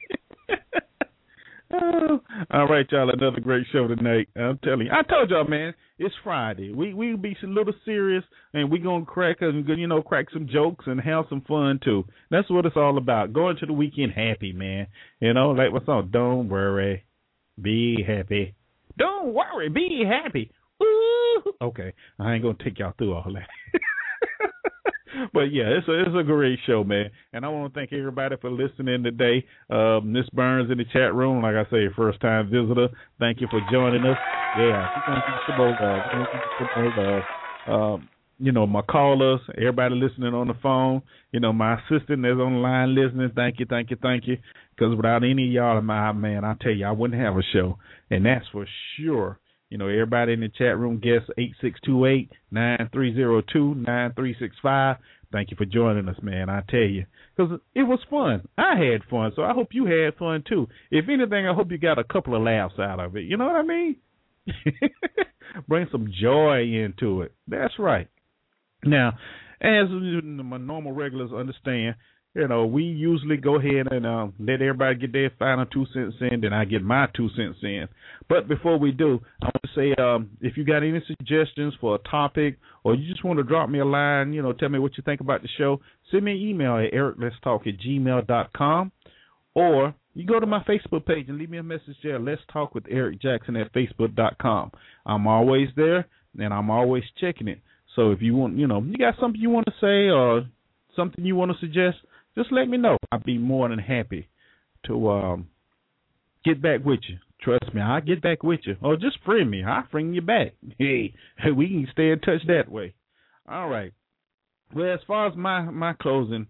Oh, all right, y'all. Another great show tonight. I'm telling you. I told y'all, man. It's Friday. We we'll be a little serious, and we gonna crack and you know crack some jokes and have some fun too. That's what it's all about. Going to the weekend happy, man. You know, like what's on? Don't worry, be happy. Don't worry, be happy. Woo! Okay, I ain't gonna take y'all through all that. But yeah, it's a it's a great show, man. And I want to thank everybody for listening today. Uh, Miss Burns in the chat room, like I say, first time visitor. Thank you for joining us. Yeah, we're gonna keep some more love. We're gonna keep some more love. Um, you know, my callers, everybody listening on the phone. You know, my assistant that's on the line listening. Thank you, thank you, thank you. Because without any of y'all, my man, I tell you, I wouldn't have a show, and that's for sure. You know, everybody in the chat room, guest eight six two eight, nine three zero two, nine three six five. Thank you for joining us, man. I tell you, because it was fun. I had fun, so I hope you had fun, too. If anything, I hope you got a couple of laughs out of it. You know what I mean? Bring some joy into it. That's right. Now, as my normal regulars understand, you know, we usually go ahead and um, let everybody get their final two cents in, then I get my two cents in. But before we do, I want to say um, if you got any suggestions for a topic or you just want to drop me a line, you know, tell me what you think about the show, send me an email at eric let's talk at gmail dot com, or you go to my Facebook page and leave me a message there, Let's Talk with Eric Jackson at facebook dot com. I'm always there, and I'm always checking it. So if you want, you know, you got something you want to say or something you want to suggest, just let me know. I'd be more than happy to um, get back with you, Trust me, I'll get back with you. Or just friend me. I'll bring you back. Hey, we can stay in touch that way. All right. Well, as far as my, my closing,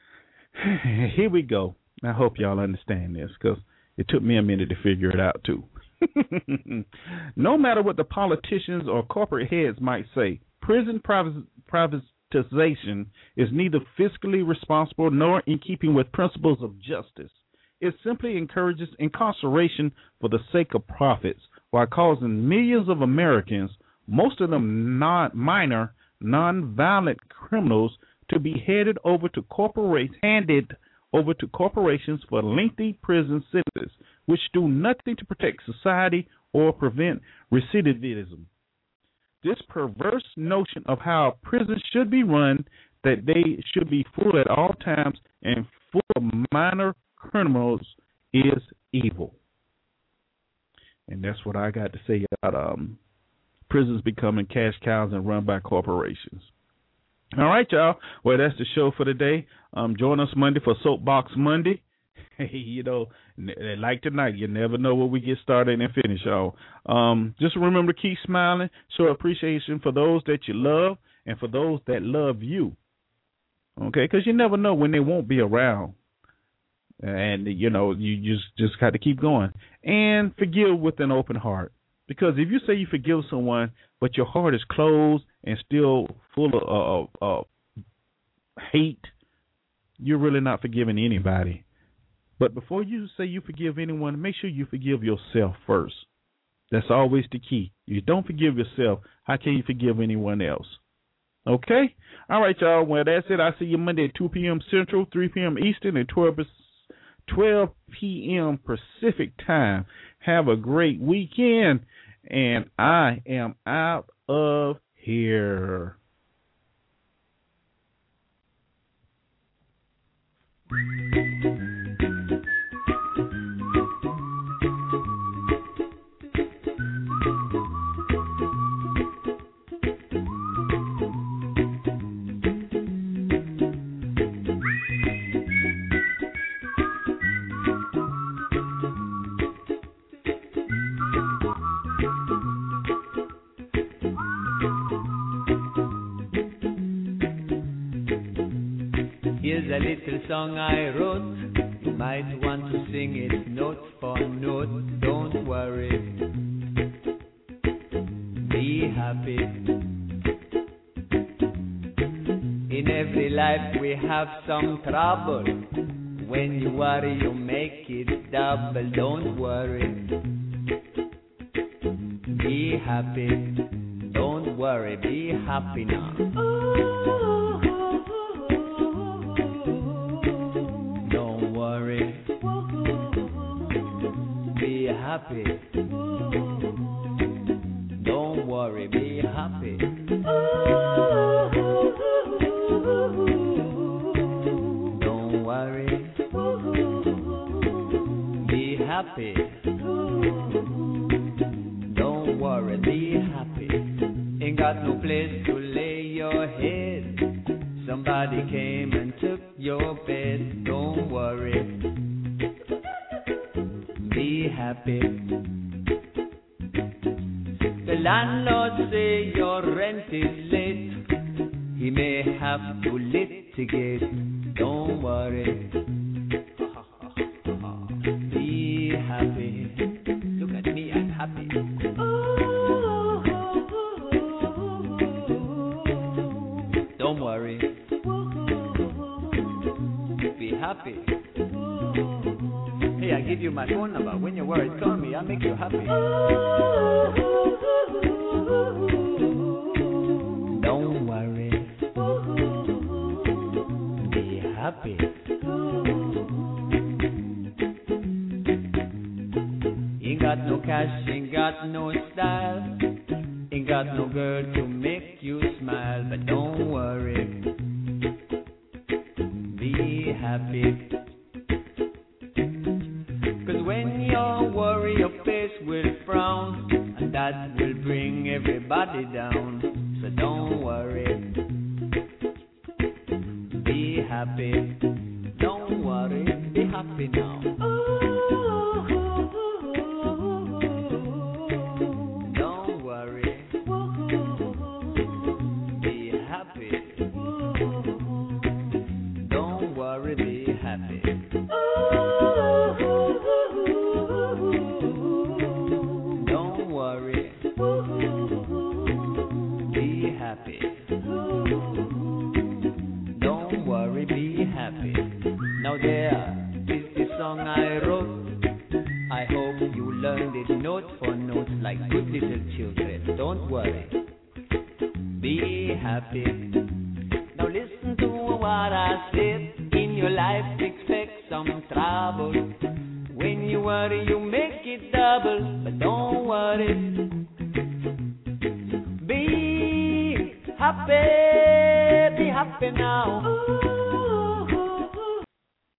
here we go. I hope y'all understand this because it took me a minute to figure it out, too. No matter what the politicians or corporate heads might say, prison privatization is neither fiscally responsible nor in keeping with principles of justice. It simply encourages incarceration for the sake of profits while causing millions of Americans, most of them non minor, non-violent criminals, to be headed over to corporations, handed over to corporations for lengthy prison sentences, which do nothing to protect society or prevent recidivism. This perverse notion of how prisons should be run, that they should be full at all times and full of minor criminals, is evil. And that's what I got to say about um, prisons becoming cash cows and run by corporations. All right, y'all. Well, that's the show for today. Um, join us Monday for Soapbox Monday. Hey, you know, like tonight, you never know where we get started and finish, y'all. Um, just remember to keep smiling, show appreciation for those that you love and for those that love you. Okay, because you never know when they won't be around. And, you know, you just, just got to keep going. And forgive with an open heart. Because if you say you forgive someone, but your heart is closed and still full of uh, uh, hate, you're really not forgiving anybody. But before you say you forgive anyone, make sure you forgive yourself first. That's always the key. If you don't forgive yourself, how can you forgive anyone else? Okay? All right, y'all. Well, that's it. I'll see you Monday at two p.m. Central, three p.m. Eastern, and twelve p.m. Pacific time. Have a great weekend, and I am out of here. Here's a little song I wrote. You might want to sing it note for note. Don't worry. Be happy. In every life we have some trouble. When you worry, you make it double. Don't worry. Be happy. Don't worry. Be happy now. Happy. Don't worry, be happy. Don't worry, be happy. Don't worry, be happy. Ain't got no place to lay your head. Somebody came and took your bed. Don't worry. Be happy. The landlord say your rent is late. He may have to litigate. Don't worry. Be happy. Look at me, I'm happy. Don't worry. Be happy. Hey, I give you my phone number. When you're worried, call me. I'll make you happy. Don't worry. Be happy. Ain't got no cash, ain't got no style. Ain't got no girl to make you smile. But don't worry. Be happy. When you worry, your face will frown, and that will bring everybody down. So don't worry. Be happy. Don't worry. Be happy now. notes like good little children. Don't worry, be happy. Now listen to what I said. In your life expect some trouble. When you worry you make it double. But don't worry, be happy, be happy now.